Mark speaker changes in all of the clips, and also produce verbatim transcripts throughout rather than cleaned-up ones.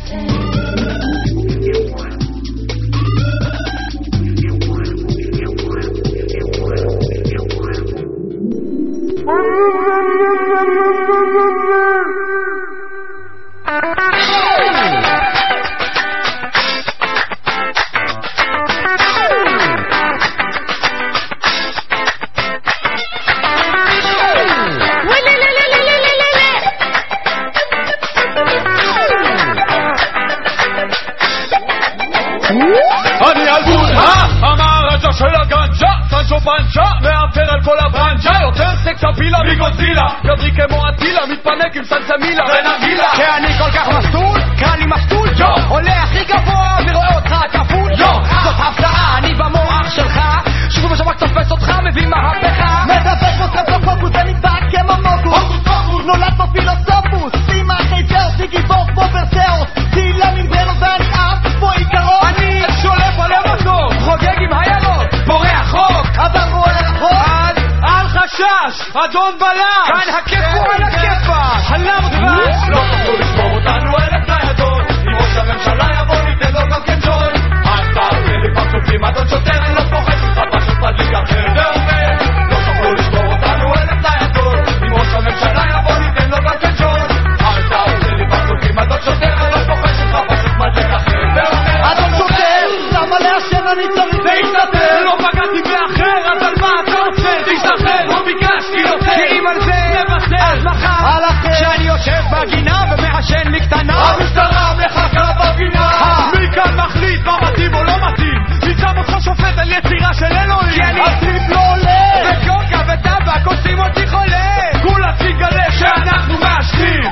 Speaker 1: אדון בלם, כאן הכיף הוא על הכיפה, חלם דבש. לא תוכלו לשמור אותנו אלף ניידות, אם ראש הממשלה יבוא ניתן לו גם כן ג'וי. אל תעשה לי פרצופים, אדון שוטר, אני לא פוחד ממך, פשוט מדליק אחר ואומר. לא תוכלו לשמור אותנו אלף ניידות, אם ראש הממשלה יבוא ניתן לו גם כן ג'וי. אל תעשה לי פרצופים, אדון שוטר, אני לא פוחד ממך, פשוט מדליק אחר ואומר. אדון שוטר, למה לאשר אני צריך להסתתר? לא פגעתי באחר, אבל מה אתה רוצה? תשתחרר, לא ביקשתי יותר. כי אם על זה נבשר, אז מחר שאני יושב בגינה ומעשן לי קטנה, המשטרה מחכה בגינה. מי כאן מחליט מה מתאים או לא מתאים? ניצב אותך שופט על יצירה של אלוהים, כי אני הטיפ לא עולה וקוקה וטבק עושים אותי חולה. כולה תגלה שאנחנו מעשנים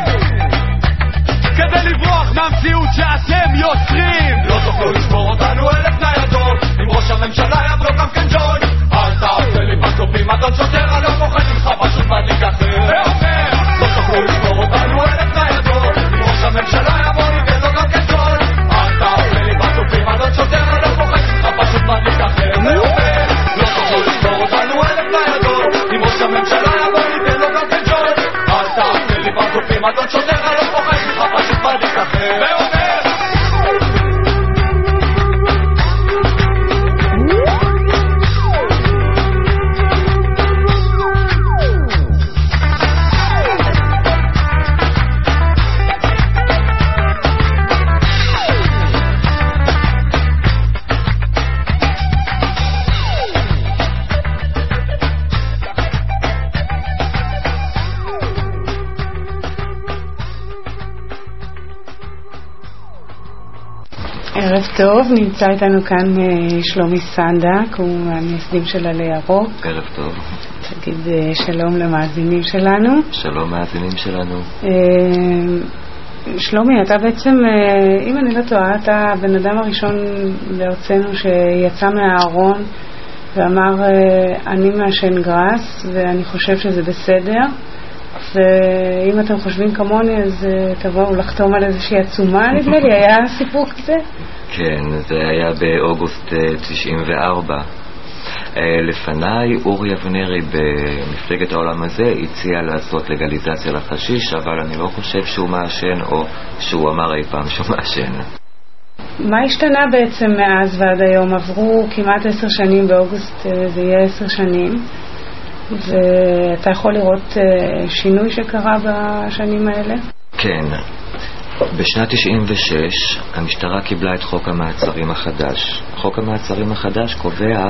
Speaker 1: כדי לברוח מהמציאות שאתם יוצרים. לא תוכלו לשמור אותנו אלף ניידות, אם ראש הממשלה יבוא גם כן ג'וי. אל תעשה לי פרצופים, אדון שוטר, אני לא פוחד ממך, פשוט מדליק אחר ואומר. לא תוכלו לשמור אותנו אלף ניידות, אם ראש הממשלה יבוא ניתן לו גם כן ג'וי. אל תעשה לי פרצופים, אדון שוטר, אני לא פוחד ממך, פשוט מדליק אחר ואומר. לא תוכלו לשמור אותנו אלף ניידות, אם ראש הממשלה יבוא ניתן לו גם כן ג'וי. אל תעשה לי פרצופים, אדון שוטר, אני לא פוחד ממך, פשוט מדליק אחר ואומר.
Speaker 2: ערב טוב, נמצא איתנו כאן שלומי סנדק, הוא מהמייסדים של עלי ירוק.
Speaker 3: ערב טוב.
Speaker 2: תגיד שלום למאזינים שלנו.
Speaker 3: שלום מאזינים שלנו.
Speaker 2: שלומי, אתה בעצם, אם אני לא טועה, אתה הבן אדם הראשון בארצנו שיצא מהארון ואמר, אני מעשן גראס ואני חושב שזה בסדר, ואם אתם חושבים כמוני אז תבואו לחתום על איזושהי עצומה, נדמה לי, היה סיפור כזה?
Speaker 3: כן, זה היה באוגוסט תשעים וארבע. לפניי אורי אבנרי במפלגת העולם הזה הציע לעשות לגליזציה לחשיש, אבל אני לא חושב שהוא מעשן או שהוא אמר אי פעם שהוא מעשן.
Speaker 2: מה השתנה בעצם מאז ועד היום? עברו כמעט עשר שנים, באוגוסט זה יהיה עשר שנים, ואתה יכול לראות שינוי שקרה בשנים האלה?
Speaker 3: כן. בשנת תשעים ושש המשטרה קיבלה את חוק המעצרים החדש. חוק המעצרים החדש קובע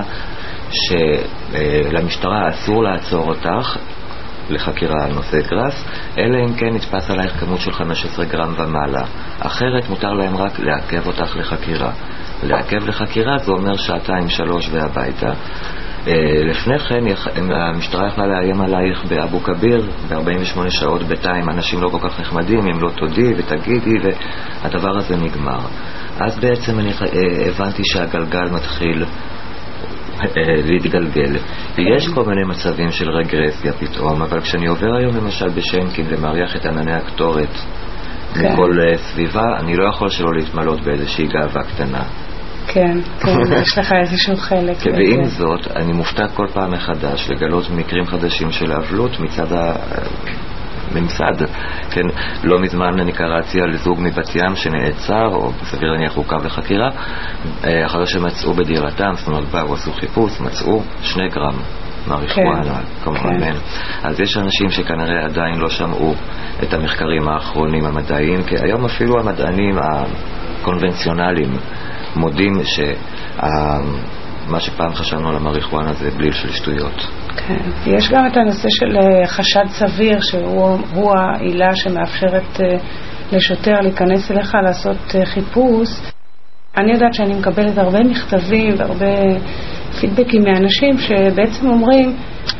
Speaker 3: שלמשטרה אסור לעצור אותך לחקירה על נושא גראס, אלא אם כן נתפס עלייך כמות של חמישה עשר גרם ומעלה. אחרת מותר להם רק לעכב אותך לחקירה. לעכב לחקירה זה אומר שעתיים שלוש והביתה. לפני כן המשטרה יכלה לאיים עלייך באבו כביר ב-ארבעים ושמונה שעות בינתיים, אנשים לא כל כך נחמדים, אם לא תודי ותגידי, והדבר הזה נגמר. אז בעצם אני הבנתי שהגלגל מתחיל להתגלגל. יש כל מיני מצבים של רגרסיה פתאום, אבל כשאני עובר היום למשל בשנקין ומריח את ענני הקטורת מכל סביבה, אני לא יכול שלא להתמלות באיזושהי גאווה קטנה.
Speaker 2: כן, כן, יש לך איזשהו חלק.
Speaker 3: ועם זאת, אני מופתע כל פעם מחדש לגלות מקרים חדשים של אבלות מצד ממסד. כן, לא מזמן אני קראתי על זוג מבת ים שנעצר, או בסביר להניח עוכב לחקירה, אחרי שמצאו בדירתם, זאת אומרת באו עשו חיפוש, מצאו שני גרם מריחואנה, כמובן. אז יש אנשים שכנראה עדיין לא שמעו את המחקרים האחרונים המדעיים, כי היום אפילו המדענים הקונבנציונליים מודים שמה שפעם חשבנו על המריחואנה זה בליל של שטויות.
Speaker 2: כן. יש גם את הנושא של חשד סביר, שהוא העילה שמאפשרת לשוטר להיכנס אליך לעשות חיפוש. אני יודעת שאני מקבלת הרבה מכתבים והרבה פידבקים מאנשים שבעצם אומרים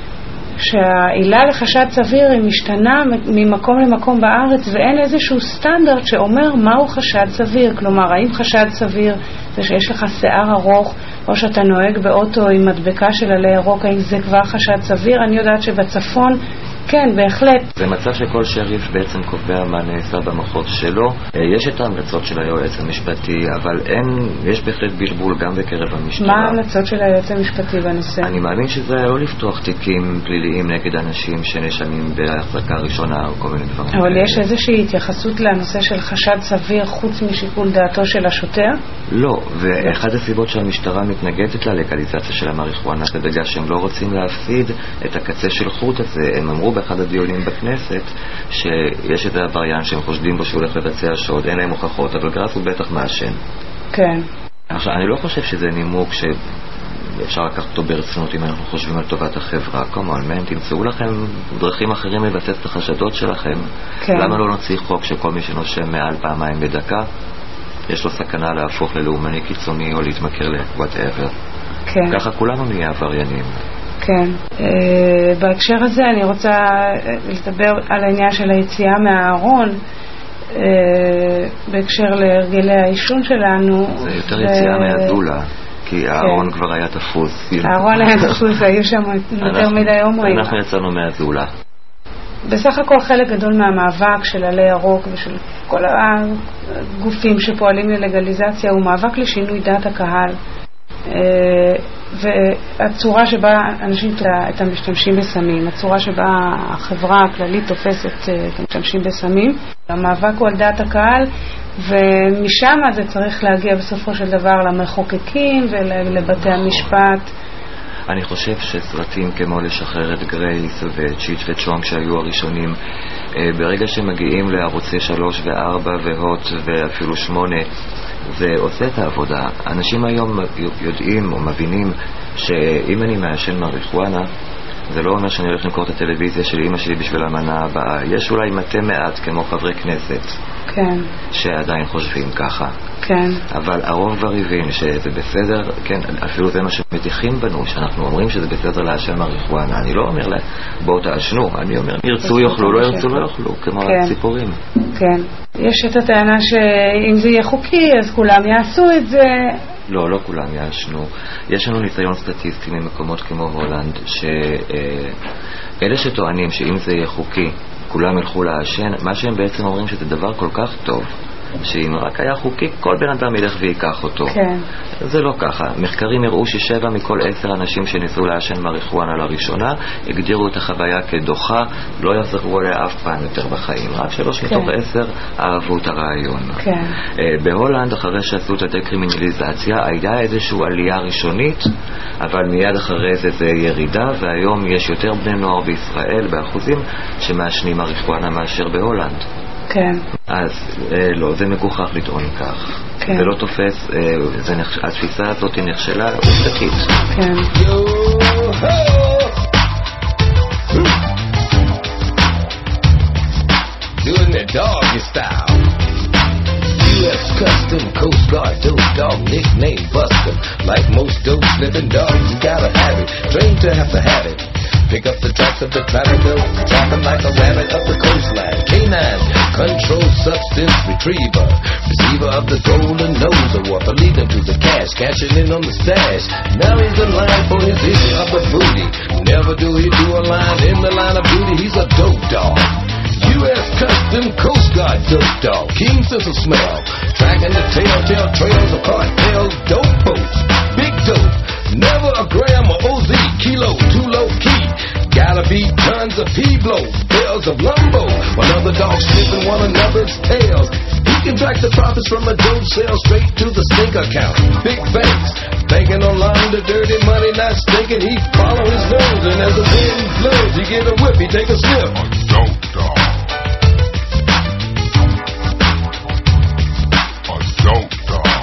Speaker 2: שהעילה לחשד סביר היא משתנה ממקום למקום בארץ, ואין איזשהו סטנדרט שאומר מהו חשד סביר. כלומר, האם חשד סביר זה שיש לך שיער ארוך, או שאתה נוהג באוטו עם מדבקה של עלי ירוק, האם זה כבר חשד סביר? אני יודעת שבצפון כן, בהחלט.
Speaker 3: זה מצב שכל שריף בעצם קובע מה נעשה במחוז שלו. יש את ההמלצות של היועץ המשפטי, אבל אין, יש בהחלט בלבול גם בקרב המשטרה.
Speaker 2: מה ההמלצות של היועץ המשפטי בנושא?
Speaker 3: אני מאמין שזה לא לפתוח תיקים פליליים נגד אנשים שנשמים בהחזקה ראשונה או כל מיני דברים.
Speaker 2: אבל יש איזושהי התייחסות לנושא של חשד סביר חוץ משיקול דעתו של השוטר?
Speaker 3: לא, ואחת הסיבות שהמשטרה מתנגדת ללגליזציה של המריחואנה זה בגלל שהם לא רוצים להפסיד את הקצה של חוט הזה. הם אמרו באחד הדיונים בכנסת שיש את העבריין שהם חושדים בו שהוא הולך לבצע שוד, אין להם הוכחות, אבל גראס הוא בטח מעשן.
Speaker 2: כן.
Speaker 3: עכשיו, אני לא חושב שזה נימוק שאפשר לקחת אותו ברצינות אם אנחנו חושבים על טובת החברה. כמובן, מן, תמצאו לכם דרכים אחרים לבסס את החשדות שלכם.
Speaker 2: כן.
Speaker 3: למה לא נוציא חוק שכל מי שנושם מעל פעמיים בדקה יש לו סכנה להפוך ללאומני קיצוני או להתמכר ל-whatever.
Speaker 2: כן.
Speaker 3: ככה כולנו נהיה עבריינים.
Speaker 2: כן. Uh, בהקשר הזה אני רוצה לדבר על העניין של היציאה מהארון, uh, בהקשר להרגלי העישון שלנו.
Speaker 3: זה יותר ו... יציאה מהזולה, כי הארון כן. כבר היה תפוס.
Speaker 2: הארון היה תפוס, היו שם יותר מדי הומואים.
Speaker 3: אנחנו יצאנו מהזולה.
Speaker 2: בסך הכל חלק גדול מהמאבק של עלי ירוק ושל כל הגופים שפועלים ללגליזציה הוא מאבק לשינוי דעת הקהל. והצורה שבה אנשים את המשתמשים בסמים, הצורה שבה החברה הכללית תופסת את המשתמשים בסמים, המאבק הוא על דעת הקהל, ומשם זה צריך להגיע בסופו של דבר למחוקקים ולבתי המשפט.
Speaker 3: אני חושב שסרטים כמו לשחרר את גרייס וצ'יט וצ'ונג שהיו הראשונים, ברגע שמגיעים לערוצי שלוש וארבע והוט ואפילו שמונה, זה עושה את העבודה. אנשים היום יודעים או מבינים שאם אני מעשן מריחואנה, זה לא אומר שאני הולך למכור את הטלוויזיה של אמא שלי בשביל המנה הבאה. יש אולי מתי מעט כמו חברי כנסת
Speaker 2: כן.
Speaker 3: שעדיין חושבים ככה.
Speaker 2: כן.
Speaker 3: אבל הרוב כבר הבין שזה בסדר, כן, אפילו זה מה שמתיחים בנו, שאנחנו אומרים שזה בסדר לעשן מריחואנה. אני לא אומר לה, בואו תעשנו, אני אומר, ירצו יאכלו, לא ירצו לא יאכלו, כמו
Speaker 2: כן.
Speaker 3: הציפורים.
Speaker 2: כן. יש את הטענה שאם זה יהיה חוקי, אז כולם יעשו את זה.
Speaker 3: לא, לא כולם יעשנו. יש לנו ניסיון סטטיסטי ממקומות כמו הולנד, שאלה שטוענים שאם זה יהיה חוקי, כולם ילכו לעשן, מה שהם בעצם אומרים שזה דבר כל כך טוב, שאם רק היה חוקי, כל בן אדם ילך ויקח אותו.
Speaker 2: כן.
Speaker 3: זה לא ככה. מחקרים הראו ששבע מכל עשר אנשים שניסו לעשן מריחואנה לראשונה, הגדירו את החוויה כדוחה, לא יחזרו עליה אף פעם יותר בחיים. רק שלוש
Speaker 2: כן.
Speaker 3: מתוך עשר אהבו את הרעיון.
Speaker 2: כן.
Speaker 3: בהולנד, אחרי שעשו את הדקרימינליזציה, היה איזושהי עלייה ראשונית, אבל מיד אחרי זה זה ירידה, והיום יש יותר בני נוער בישראל באחוזים שמעשנים מריחואנה מאשר בהולנד.
Speaker 2: כן.
Speaker 3: אז אה, לא, זה מגוחך לטעון כך.
Speaker 2: כן.
Speaker 3: זה לא תופס, אה, זה נכ... התפיסה הזאת נכשלה עובדתית.
Speaker 2: כן.
Speaker 4: Doing the doggy style. U S Custom Coast Guard dope dog nickname Buster. Like most dope sniffing dogs, you gotta have it. Trained to have to have it. Pick up the tracks of the traffic though, dropping like a rabbit up the coastline. K nine, controlled substance retriever, receiver of the golden nose award for leading to the cash, cashing in on the stash. Now he's in line for his issue of the booty. Never do he do a line in the line of beauty. He's a dope dog. U S Custom Coast Guard dope dog, keen sense of smell, tracking the telltale trails of cartels, dope boats, big dope. Never a gram of O Z, kilo, too low key. Gotta be tons of P-blow, bales of lumbo, while other dogs sniffing one another's tails. He can track the profits from a dope sale straight to the stink account. Big banks, banking online, the dirty money not stinking. He follow his nose, and as the wind blows, he get a whip, he take a sniff.
Speaker 5: A dope dog. A dope dog.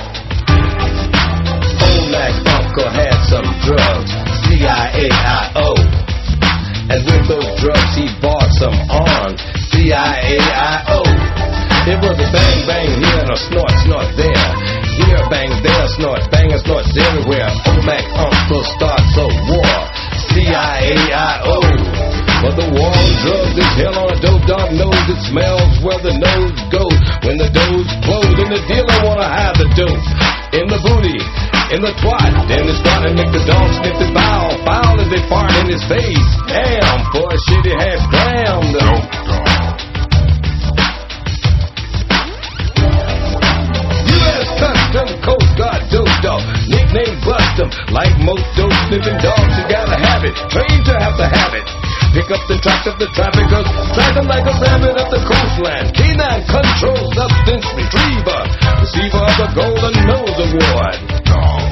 Speaker 4: Old Mac Uncle had some drugs, C I A I O. And with those drugs he bought some arms, C I A I O. It was a bang bang here and a snort snort there. Here bang there snort, bang and snorts everywhere. Old Mac Uncle starts a war, C I A I O. But the war on drugs is hell on a dope dog nose. It smells where the nose goes. When the doors close and the dealer wanna hide the dope in the booty, in the twat, then they start to make the dog sniff the foul, foul as they fart in his face. Damn, for a shitty half gram.
Speaker 5: Dope dog.
Speaker 4: U S Custom Coast Guard dope dog, nickname bust 'em. Like most dope sniffing dogs, you gotta have it, trained to have to have it. Pick up the tracks of the traffickers, track 'em like a rabbit up the coastline. Canine Control Substance Retriever, receiver of the Golden Nose Award.
Speaker 5: Dog.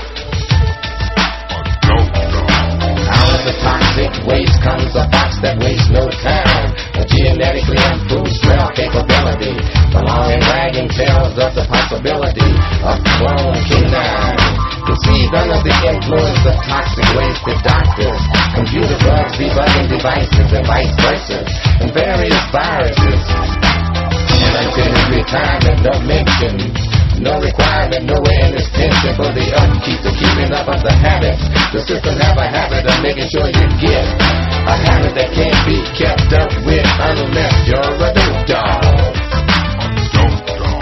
Speaker 5: A dope dog.
Speaker 6: Out of the toxic waste comes a box that wastes no time. A genetically improved smell capability. The long and wagging tells of the possibility of clone canine. Conceived under the influence of toxic wasted doctors, computer drugs, debugging devices, and vice versa, and various viruses. And until his retirement, no mention, no requirement, nowhere in this pension for the upkeep, the keeping up of the habits. The system have a habit of making sure you get a habit that can't be kept up with unless you're a dope dog.
Speaker 5: A dope dog.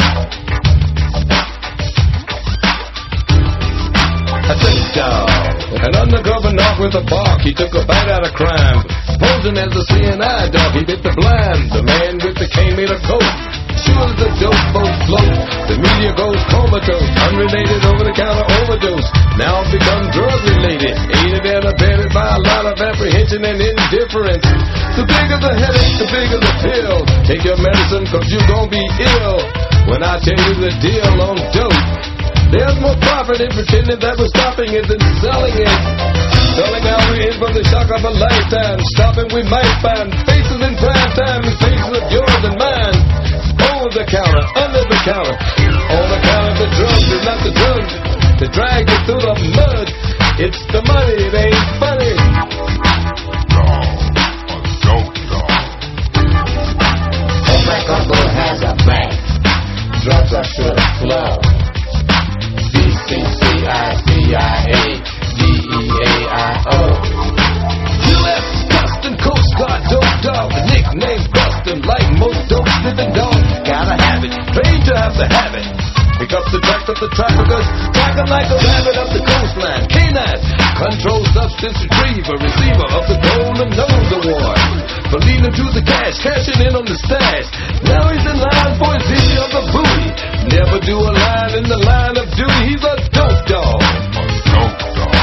Speaker 4: A dope dog. An undercover knock with a bark, he took a bite out of crime. Posing as a C N I dog, he bit the blind. The man with the cane made a coat. Sure as the dope boat float, the media goes comatose. Unrelated over-the-counter overdose, now become drug-related. Aided and abetted by a lot of apprehension and indifference. The bigger the headache, the bigger the pill. Take your medicine cause you gon' be ill. When I tell you the deal on dope, there's more profit in pretending that we're stopping it than selling it. Selling out, we're in for the shock of a lifetime. Stopping, we might find faces in prime time and faces of yours and mine. Over the counter, under the counter, on account of the drugs is not the drugs that drag you through the mud. It's the money, it ain't funny.
Speaker 5: Dog. A dope dog.
Speaker 6: Old Mac Uncle has a bank. Drugs are sure to flow. B C C I C I A D E A I O.
Speaker 4: U S Custom Coast Guard dope dog, the nickname Bustin'. Like most dope sniffing dogs, gotta have it, trained to have to have it. Pick up the tracks of the traffickers, track 'em like a rabbit up the coastline. Canine Control Substance Retriever, receiver of the Golden Nose Award. For leading him to the cash, cashing in on the stash. Now he's in line for his hit of the booty. Never do a line in the line of duty, he's a dope dog.
Speaker 5: A dope dog.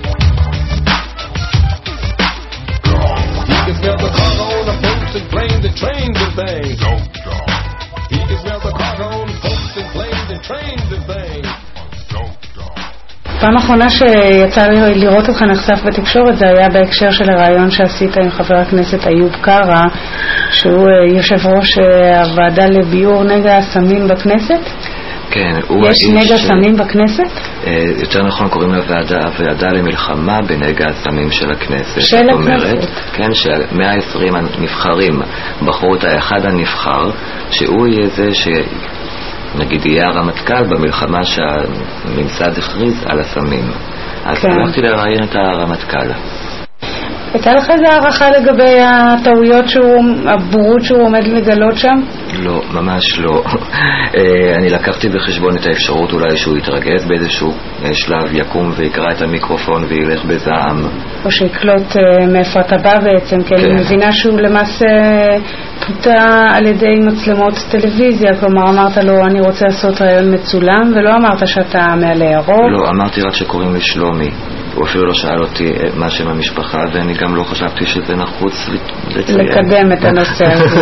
Speaker 5: Dog.
Speaker 4: He can smell the cargo on the boats and planes and trains and things.
Speaker 5: Dope dog.
Speaker 4: He can smell the cargo on boats and planes and trains and things.
Speaker 5: A dope dog.
Speaker 2: פעם אחרונה שיצא לי לראות אותך נחשף בתקשורת זה היה בהקשר של הרעיון שעשית עם חבר הכנסת איוב קרא, שהוא יושב ראש הוועדה לביור נגע הסמים בכנסת.
Speaker 3: כן, הוא
Speaker 2: יש נגע סמים בכנסת?
Speaker 3: יותר נכון קוראים לוועדה הוועדה למלחמה בנגע הסמים של הכנסת.
Speaker 2: של הכנסת.
Speaker 3: כן, ש-מאה ועשרים הנבחרים בחרו את האחד הנבחר, שהוא יהיה זה ש... נגיד יהיה הרמטכ"ל במלחמה שהממסד הכריז על הסמים. אז
Speaker 2: כן.
Speaker 3: הלכתי לראיין את הרמטכ"ל.
Speaker 2: הייתה לך איזו הערכה לגבי הטעויות שהוא, הבורות שהוא עומד לגלות שם?
Speaker 3: לא, ממש לא. אני לקחתי בחשבון את האפשרות אולי שהוא יתרגז באיזשהו שלב, יקום ויקרא את המיקרופון וילך בזעם.
Speaker 2: או שיקלוט מאיפה אתה בא בעצם, כי אני מבינה שהוא למעשה פותה על ידי מצלמות טלוויזיה, כלומר אמרת לו אני רוצה לעשות רעיון מצולם, ולא אמרת שאתה מעלה ירוק?
Speaker 3: לא, אמרתי רק שקוראים לי שלומי. הוא אפילו לא שאל אותי מה שם המשפחה, ואני גם לא חשבתי שזה נחוץ לציין.
Speaker 2: לקדם את הנושא הזה.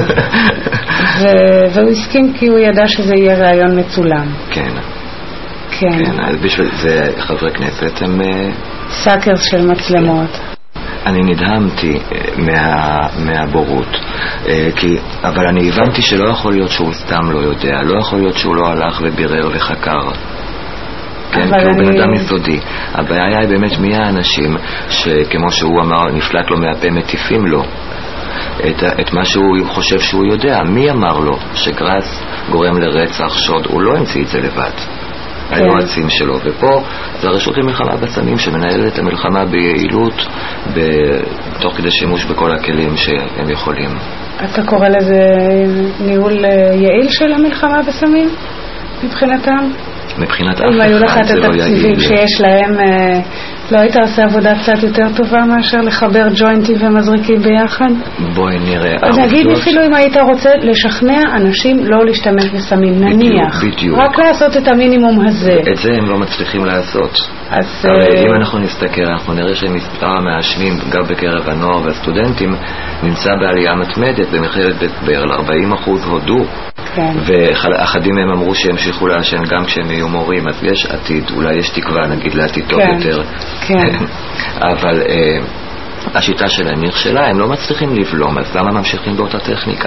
Speaker 2: ו- והוא הסכים כי הוא ידע שזה יהיה רעיון מצולם.
Speaker 3: כן.
Speaker 2: כן.
Speaker 3: כן, אז בשביל זה חברי כנסת הם...
Speaker 2: סאקר של מצלמות.
Speaker 3: אני נדהמתי מה, מהבורות, כי, אבל אני הבנתי שלא יכול להיות שהוא סתם לא יודע, לא יכול להיות שהוא לא הלך ובירר וחקר. כן, כי הוא בן אדם יסודי. הבעיה היא באמת מי האנשים שכמו שהוא אמר, נפלט לו מהפה, מטיפים לו את, את מה שהוא חושב שהוא יודע. מי אמר לו שגראס גורם לרצח, שוד? הוא לא המציא את זה לבד. היועצים שלו, ופה זה הרשות למלחמה בסמים שמנהלת את המלחמה ביעילות תוך כדי שימוש בכל הכלים שהם יכולים.
Speaker 2: אתה קורא לזה ניהול יעיל של המלחמה בסמים מבחינתם?
Speaker 3: מבחינת אף
Speaker 2: אם היו לך
Speaker 3: אחד
Speaker 2: את
Speaker 3: זה לא יעיל.
Speaker 2: התקציבים שיש להם, לא היית עושה עבודה קצת יותר טובה מאשר לחבר ג'וינטים ומזריקים ביחד?
Speaker 3: בואי נראה.
Speaker 2: אז נגיד אפילו אם היית רוצה לשכנע אנשים לא להשתמש בסמים, נניח.
Speaker 3: בדיוק.
Speaker 2: רק לעשות את המינימום הזה.
Speaker 3: את זה הם לא מצליחים לעשות.
Speaker 2: אז...
Speaker 3: הרי אם אנחנו נסתכל, אנחנו נראה שמספר המעשנים, גם בקרב הנוער והסטודנטים, נמצא בעלייה מתמדת, במכללת בית ברל, ארבעים אחוז הודו.
Speaker 2: כן.
Speaker 3: ואחדים מהם אמרו שימשיכו לעשן גם כשהם יהיו מורים, אז יש עתיד, אולי יש תקווה, נגיד, לעתיד טוב
Speaker 2: כן.
Speaker 3: יותר.
Speaker 2: כן.
Speaker 3: אבל אה, השיטה שלהם נכשלה, הם לא מצליחים לבלום, אז למה ממשיכים באותה טכניקה?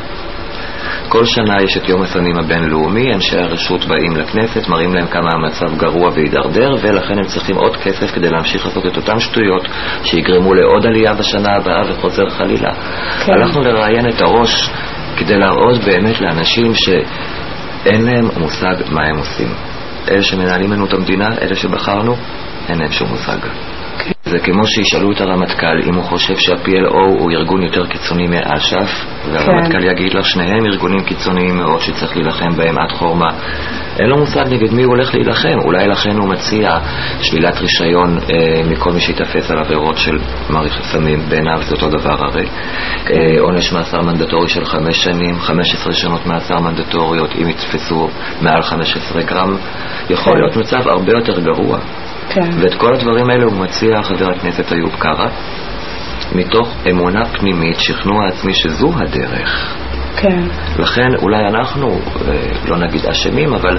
Speaker 3: כל שנה יש את יום הסמים הבינלאומי, אנשי הרשות באים לכנסת, מראים להם כמה המצב גרוע והידרדר, ולכן הם צריכים עוד כסף כדי להמשיך לעשות את אותם שטויות שיגרמו לעוד עלייה בשנה הבאה וחוזר חלילה. כן. הלכנו לראיין את הראש כדי להראות באמת לאנשים שאין להם מושג מה הם עושים. אלה שמנהלים לנו את המדינה, אלה שבחרנו, אין להם שום מושג. Okay. זה כמו שישאלו את הרמטכ"ל אם הוא חושב שה-פי אל או הוא ארגון יותר קיצוני מאש"ף, והרמטכ"ל okay. יגיד לך שניהם ארגונים קיצוניים מאוד שצריך להילחם בהם עד חורמה. אין לו מושג נגד מי הוא הולך להילחם. אולי לכן הוא מציע שלילת רישיון אה, מכל מי שיתפס על עבירות של מערכת סמים. בעיניו זה אותו דבר הרי. Okay. אה, עונש מאסר מנדטורי של חמש שנים, חמש עשרה שנות מאסר מנדטוריות אם יתפסו מעל חמש עשרה גרם. יכול okay. להיות מצב הרבה יותר גרוע. כן. ואת כל הדברים האלה הוא מציע חבר הכנסת איוב קרא מתוך אמונה פנימית, שכנוע עצמי שזו הדרך.
Speaker 2: כן.
Speaker 3: לכן אולי אנחנו לא נגיד אשמים, אבל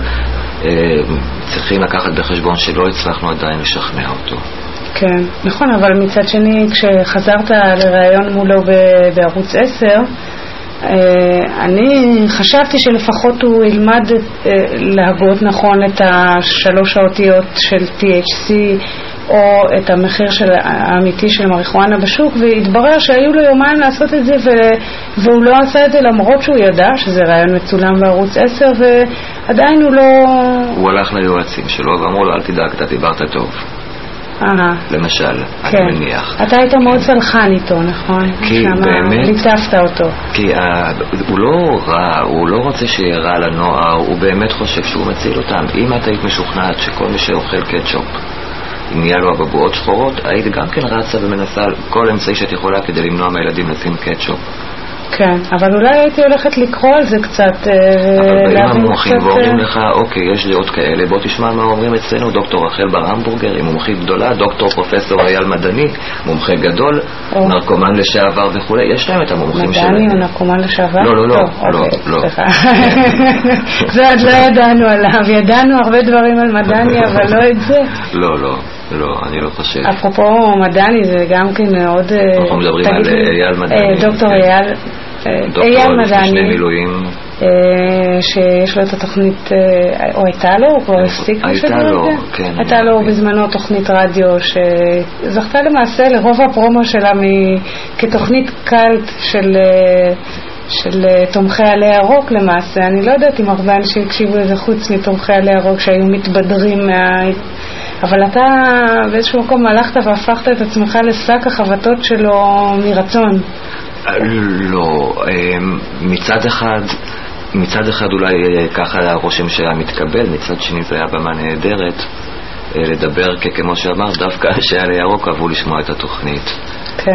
Speaker 3: צריכים לקחת בחשבון שלא הצלחנו עדיין לשכנע אותו.
Speaker 2: כן, נכון, אבל מצד שני כשחזרת לראיון מולו בערוץ עשר, אני חשבתי שלפחות הוא ילמד להגות נכון את השלוש האותיות של טי אייץ' סי או את המחיר של, האמיתי של מריחואנה בשוק, והתברר שהיו לו יומיים לעשות את זה והוא לא עשה את זה למרות שהוא ידע שזה רעיון מצולם בערוץ עשר ועדיין הוא לא...
Speaker 3: הוא הלך ליועצים שלו ואמרו לו אל תדאג, אתה דיברת טוב. למשל,
Speaker 2: כן.
Speaker 3: אני מניח.
Speaker 2: אתה היית מאוד סלחן איתו, נכון?
Speaker 3: כי באמת...
Speaker 2: ליטפת אותו.
Speaker 3: כי ה... הוא לא רע, הוא לא רוצה שיהיה רע לנוער, הוא באמת חושב שהוא מציל אותם. אם את היית משוכנעת שכל מי שאוכל קטשופ נהיה לו אבבואות שחורות, היית גם כן רצה ומנסה כל אמצעי שאת יכולה כדי למנוע מהילדים לשים קטשופ.
Speaker 2: כן, אבל אולי הייתי הולכת לקרוא על זה קצת.
Speaker 3: אבל אם המומחים ואומרים לך, אוקיי, יש לי עוד כאלה, בוא תשמע מה אומרים אצלנו, דוקטור רחל בר המבורגר, היא מומחית גדולה, דוקטור פרופסור אייל מדני, מומחה גדול, נרקומן לשעבר וכו', יש להם את המומחים שלהם.
Speaker 2: מדני או נרקומן לשעבר?
Speaker 3: לא, לא, לא, לא, לא.
Speaker 2: זה עוד לא ידענו עליו, ידענו הרבה דברים על מדני, אבל לא את זה.
Speaker 3: לא, לא. לא, אני לא חושב.
Speaker 2: אפרופו מדני, זה גם כן מאוד...
Speaker 3: אנחנו מדברים על אייל מדני.
Speaker 2: דוקטור אייל
Speaker 3: דוקטור משני מילואים.
Speaker 2: שיש לו את התוכנית, או הייתה לו, או הפסיק משהו?
Speaker 3: הייתה לו, כן.
Speaker 2: הייתה לו בזמנו תוכנית רדיו שזכתה למעשה לרוב הפרומו שלה כתוכנית קלט של... של תומכי עלי הרוק למעשה. אני לא יודעת אם הרבה אנשים הקשיבו איזה חוץ מתומכי עלי הרוק שהיו מתבדרים מה... אבל אתה באיזשהו מקום הלכת והפכת את עצמך לשק החבטות שלו מרצון.
Speaker 3: לא, מצד אחד מצד אחד אולי ככה הרושם שהיה מתקבל, מצד שני זה היה במה נהדרת לדבר, כי כמו שאמר, דווקא שעלי ירוק אהבו לשמוע את התוכנית.
Speaker 2: כן.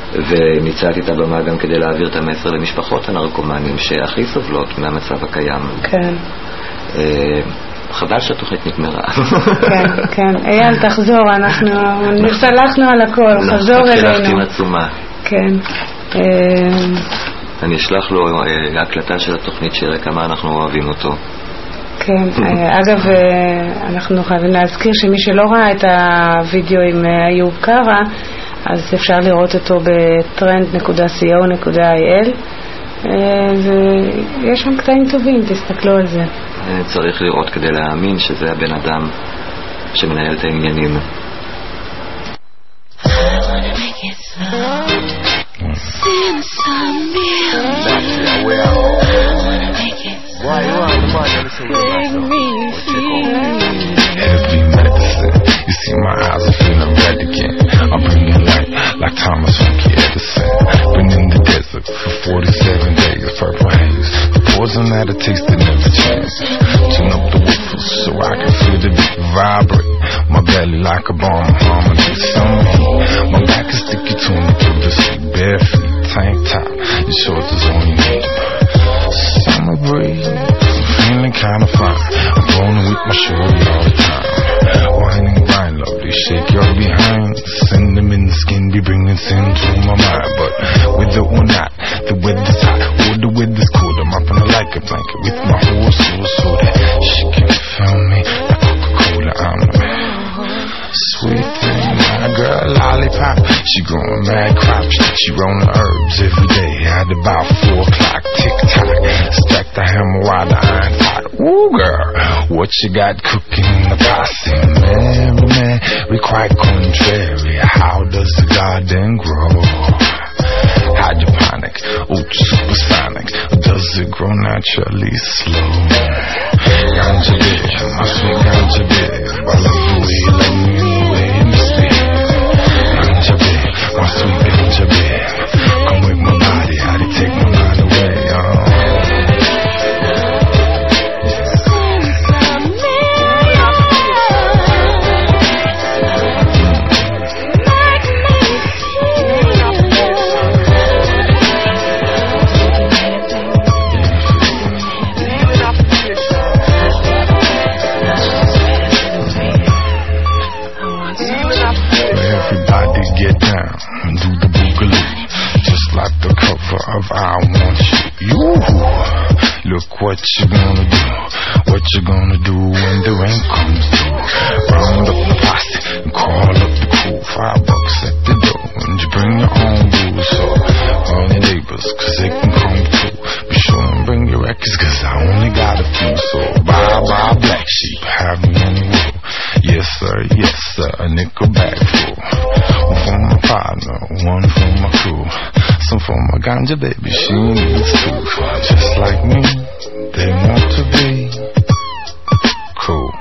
Speaker 3: וניצלתי את הבמה גם כדי להעביר את המסר למשפחות הנרקומנים שהכי סובלות מהמצב הקיים.
Speaker 2: כן.
Speaker 3: חבל שהתוכנית נגמרה.
Speaker 2: כן, כן. אייל, תחזור, אנחנו סלחנו על הכל, חזור אלינו.
Speaker 3: חילקתי עצומה.
Speaker 2: כן.
Speaker 3: אני אשלח לו הקלטה של התוכנית שיראה כמה אנחנו אוהבים אותו.
Speaker 2: כן, אגב, אנחנו חייבים להזכיר שמי שלא ראה את הוידאו עם איוב קרא, אז אפשר לראות אותו בטרנד נקודה סי או נקודה איי אל, ויש שם קטעים טובים, תסתכלו על זה.
Speaker 3: צריך לראות כדי להאמין שזה הבן אדם שמנהל את העניינים.
Speaker 5: Heavy medicine. You see my eyes are feeling red again. I'm bringing light like Thomas Funky Edison. Been in the desert for forty-seven days. Purple haze, the poison that a taste that never changes. Tune up the woofers so I can feel the beat vibrate. My belly like a bomb harmony. Some heat. My back is sticky tuning through the sea. Bare feet, tank top. Your shorts is on your knee. Summer breeze. Feeling kinda fine. I'm rolling with my shorty all the time. Wine and grind, love, they shake your behind. Send them in the skin, be bringing sin to my mind. But whether or not, the weather's hot or the weather's cold, I'm up in a like a blanket with my whole soul so that she can feel me like Coca-Cola. I'm the sweet thing, my girl lollipop. She growing mad crops, she rolling herbs every day. At about four o'clock, tick tock, stack the hammer while the iron's hot. Ooh girl, what you got cooking in the posse? Mary, man, we quite contrary. How does the garden grow? Hydroponic, ultra supersonic. Does it grow naturally slow? Ganja beer, my sweet ganja beer. I love the way you love me and the way you miss me. Ganja beer, my sweet ganja beer. Come with my body, how to take my mind away. Oh. Get down and do the boogaloo, just like the cover of I Want You. You, look what you gonna do, what you gonna do when the rain comes through. Round up the posse and call up the crew. Five bucks at the door and you bring your own booze. So all your neighbors, cause they can come too. Be sure and bring your records, cause I only got a few. So bye bye black sheep, have me any wool. Yes sir, yes sir, a nickel bag full. One for my partner, one for my crew. Some for my ganja baby, she needs two. Just like me, they want to be cool.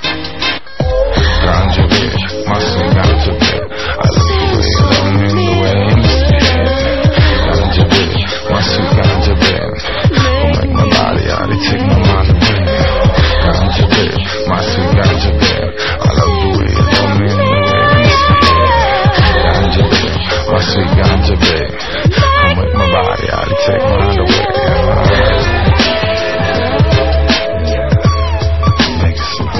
Speaker 5: Ganja baby, my sweet ganja baby. I love the way you love me and the way you miss me. Ganja baby, my sweet ganja baby. Don't make my body out, they take my mind away. Ganja baby, my sweet ganja baby. I love the way you love me and the way you miss me. Ganja baby, my sweet ganja baby. Come with my body, I'll take my mind away. Make it slow.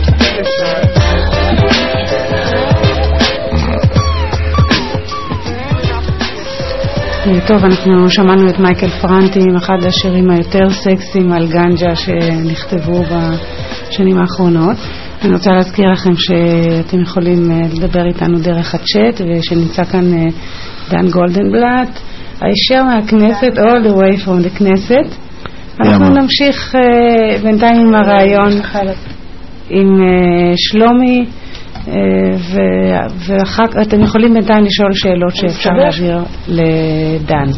Speaker 2: טוב, אנחנו שמענו את מייקל פרנטי עם אחד השירים היותר סקסיים על גנג'ה שנכתבו בשנים האחרונות. אני רוצה להזכיר לכם שאתם יכולים לדבר איתנו דרך הצ'אט, ושנמצא כאן דן גולדנבלט, הישר מהכנסת, all the way from the כנסת. אנחנו נמשיך בינתיים עם הרעיון עם שלומי, ואחר כך אתם יכולים בינתיים לשאול שאלות שאפשר להעביר לדן.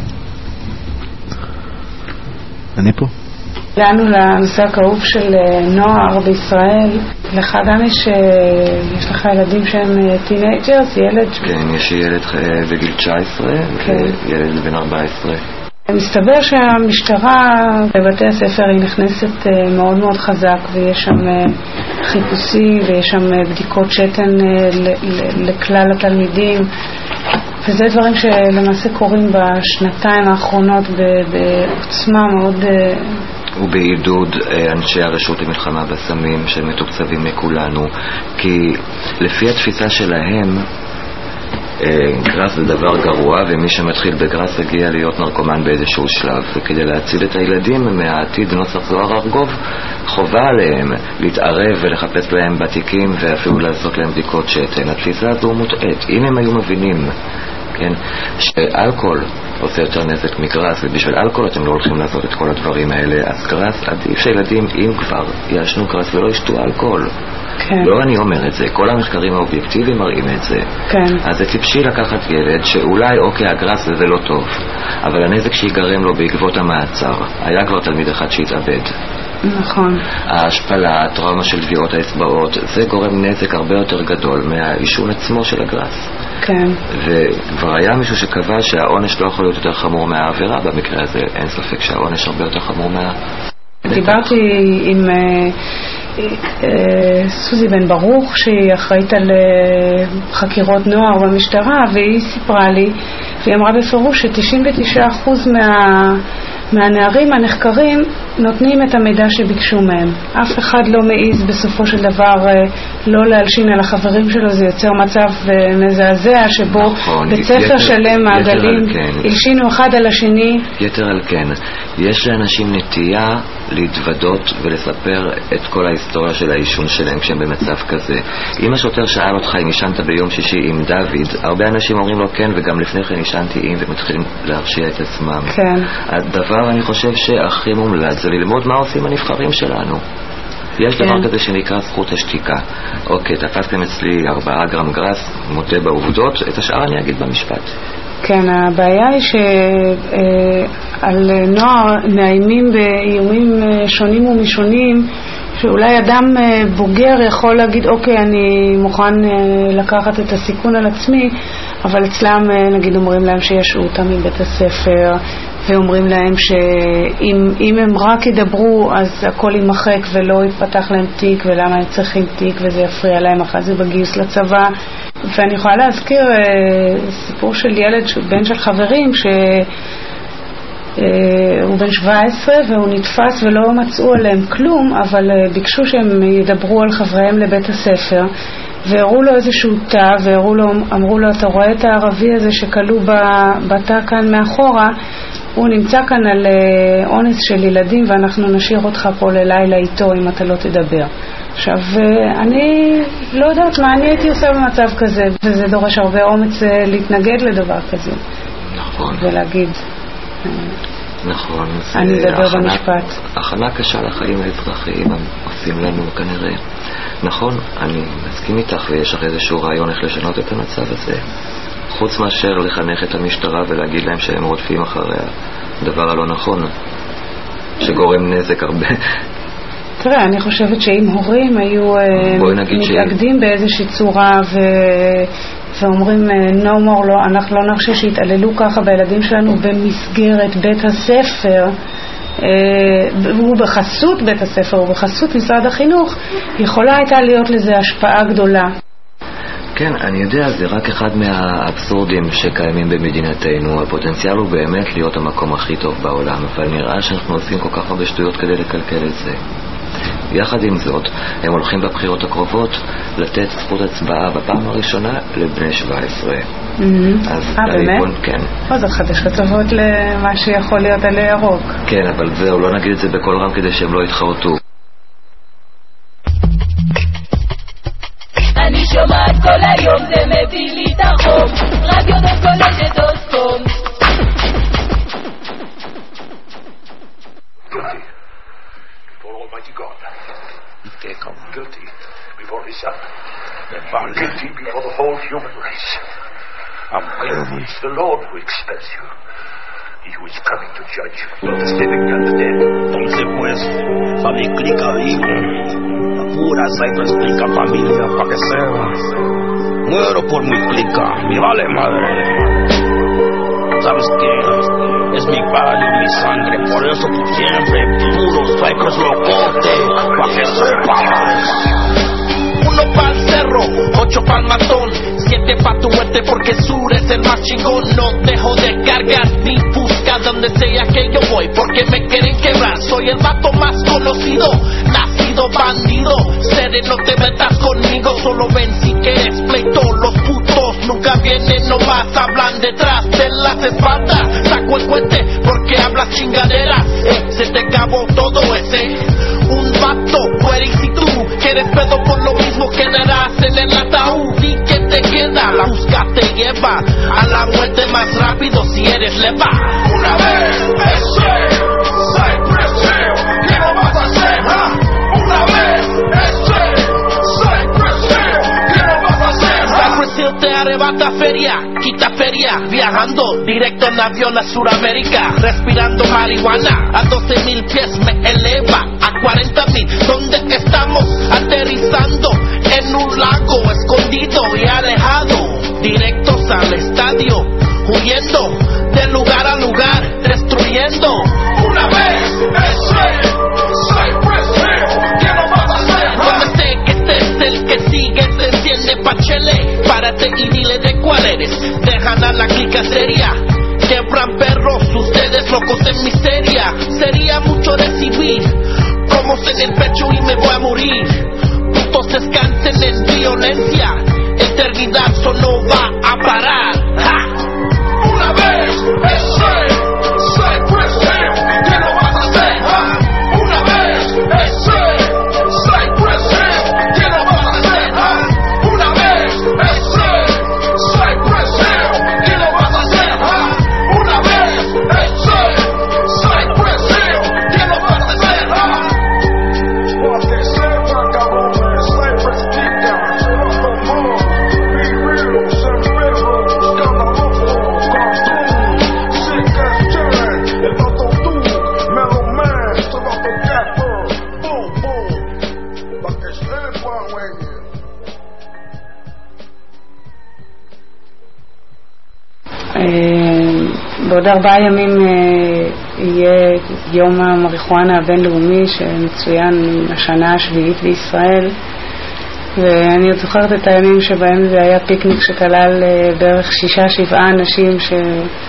Speaker 7: אני פה.
Speaker 2: הגענו לנושא הכאוב של נוער בישראל. לך גם יש, יש לך ילדים שהם טינג'רס, ילד?
Speaker 3: כן, יש ילד בגיל תשע עשרה וילד בן ארבע עשרה.
Speaker 2: מסתבר שהמשטרה בבתי הספר היא נכנסת מאוד מאוד חזק, ויש שם חיפושים ויש שם בדיקות שתן לכלל התלמידים. וזה דברים שלמעשה קורים בשנתיים האחרונות בעוצמה מאוד...
Speaker 3: ובעידוד אנשי הרשות למלחמה בסמים שמתוקצבים מכולנו, כי לפי התפיסה שלהם גראס זה דבר גרוע, ומי שמתחיל בגראס הגיע להיות נרקומן באיזשהו שלב, וכדי להציל את הילדים מהעתיד נוסח זוהר ארגוב חובה עליהם להתערב ולחפש להם בתיקים ואפילו לעשות להם בדיקות שתן. התפיסה הזו מוטעת. אם הם היו מבינים כן, שאלכוהול עושה יותר נזק מגראס, ובשביל אלכוהול אתם לא הולכים לעשות את כל הדברים האלה, אז גראס, עדיף שילדים אם כבר ישנו גראס ולא ישתו אלכוהול. כן. לא אני אומר את זה, כל המחקרים האובייקטיביים מראים את זה. כן. אז זה טיפשי לקחת ילד שאולי אוקיי הגראס זה לא טוב, אבל הנזק שיגרם לו בעקבות המעצר, היה כבר תלמיד אחד שהתאבד.
Speaker 2: נכון.
Speaker 3: ההשפלה, הטראומה של טביעות האצבעות, זה גורם נזק הרבה יותר גדול מהעישון עצמו של הגראס.
Speaker 2: כן.
Speaker 3: וכבר היה מישהו שקבע שהעונש לא יכול להיות יותר חמור מהעבירה. במקרה הזה אין ספק שהעונש הרבה יותר חמור מה...
Speaker 2: דיברתי עם סוזי בן ברוך שהיא אחראית על חקירות נוער במשטרה, והיא סיפרה לי והיא אמרה בפירוש ש-תשעים ותשעה אחוז מה... מהנערים הנחקרים נותנים את המידע שביקשו מהם. אף אחד לא מעיז בסופו של דבר לא להלשין על החברים שלו. זה יוצר מצב מזעזע שבו
Speaker 3: נכון,
Speaker 2: בית ספר
Speaker 3: יתר,
Speaker 2: שלם מעגלים
Speaker 3: כן.
Speaker 2: הלשינו אחד על השני.
Speaker 3: יתר על כן, יש לאנשים נטייה להתוודות ולספר את כל ההיסטוריה של העישון שלהם כשהם במצב כזה. אם השוטר שאל אותך אם ישנת ביום שישי עם דוד, הרבה אנשים אומרים לו כן, וגם לפני כן ישנתי עם, ומתחילים להרשיע את עצמם. כן. הדבר אני חושב שהכי מומלץ זה ללמוד מה עושים הנבחרים שלנו. יש כן. דבר כזה שנקרא זכות השתיקה. אוקיי, תפסתם אצלי ארבעה גרם גראס, מודה בעובדות, את השאר אני אגיד במשפט.
Speaker 2: כן, הבעיה היא שעל נוער מאיימים באיומים שונים ומשונים, שאולי אדם בוגר יכול להגיד אוקיי, אני מוכן לקחת את הסיכון על עצמי, אבל אצלם נגיד אומרים להם שישעו אותם מבית הספר, ואומרים להם שאם הם רק ידברו אז הכל יימחק ולא יפתח להם תיק, ולמה הם צריכים תיק וזה יפריע להם אחרי זה בגיוס לצבא. ואני יכולה להזכיר סיפור של ילד, בן של חברים, שהוא בן שבע עשרה והוא נתפס ולא מצאו עליהם כלום, אבל ביקשו שהם ידברו על חבריהם לבית הספר, והראו לו איזשהו תא, ואמרו לו, אמרו לו, אתה רואה את הערבי הזה שקלו בתא כאן מאחורה, הוא נמצא כאן על אונס של ילדים, ואנחנו נשאיר אותך פה ללילה איתו אם אתה לא תדבר. עכשיו, אני לא יודעת מה אני הייתי עושה במצב כזה, וזה דורש הרבה אומץ להתנגד לדבר כזה.
Speaker 3: נכון.
Speaker 2: ולהגיד,
Speaker 3: נכון.
Speaker 2: אני אדבר במשפט.
Speaker 3: הכנה קשה לחיים האזרחיים עושים לנו כנראה. נכון, אני מסכים איתך, ויש אחרי איזשהו רעיון איך לשנות את המצב הזה. חוץ מאשר לחנך את המשטרה ולהגיד להם שהם רודפים אחרי הדבר הלא נכון, שגורם נזק הרבה.
Speaker 2: תראה, אני חושבת שאם הורים היו מתאגדים ש... באיזושהי צורה ו... ואומרים no more, לא, אנחנו לא נרשה שהתעללו ככה בילדים שלנו במסגרת בית הספר, הוא בחסות בית הספר, הוא בחסות משרד החינוך, יכולה הייתה להיות לזה השפעה גדולה.
Speaker 3: כן, אני יודע, זה רק אחד מהאבסורדים שקיימים במדינתנו. הפוטנציאל הוא באמת להיות המקום הכי טוב בעולם, אבל נראה שאנחנו עושים כל כך הרבה שטויות כדי לקלקל את זה. יחד עם זאת, הם הולכים בבחירות הקרובות לתת זכות הצבעה בפעם הראשונה לבני שבע עשרה.
Speaker 2: אז אה, באמת?
Speaker 3: כן.
Speaker 2: אז עוד חדשות טובות למה שיכול להיות על ירוק.
Speaker 3: כן, אבל זהו, לא נגיד את זה בכל רם כדי שהם לא יתחרטו.
Speaker 7: אני שומעת כל היום, זה מביא לי את החום, רדיו דוקולדת דוט קום.
Speaker 8: Before Almighty God, they come guilty before His Son, and found guilty before the whole human race. And where is the Lord who expels you? He who is coming to judge both the living and the dead.
Speaker 9: Entonces pues, pa' mi clica digo, la pura Saito explica familia pa' que sea. Muero por mi clica, me vale madre. ¿Sabes qué? Es mi padre y mi sangre, por eso por siempre, puros Saicos locote, pa' que sepas. Uno pa'l cerro, ocho pa'l matón,
Speaker 10: siete pa' tu muerte porque Sur es el más chingón. No dejo de cargar ni busca donde sea que yo voy porque me quieren quebrar. Soy el vato más conocido, nacido bandido. Sede, no te metas conmigo, solo ven si quieres pleito. Los putos nunca vienen, nomás hablan detrás de las espaldas. Saco el cuente porque hablas chingaderas. Eh, se te acabó todo ese. Un vato, mueres si tú quieres pedo por lo mismo quedarás en el ataúd. ¿Y qué te queda? La busca te lleva a la muerte más rápido si eres leva.
Speaker 1: Una vez ese Cypress Hill, ¿qué no vas a hacer? ¿Ah? Una vez ese Cypress Hill, ¿qué no vas a hacer? ¿Ah?
Speaker 10: Cypress Hill te arrebata feria, quita feria, viajando directo en avión a Suramérica, respirando marihuana a doce mil pies me eleva a cuarenta mil. ¿Dónde estamos? Aterrizando en un lago escondido y alejado, directos al estadio, huyendo de lugar a lugar, destruyendo.
Speaker 1: Una vez ese Cypress Hill, ¿qué no vas a hacer?
Speaker 10: Donde sé que este es el que sigue, se enciende pachele. Párate y dile de cuál eres. Dejan a la clica seria, quebran perros, ustedes locos en miseria. Sería mucho recibir comos en el pecho y me voy a morir. Putos descansen en violencia, eternidad solo va a parar. ¡Ja!
Speaker 1: Una vez ese Cypress Hill, ¿qué no vas a hacer? ¿Ah? Una vez ese Cypress Hill, ¿qué no vas a hacer? ¿Ah? Una vez ese Cypress Hill, ¿qué no vas a hacer? ¿Ah? Una vez ese Cypress Hill, ¿qué no vas a hacer? ¿Ah? Porque sepa, cabrón, Cypress Hill, se lo tomó, Big Real, San Pedro, Camarón, Cartoon, Sick as Turn, el Doctor Duke, Mellow Man, el Doctor Gaffer, boom, boom, para que sepan, güey.
Speaker 2: בעוד ארבעה ימים יהיה יום המריחואנה הבינלאומי שמצוין השנה השביעית בישראל, ואני עוד זוכרת את הימים שבהם זה היה פיקניק שכלל בערך שישה שבעה אנשים ש...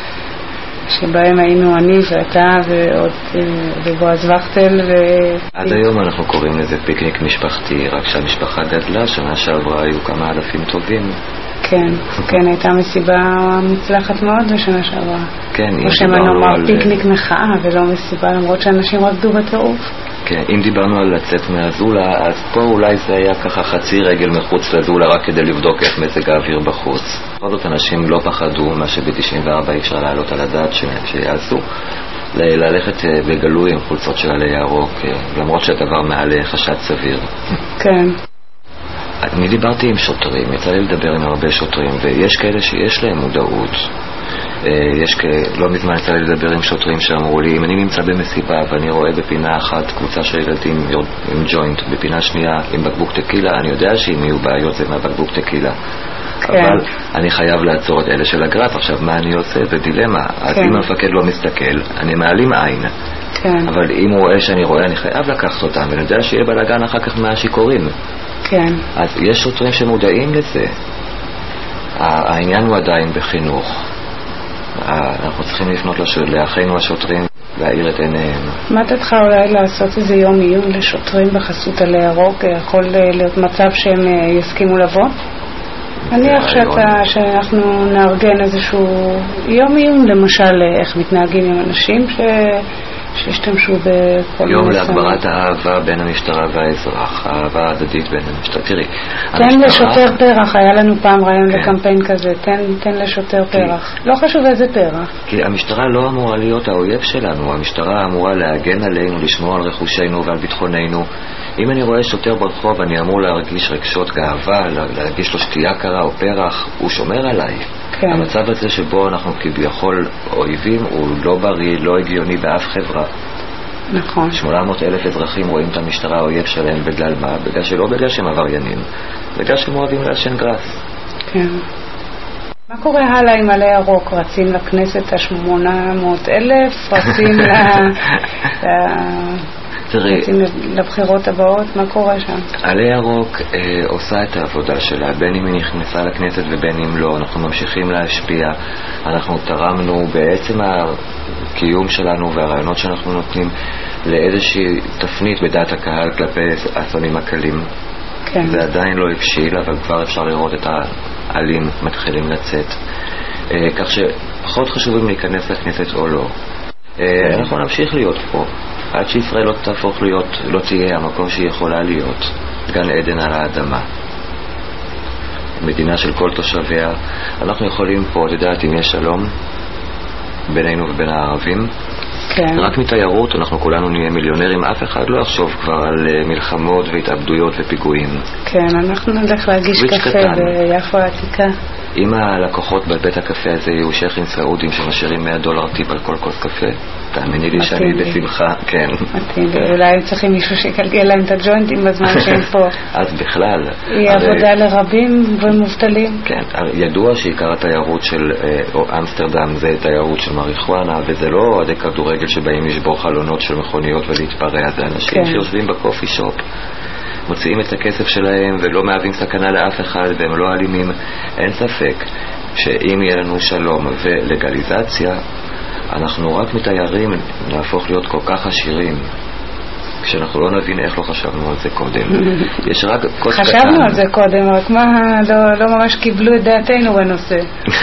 Speaker 2: שבהם היינו אני ואתה ועוד ובועז וכטל ו...
Speaker 3: עד היום אנחנו קוראים לזה פיקניק משפחתי, רק שהמשפחה גדלה, שנה שעברה היו כמה אלפים טובים.
Speaker 2: כן, כן, הייתה מסיבה מוצלחת מאוד בשנה שעברה.
Speaker 3: כן, אם
Speaker 2: או שמה
Speaker 3: דיברנו
Speaker 2: נאמר
Speaker 3: על...
Speaker 2: פיקניק מחאה ולא מסיבה, למרות שאנשים רקדו בטירוף.
Speaker 3: כן, אם דיברנו על לצאת מהזולה, אז פה אולי זה היה ככה חצי רגל מחוץ לזולה רק כדי לבדוק איך מזג האוויר בחוץ. בכל זאת אנשים לא פחדו מה שב-תשעים וארבע אפשר לעלות על הדעת שיעשו, ללכת בגלוי עם חולצות של עלי ירוק, למרות שהדבר מעלה חשד סביר.
Speaker 2: כן.
Speaker 3: אני דיברתי עם שוטרים, יצא לי לדבר עם הרבה שוטרים, ויש כאלה שיש להם מודעות. יש כ... לא מזמן יצא לי לדבר עם שוטרים שאמרו לי, אם אני נמצא במסיבה ואני רואה בפינה אחת קבוצה של ילדים עם ג'וינט, בפינה שנייה עם בקבוק טקילה, אני יודע שאם יהיו בעיות זה מהבקבוק טקילה. כן. אבל אני חייב לעצור את אלה של הגרף. עכשיו, מה אני עושה? זה דילמה. אז כן. אם המפקד לא מסתכל, אני מעלים עין.
Speaker 2: כן.
Speaker 3: אבל אם הוא רואה שאני רואה, אני חייב לקחת אותם, ואני יודע שיהיה בלגן אחר כך מהשיקורים.
Speaker 2: כן.
Speaker 3: אז יש שוטרים שמודעים לזה. העניין הוא עדיין בחינוך. אנחנו צריכים לפנות לאחינו השוטרים להאיר את עיניהם.
Speaker 2: מה דעתך אולי לעשות איזה יום עיון לשוטרים בחסות עלי ירוק? יכול להיות מצב שהם יסכימו לבוא? נניח שאתה, שאנחנו נארגן איזשהו יום עיון, למשל איך מתנהגים עם אנשים ש... שהשתמשו בכל
Speaker 3: יום להגברת האהבה בין המשטרה והאזרח, האהבה הדדית בין המשטרה. תראי,
Speaker 2: תן לשוטר פרח, היה לנו פעם רעיון לקמפיין כזה, תן לשוטר פרח, לא חשוב איזה פרח.
Speaker 3: כי המשטרה לא אמורה להיות האויב שלנו, המשטרה אמורה להגן עלינו, לשמור על רכושנו ועל ביטחוננו. אם אני רואה שוטר ברחוב, אני אמור להרגיש רגשות גאווה, להרגיש לו שתייה קרה או פרח, הוא שומר עליי. כן. המצב הזה שבו אנחנו כביכול אויבים הוא לא בריא, לא הגיוני באף חברה.
Speaker 2: נכון.
Speaker 3: שמונה מאות אלף אזרחים רואים את המשטרה האויב שלהם בגלל מה? בגלל שלא בגלל שהם עבריינים, בגלל שהם אוהבים לעשן גראס.
Speaker 2: כן. מה קורה הלאה עם עלי ירוק? רצים לכנסת ה-שמונה מאות אלף, רצים ל...
Speaker 3: תראי,
Speaker 2: לבחירות הבאות, מה קורה שם?
Speaker 3: עלה ירוק אה, עושה את העבודה שלה, בין אם היא נכנסה לכנסת ובין אם לא. אנחנו ממשיכים להשפיע, אנחנו תרמנו בעצם הקיום שלנו והרעיונות שאנחנו נותנים לאיזושהי תפנית בדעת הקהל כלפי האסונים הקלים.
Speaker 2: כן.
Speaker 3: זה עדיין לא הבשיל, אבל כבר אפשר לראות את העלים מתחילים לצאת, אה, כך שפחות חשובים להיכנס לכנסת או לא. אה, אנחנו נמשיך להיות פה עד שישראל לא תהפוך להיות, לא תהיה המקום שהיא יכולה להיות, גן עדן על האדמה, מדינה של כל תושביה. אנחנו יכולים פה, את יודעת, אם יש שלום בינינו ובין הערבים,
Speaker 2: כן.
Speaker 3: רק מתיירות אנחנו כולנו נהיה מיליונרים, אף אחד לא יחשוב כבר על מלחמות והתאבדויות ופיגועים.
Speaker 2: כן, אנחנו נלך להגיש קפה קטן. ביפו העתיקה.
Speaker 3: אם הלקוחות בבית הקפה הזה יהיו שייכים סעודים שמשאירים מאה דולר טיפ על כל כוס קפה, תאמיני לי שאני בשמחה, כן.
Speaker 2: מתאים, אולי הם צריכים מישהו שיקלגל להם את הג'וינטים בזמן שהם פה.
Speaker 3: אז בכלל.
Speaker 2: היא עבודה לרבים ומובטלים.
Speaker 3: כן, ידוע שעיקר התיירות של אמסטרדם זה תיירות של מריחואנה, וזה לא אוהדי כדורגל שבאים לשבור חלונות של מכוניות ולהתפרע, זה אנשים שיושבים בקופי שופ, מוציאים את הכסף שלהם ולא מהווים סכנה לאף אחד והם לא אלימים. אין ספק שאם יהיה לנו שלום ולגליזציה, אנחנו רק מתיירים נהפוך להיות כל כך עשירים, כשאנחנו לא נבין איך לא חשבנו על זה קודם. יש רק כוס קטן.
Speaker 2: חשבנו על זה קודם, רק מה, לא, לא ממש קיבלו את דעתנו בנושא.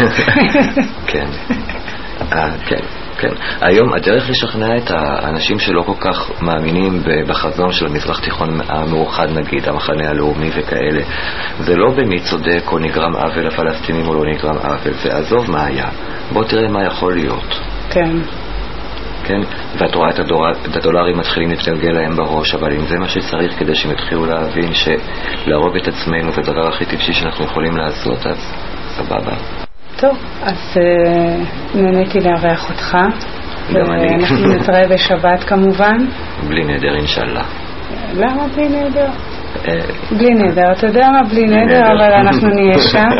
Speaker 3: כן. אה, כן. כן. היום הדרך לשכנע את האנשים שלא כל כך מאמינים בחזון של המזרח תיכון המאוחד, נגיד המחנה הלאומי וכאלה, זה לא במי צודק או נגרם עוול לפלסטינים או לא נגרם עוול, זה עזוב מה היה, בוא תראה מה יכול להיות.
Speaker 2: כן.
Speaker 3: כן, ואת רואה את, הדולר, את הדולרים מתחילים להתגלגל להם בראש, אבל אם זה מה שצריך כדי שהם יתחילו להבין שלהרוג את עצמנו זה הדבר הכי טיפשי שאנחנו יכולים לעשות, אז סבבה.
Speaker 2: טוב, אז uh, נהניתי לארח אותך.
Speaker 3: גם אני.
Speaker 2: אנחנו נתראה בשבת כמובן.
Speaker 3: בלי נדר אינשאללה.
Speaker 2: למה בלי נדר? בלי נדר, אתה יודע מה בלי נדר, אבל אנחנו נהיה שם.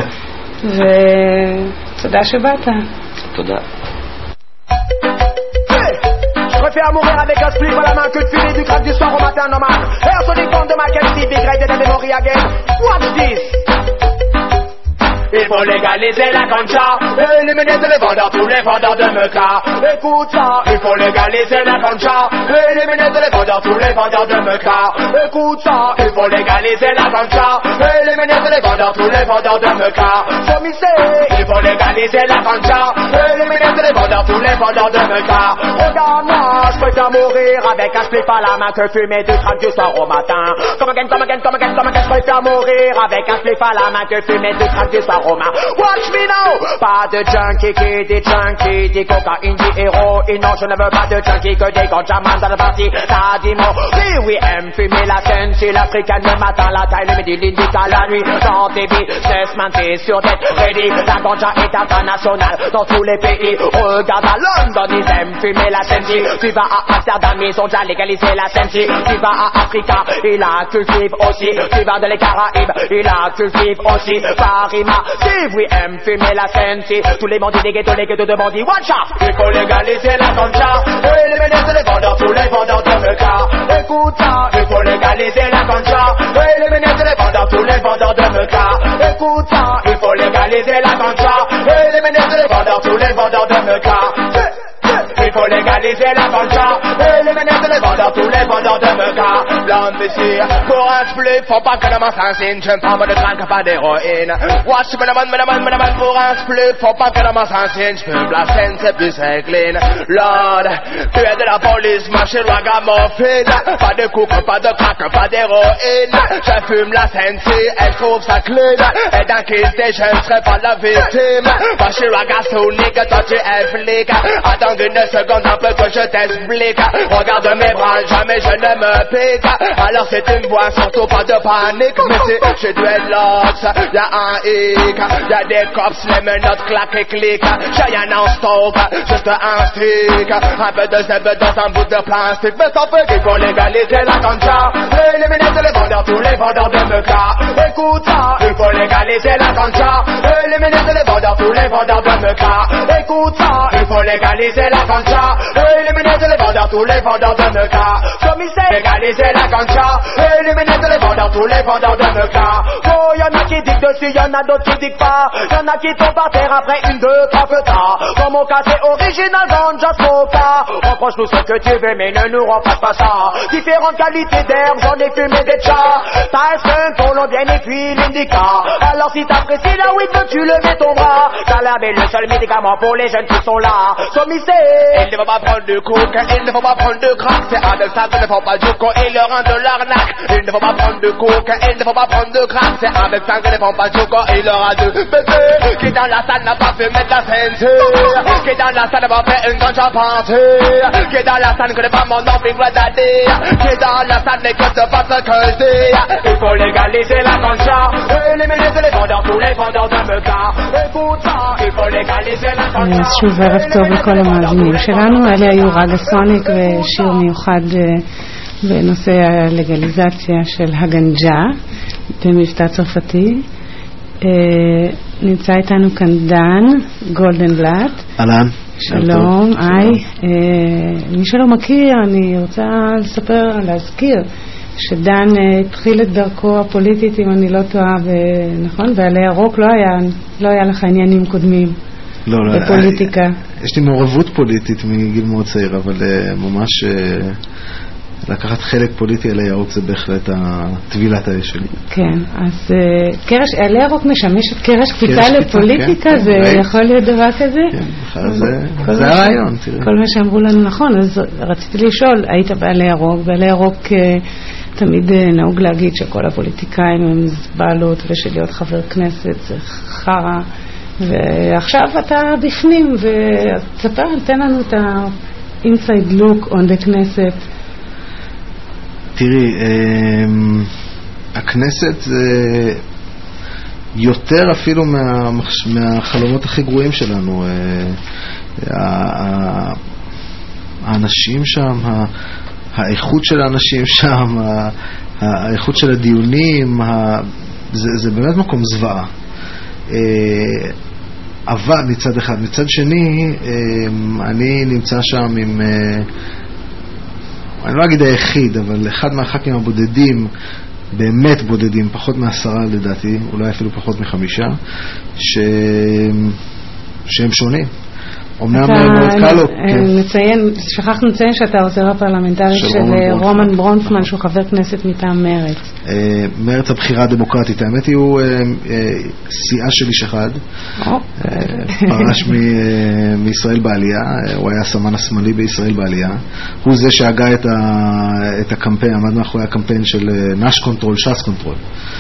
Speaker 2: ותודה שבאת.
Speaker 3: תודה.
Speaker 11: Je préfère mourir avec un split à la main que de filer du crack du soir au matin normal. Air sur les comptes de ma qualité, big ride de la memory again. Watch this! Il faut légaliser la concha, éliminer tous les vendeurs, tous les vendeurs de meca. Écoute ça, il faut légaliser la concha, éliminer tous les vendeurs, tous les vendeurs de meca. Écoute ça, il faut légaliser la concha, éliminer tous les vendeurs, tous les vendeurs de meca. Sommisé, il faut légaliser la concha, éliminer tous les vendeurs, tous les vendeurs de meca. Regarde-moi, je préfère mourir avec un slip à la main que fumer du crack du soir au matin. Come again, come again, come again, come again, je préfère mourir avec un slip à la main que fumer du crack du soir. Watch me now. Pas de junkie qui dit junkie, dit cocaïne, dit héroïne. Non, je ne veux pas de junkie que des ganjamans dans la partie. T'as dit non. Oui, oui, aime fumer la scène. C'est l'africaine le matin, la taille, le midi, l'indica la nuit. Dans tes business, man, t'es sur tête ready. La ganja est internationale dans tous les pays. Regarde à London, ils aiment fumer la scène. Tu vas à Amsterdam, ils ont déjà légalisé la scène. Tu vas à Africa, ils la cultivent aussi. Tu vas dans les Caraïbes, ils la cultivent aussi. Paris, si oui, aime fumer la scène, si tous les bandits des ghettos, les ghettos de bandits, one shot. Il faut légaliser la concha, éliminer tous les vendeurs, tous les vendeurs de meca. Écoute ça, il faut légaliser la concha, éliminer tous les vendeurs, tous les vendeurs de meca. Écoute ça, il faut légaliser la concha, éliminer tous les vendeurs, tous les vendeurs de meca. Il faut légaliser la concha, éliminer tous les vendeurs, tous les vendeurs de meca. Blonde monsieur, pour un split, faut pas que le main s'insigne, je ne prends pas de crack, pas d'héroïne. Watch me demande, me demande, me demande, pour un split, faut pas que le main s'insigne, je fume la scène, c'est plus clean. Lord, tu es de la police, ma chez ragamuffin. Pas de coke, pas de crack, pas d'héroïne. Je fume la scène, si elle trouve ça clean. Et d'un kill station, je serai pas la victime. Ma chez ragamuffin, toi tu es flic. Attends une seconde un peu que je t'explique. Regarde mes bras, jamais je ne me pique. Alors c'est une voix, surtout pas de panique. Mais c'est chez Dreadlocks, y'a un hic, y'a des cops, les menottes claquent et cliquent. J'ai un non-stop, juste un stick, un peu de zèbre dans un bout de plastique. Mais ça fait qu'il faut légaliser la ganja, éliminer les vendeurs, tous les vendeurs de meca. Écoute ça, il faut légaliser la ganja, éliminer les vendeurs, tous les vendeurs de meca. Écoute ça, il faut légaliser la ganja, éliminer les vendeurs, tous les vendeurs de meca. Comme il sait légaliser la ganja, éliminer les vendeurs, tous les vendeurs de meca. Oh, y'en a qui disent dessus, y'en a d'autres qui disent pas. Y'en a qui tombent par terre après une, deux, trois que t'as. Dans mon cas c'est original ganja smoka. Reproche-nous ce que tu veux mais ne nous reproche pas ça. Différentes qualités d'herbes, j'en ai fumé des chats. T'as un skunk, colombienne et puis l'indica. Alors si t'apprécies la weed, tu le mets ton bras. Cannabis est le seul médicament pour les jeunes qui sont là. Sommissé, il ne faut pas prendre de coke, il ne faut pas prendre de crack. C'est avec ça qu'il ne faut pas du coup et le rend de l'arnaque. Il ne faut pas prendre de coke, il ne faut pas prendre de crack. C'est avec ça qu'il ne faut pas du coup et le rend de bébé. Qui dans la salle n'a pas fait mettre la ceinture. Qui dans la salle n'a pas fait une ganja peinture. Qui dans la salle connaît pas mon nom, Big Daddy. Qui dans la salle n'écoute pas ce que je dis. Il faut légaliser la ganja, éliminer les vendeurs, tous les vendeurs de meca. Écoute ça, il faut légaliser la ganja.
Speaker 2: שוב ערב טוב לכל המאזינים שלנו. אלה היו רגע סוניק ושיר מיוחד בנושא הלגליזציה של הגנג'ה במבטא צרפתי. נמצא איתנו כאן דן גולדנבלט.
Speaker 12: אהלן.
Speaker 2: שלום, היי. מי שלא מכיר, אני רוצה לספר, להזכיר שדן התחיל את דרכו הפוליטית, אם אני לא טועה, נכון? ועלי ירוק לא היה, לא היה לך עניינים קודמים
Speaker 12: לא, לא,
Speaker 2: בפוליטיקה.
Speaker 12: יש לי מעורבות פוליטית מגיל מאוד צעיר, אבל ממש לקחת חלק פוליטי עלי ירוק זה בהחלט הטבילת האש שלי.
Speaker 2: כן, אז קרש, עלי ירוק משמשת קרש קפיצה לפוליטיקה, זה יכול להיות דבר כזה?
Speaker 12: כן, זה הרעיון.
Speaker 2: כל מה שאמרו לנו נכון, אז רציתי לשאול, היית בעלי ירוק, בעלי ירוק תמיד נהוג להגיד שכל הפוליטיקאים הם זבלות ושלהיות חבר כנסת זה חרה, ועכשיו אתה בפנים, ותספר, תן לנו את ה-inside look on the כנסת.
Speaker 12: תראי, הכנסת זה יותר אפילו מהחלומות הכי גרועים שלנו. האנשים שם, האיכות של האנשים שם, האיכות של הדיונים, זה, זה באמת מקום זוועה. אבל מצד אחד, מצד שני, אני נמצא שם עם, אני לא אגיד היחיד, אבל אחד מהח"כים הבודדים, באמת בודדים, פחות מעשרה לדעתי, אולי אפילו פחות מחמישה, ש... שהם שונים. אמנם מאוד קל לו.
Speaker 2: נציין, שכחנו לציין שאתה עוזר הפרלמנטרי של רומן ברונפמן, שהוא חבר כנסת מטעם מרץ.
Speaker 12: מרץ הבחירה הדמוקרטית, האמת היא הוא סיעה של איש אחד, פרש מישראל בעלייה, הוא היה הסמן השמאלי בישראל בעלייה, הוא זה שהגה את הקמפיין, עמד מאחורי הקמפיין של נש קונטרול, שס קונטרול,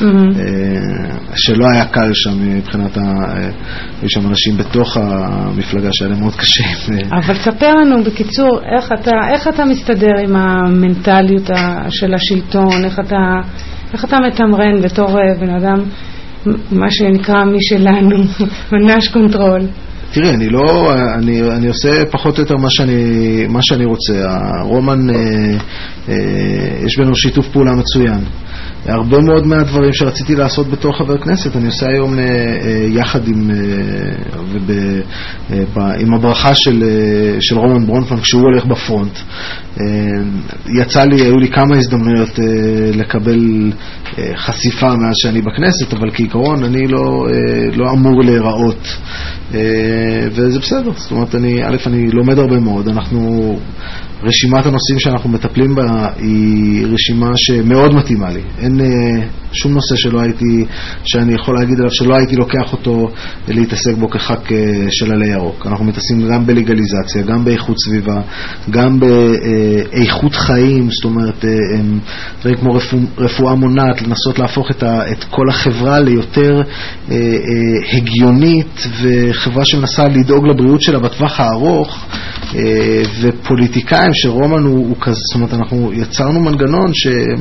Speaker 12: שלא היה קל שם מבחינת, יש שם אנשים בתוך המפלגה שהיה להם מאוד קשה.
Speaker 2: אבל תספר לנו בקיצור, איך אתה, איך אתה מסתדר עם המנטליות של השלטון, איך אתה, איך אתה מתמרן בתור בן אדם, מה שנקרא מי שלנו, מנש קונטרול?
Speaker 12: תראה, אני לא, אני, אני עושה פחות או יותר מה שאני, מה שאני רוצה. הרומן, אה, אה, יש בינו שיתוף פעולה מצוין. הרבה מאוד מהדברים שרציתי לעשות בתור חבר כנסת, אני עושה היום אה, אה, יחד עם, אה, וב, אה, ב, עם הברכה של, אה, של רומן ברונפמן כשהוא הולך בפרונט. אה, יצא לי, היו לי כמה הזדמנויות אה, לקבל אה, חשיפה מאז שאני בכנסת, אבל כעיקרון אני לא, אה, לא אמור להיראות. וזה בסדר, זאת אומרת, אני, א', אני לומד הרבה מאוד, אנחנו, רשימת הנושאים שאנחנו מטפלים בה היא רשימה שמאוד מתאימה לי, אין, אין שום נושא שלא הייתי, שאני יכול להגיד עליו שלא הייתי לוקח אותו להתעסק בו כחק של עלי ירוק. אנחנו מתעסקים גם בלגליזציה, גם באיכות סביבה, גם באיכות חיים, זאת אומרת, דברים כמו רפוא, רפואה מונעת, לנסות להפוך את, ה, את כל החברה ליותר הגיונית, וחברה שמנסה לדאוג לבריאות שלה בטווח הארוך, ופוליטיקאים שרומן הוא, הוא כזה, זאת אומרת, אנחנו יצרנו מנגנון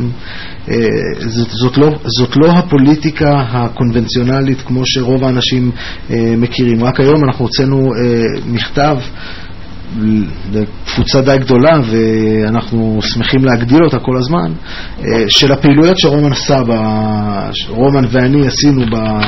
Speaker 12: שזאת לא, זאת לא הפוליטיקה הקונבנציונלית כמו שרוב האנשים מכירים. רק היום אנחנו הוצאנו מכתב תפוצה די גדולה, ואנחנו שמחים להגדיל אותה כל הזמן, של הפעילויות שרומן עשה, רומן ואני עשינו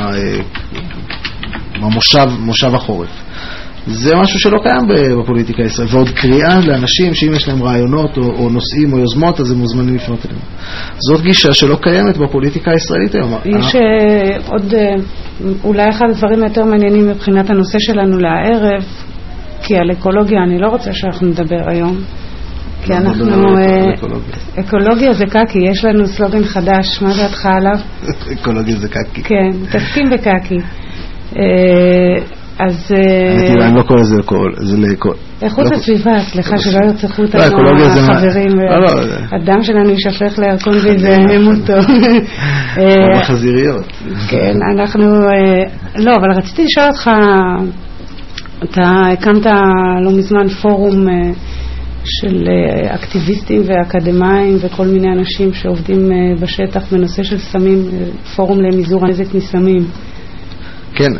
Speaker 12: במושב, מושב החורף. זה משהו שלא קיים בפוליטיקה הישראלית, ועוד קריאה לאנשים שאם יש להם רעיונות או, או נושאים או יוזמות, אז הם מוזמנים לפנות אליהם. זאת גישה שלא קיימת בפוליטיקה הישראלית היום.
Speaker 2: יש עוד, אולי אחד הדברים יותר מעניינים מבחינת הנושא שלנו לערב, כי על אקולוגיה אני לא רוצה שאנחנו נדבר היום, כי אנחנו, אקולוגיה זה קקי, יש לנו סלוגן חדש, מה דעתך עליו?
Speaker 12: אקולוגיה זה קקי.
Speaker 2: כן, תסכים בקקי. אז
Speaker 12: אני לא קורא לזה לקול, זה לקול.
Speaker 2: איכות הסביבה, סליחה שלא ירצחו אותנו החברים, הדם שלנו יישפך לירקון וזה מותו.
Speaker 12: בחזיריות.
Speaker 2: כן, אנחנו, לא, אבל רציתי לשאול אותך, אתה הקמת לא מזמן פורום של אקטיביסטים ואקדמיים וכל מיני אנשים שעובדים בשטח בנושא של סמים, פורום למזעור הנזק מסמים. כן,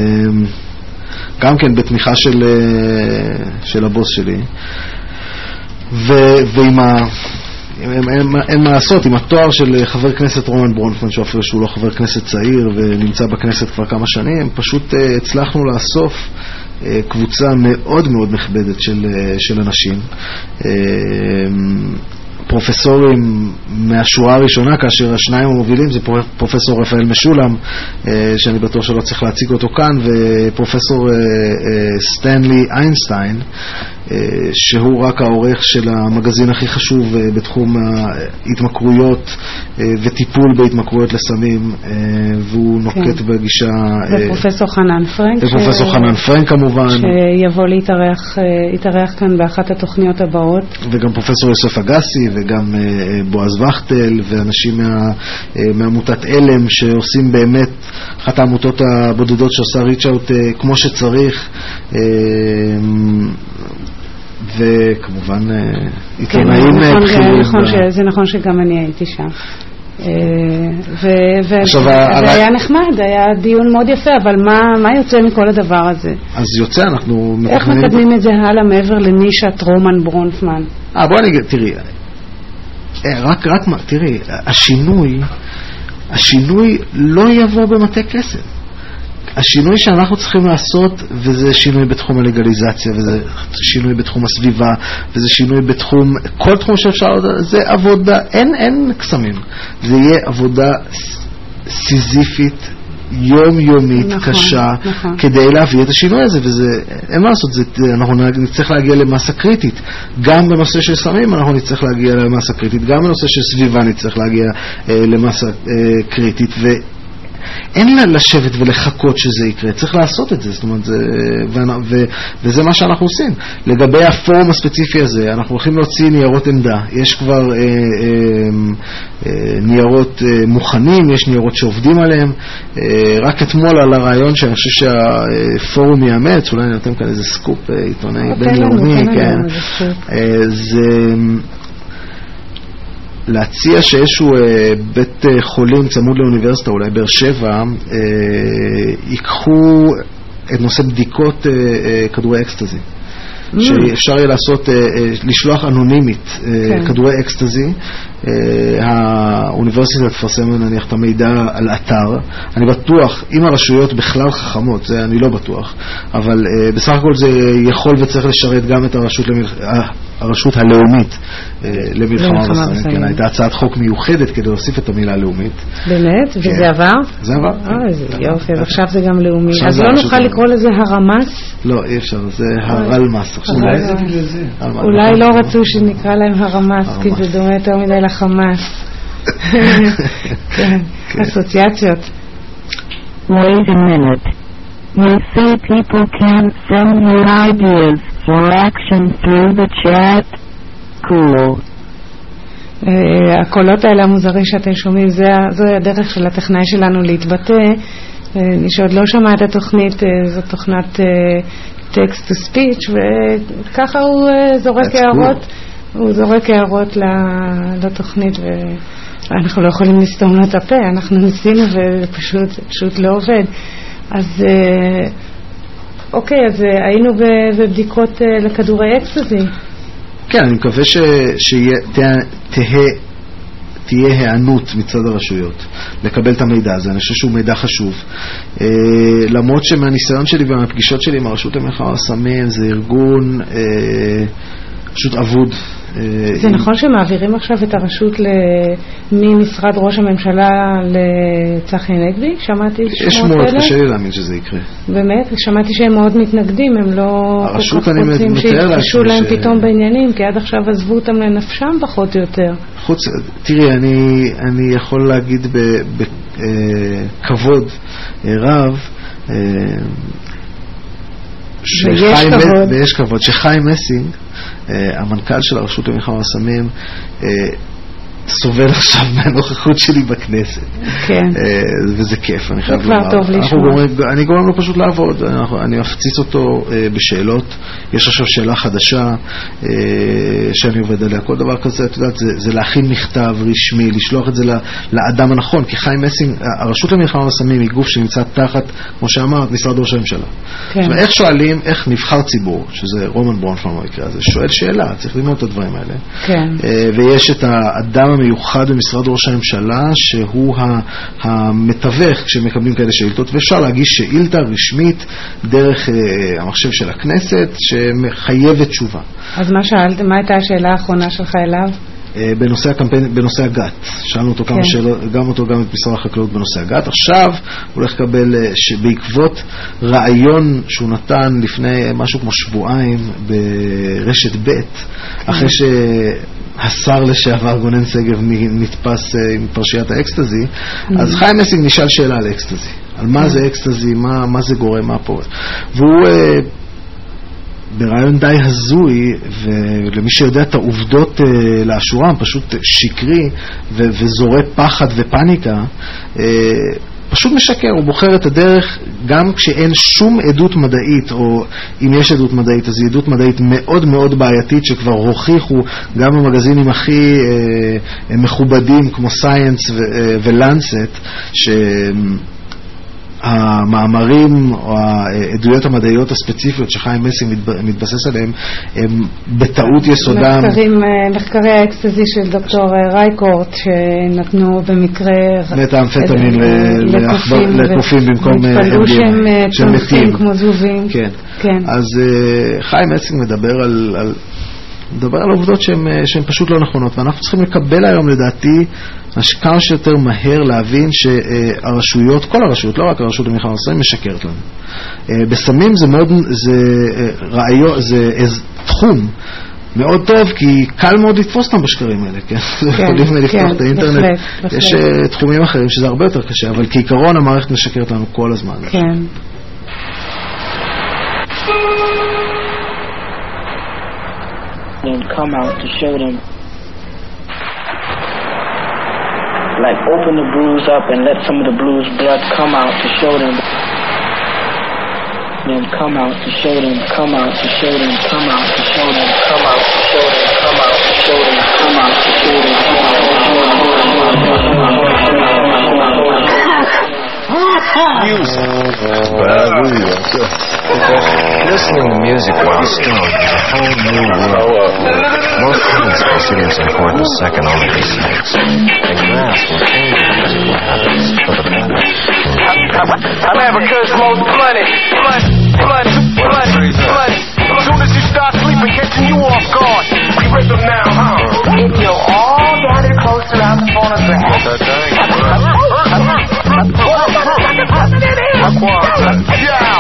Speaker 12: גם כן בתמיכה של, של הבוס שלי, ו, ועם ה... אין, אין, אין מה לעשות, עם התואר של חבר כנסת רומן ברונפמן, שאפילו שהוא לא חבר כנסת צעיר ונמצא בכנסת כבר כמה שנים, פשוט הצלחנו לאסוף קבוצה מאוד מאוד מכבדת של, של אנשים, פרופסורים מהשורה הראשונה, כאשר השניים המובילים זה פרופסור רפאל משולם, שאני בטוח שלא צריך להציג אותו כאן, ופרופסור סטנלי איינשטיין, שהוא רק העורך של המגזין הכי חשוב בתחום ההתמכרויות וטיפול בהתמכרויות לסמים, והוא נוקט בגישה...
Speaker 2: ופרופסור חנן פרנק.
Speaker 12: ופרופסור חנן פרנק כמובן.
Speaker 2: שיבוא להתארח, להתארח כאן באחת התוכניות הבאות.
Speaker 12: וגם פרופסור יוסף אגסי וגם בועז וכטל ואנשים מה, מעמותת אלם שעושים באמת אחת העמותות הבודדות שעושה ריצ'אוט כמו שצריך, וכמובן עיתונאים בכירים.
Speaker 2: זה נכון שגם אני הייתי שם. וזה היה נחמד, היה דיון מאוד יפה, אבל מה יוצא מכל הדבר הזה?
Speaker 12: אז יוצא, אנחנו...
Speaker 2: איך מקדמים את זה הלאה מעבר לנישת רומן ברונפמן?
Speaker 12: אה, בוא נגיד, תראי, רק, רק מה, תראי, השינוי, השינוי לא יבוא במטה כסף. השינוי שאנחנו צריכים לעשות, וזה שינוי בתחום הלגליזציה, וזה שינוי בתחום הסביבה, וזה שינוי בתחום, כל תחום שאפשר, זה עבודה, אין, אין קסמים. זה יהיה עבודה סיזיפית, יומיומית, נכון, קשה, נכון. כדי להביא את השינוי הזה, וזה, אין מה לעשות, זה, אנחנו נצטרך להגיע למסה קריטית. גם בנושא של סמים אנחנו נצטרך להגיע למסה קריטית, גם בנושא של סביבה נצטרך להגיע אה, למסה אה, קריטית, ו... אין לה לשבת ולחכות שזה יקרה, צריך לעשות את זה, זאת אומרת, זה, ו, ו, וזה מה שאנחנו עושים. לגבי הפורום הספציפי הזה, אנחנו הולכים להוציא ניירות עמדה, יש כבר אה, אה, אה, ניירות אה, מוכנים, יש ניירות שעובדים עליהם, אה, רק אתמול על הרעיון שאני חושב שהפורום יאמץ, אולי אני נותן כאן איזה סקופ אה, עיתונאי בינלאומי, כן, אה, זה... להציע שאיזשהו אה, בית אה, חולים צמוד לאוניברסיטה, אולי באר שבע, אה, ייקחו את נושא בדיקות אה, אה, כדורי אקסטזי. Mm. שאפשר יהיה לעשות, אה, אה, לשלוח אנונימית אה, כן. כדורי אקסטזי. אה, האוניברסיטה תפרסם נניח את המידע על אתר. אני בטוח, אם הרשויות בכלל חכמות, זה אני לא בטוח, אבל אה, בסך הכל זה יכול וצריך לשרת גם את הרשות למלח... הרשות הלאומית למלחמה בסמים. כן, הייתה הצעת חוק מיוחדת כדי להוסיף את המילה לאומית.
Speaker 2: באמת? וזה עבר?
Speaker 12: זה עבר.
Speaker 2: אה, איזה יופי, ועכשיו זה גם לאומי. אז לא נוכל לקרוא לזה הרמס?
Speaker 12: לא, אי אפשר, זה הרלמס.
Speaker 2: אולי לא רצו שנקרא להם הרמס, כי זה דומה יותר מדי לחמאס. כן, אסוציאציות.
Speaker 13: Wait a minute. You say people can't send you ideas for action through the chat? Cool.
Speaker 2: Uh, הקולות האלה המוזרים שאתם שומעים, זה, זו הדרך של הטכנאי שלנו להתבטא. Uh, מי שעוד לא שמע את התוכנית, uh, זו תוכנת uh, text to speech, וככה הוא uh, זורק הערות, cool. הוא זורק הערות לתוכנית, ואנחנו לא יכולים לסתום לו את הפה, אנחנו ניסינו ופשוט פשוט לא עובד. אז אוקיי, אז היינו בבדיקות לכדורי אקסטזי.
Speaker 12: כן, אני מקווה שתהיה הענות מצד הרשויות לקבל את המידע הזה. אני חושב שהוא מידע חשוב, למרות שמהניסיון שלי ומהפגישות שלי עם הרשות למלחמה בסמים, זה ארגון פשוט עבוד.
Speaker 2: זה נכון שמעבירים עכשיו את הרשות ממשרד ראש הממשלה לצחי הנגבי? שמעתי
Speaker 12: יש מאוד, קשה לי להאמין שזה יקרה.
Speaker 2: באמת? שמעתי שהם מאוד מתנגדים, הם לא כל כך רוצים שיתחשו להם פתאום בעניינים, כי עד עכשיו עזבו אותם לנפשם פחות או יותר.
Speaker 12: חוץ, תראי, אני, אני יכול להגיד בכבוד רב,
Speaker 2: ויש כבוד.
Speaker 12: ויש כבוד שחיים מסינג, המנכ"ל של הרשות למלחמה בסמים, סובל עכשיו מהנוכחות שלי בכנסת.
Speaker 2: כן.
Speaker 12: וזה כיף, אני חייב
Speaker 2: לומר. זה כבר טוב לשמוע.
Speaker 12: אני גורם לו פשוט לעבוד, אני מפציץ אותו בשאלות. יש עכשיו שאלה חדשה שאני עובד עליה. כל דבר כזה, את יודעת, זה, זה להכין מכתב רשמי, לשלוח את זה לאדם הנכון, כי חיים מסינג, הרשות למלחמה בסמים היא גוף שנמצא תחת, כמו שאמרת, משרד ראש הממשלה. כן. זאת אומרת, איך שואלים, איך נבחר ציבור, שזה רומן ברונפמן במקרה הזה, שואל שאלה, צריך ללמוד את הדברים האלה.
Speaker 2: כן.
Speaker 12: ויש את האדם המיוחד במשרד ראש הממשלה שהוא המתווך כשמקבלים כאלה שאילתות, ואפשר להגיש שאילתה רשמית דרך המחשב של הכנסת שמחייבת תשובה.
Speaker 2: אז מה שאלת, מה הייתה השאלה האחרונה שלך אליו?
Speaker 12: בנושא הקמפיין, בנושא הגת. שאלנו אותו כמה שאלות, גם אותו, גם את משרד החקלאות בנושא הגת. עכשיו הוא הולך לקבל, שבעקבות רעיון שהוא נתן לפני משהו כמו שבועיים ברשת ב', אחרי שהשר לשעבר גונן שגב נתפס עם פרשיית האקסטזי, אז חיים מסינג נשאל שאלה על אקסטזי. על מה זה אקסטזי, מה, מה זה גורם, מה פה. והוא ברעיון די הזוי, ולמי שיודע את העובדות לאשורם, פשוט שקרי ו- וזורה פחד ופניקה, פשוט משקר. הוא בוחר את הדרך גם כשאין שום עדות מדעית, או אם יש עדות מדעית, אז היא עדות מדעית מאוד מאוד בעייתית, שכבר הוכיחו גם במגזינים הכי אה, מכובדים כמו סייאנס ולנסט, ש... המאמרים או העדויות המדעיות הספציפיות שחיים מסינג מתבסס עליהם הם בטעות יסודם.
Speaker 2: מחקרים, מחקרי האקסטזי של דוקטור רייקורט שנתנו במקרה
Speaker 12: מטאמפטמין לקופים במקום
Speaker 2: התפלאו שהם צומחים כמו זבובים.
Speaker 12: כן. כן. אז חיים מסינג מדבר על, על מדבר על עובדות שהן, שהן פשוט לא נכונות, ואנחנו צריכים לקבל היום לדעתי כמה שיותר מהר להבין שהרשויות, כל הרשויות, לא רק הרשות למלחמה בסמים, משקרת לנו. בסמים זה מאוד, זה רעיון, זה תחום מאוד טוב, כי קל מאוד לתפוס אותם בשקרים האלה, כן? יכולים לפתוח את האינטרנט. יש תחומים אחרים שזה הרבה יותר קשה, אבל כעיקרון המערכת משקרת לנו כל הזמן.
Speaker 2: כן.
Speaker 14: And come out to show them, like open the bruise up and let some of the bruised blood come out to show them. Then come out to show them, come out to show them, come out to show them, come out to show them, come out to show them, come out to show them, come out to show them.
Speaker 15: Music. Hallelujah. Listening to music while stoned is a whole new world. Most humans consider this important second only to sex. They grasp or change musical habits for the better.
Speaker 1: I'm Africa's most money, money, money, money, money. As soon as you start sleeping, catching you off guard. We rhythm now, huh?
Speaker 16: If you'll all gather close around the phonograph.
Speaker 1: What's that thing?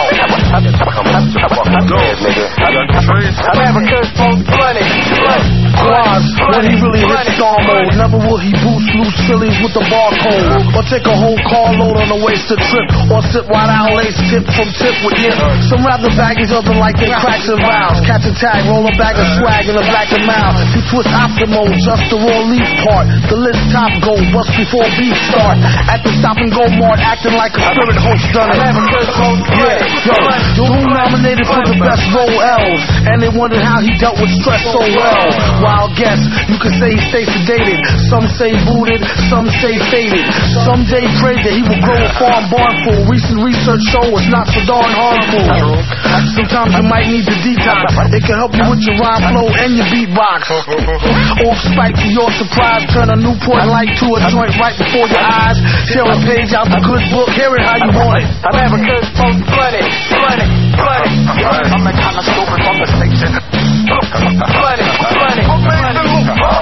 Speaker 1: I'm Africa's most money, money.
Speaker 17: quads when he really hits star mode. Never will he boost loose sillies with the barcode, or take a whole carload on a wasted trip, or sit wide out lace tip from tip with nip. Some rather baggies, other like they cracks and vows. Catch a tag, roll a bag of swag in a black and mouth. You twist optimal, just the raw leaf part. The list top go, bust before beef start. At the stop and go mart, acting like a spirit host done it. Yeah, yo, yo, who nominated for the best role L's? And they wondered how he dealt with stress so well. Wild guess, you could say he stays sedated. Some say booted, some say faded. Some Jay prayed that he would grow a farm barn full. Recent research show it's not so darn harmful. Sometimes you might need the detox. It can help you with your rhyme flow and your beatbox. Off spike to your surprise, turn a Newport light to a joint right before your eyes. Tear a page out the good book, hear it how you want it.
Speaker 1: I'm ever good, folks, flood it, flood it, flood it. I'm the kind of stupid from the station. Flood it, flood it, flood it.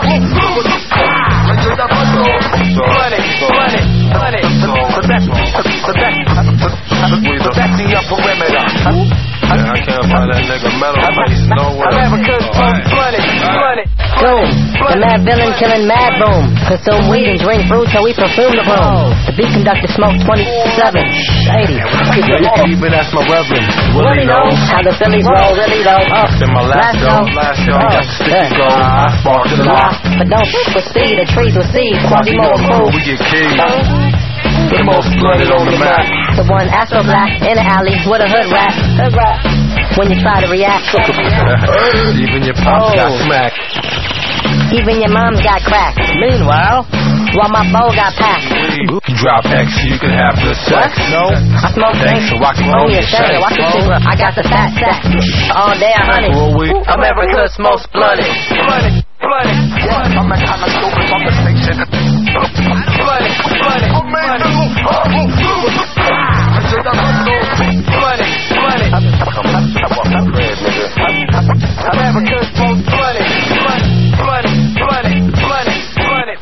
Speaker 1: Flood it, flood it, flood it. Protect, protect, protect the upper perimeter.
Speaker 18: Yeah, I can't find that nigga metal face nowhere.
Speaker 1: I'm ever good, folks, flood it, flood it.
Speaker 19: Boom, the mad villain killing mad boom. Consume weed and drink fruit till we perfume the room. The beat conductor smokes twenty-seven, eighty.
Speaker 18: Even that's my reverend.
Speaker 19: Willie knows how the Phillies roll, really though.
Speaker 18: It's in my last show, last show, got the sticky gold. I spark to the lot.
Speaker 19: But don't f*** with speed, the trees with seeds. Quasimodo crew.
Speaker 18: We get keys. The most flooded on the map.
Speaker 19: The one Astro Black in the alley with a hood rat. Hood rat. When you try to react.
Speaker 18: Even your pops oh. got smacked.
Speaker 19: Even your mom's got cracked. Meanwhile, while my bowl got packed.
Speaker 18: Drop X, you can have the sex.
Speaker 19: What? No, I smoke
Speaker 18: thanks. So I can
Speaker 19: roll your shit. Watch the super. I got the fat sack. All day I honey. America's most blooded.
Speaker 1: Blooded, blooded. I'm the kind of stupid from the station. Blooded, blooded, blooded. Blooded, blooded. America's most blooded. Blooded, blooded, blooded, blooded.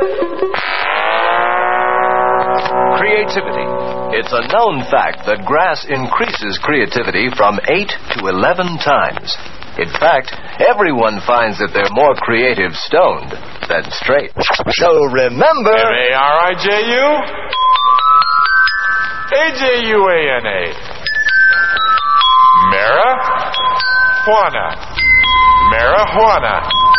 Speaker 20: Creativity. It's a known fact that grass increases creativity from eight to eleven times. In fact, everyone finds that they're more creative stoned than straight. So remember...
Speaker 21: M A R I J U A J U A N A Marijuana. Marijuana.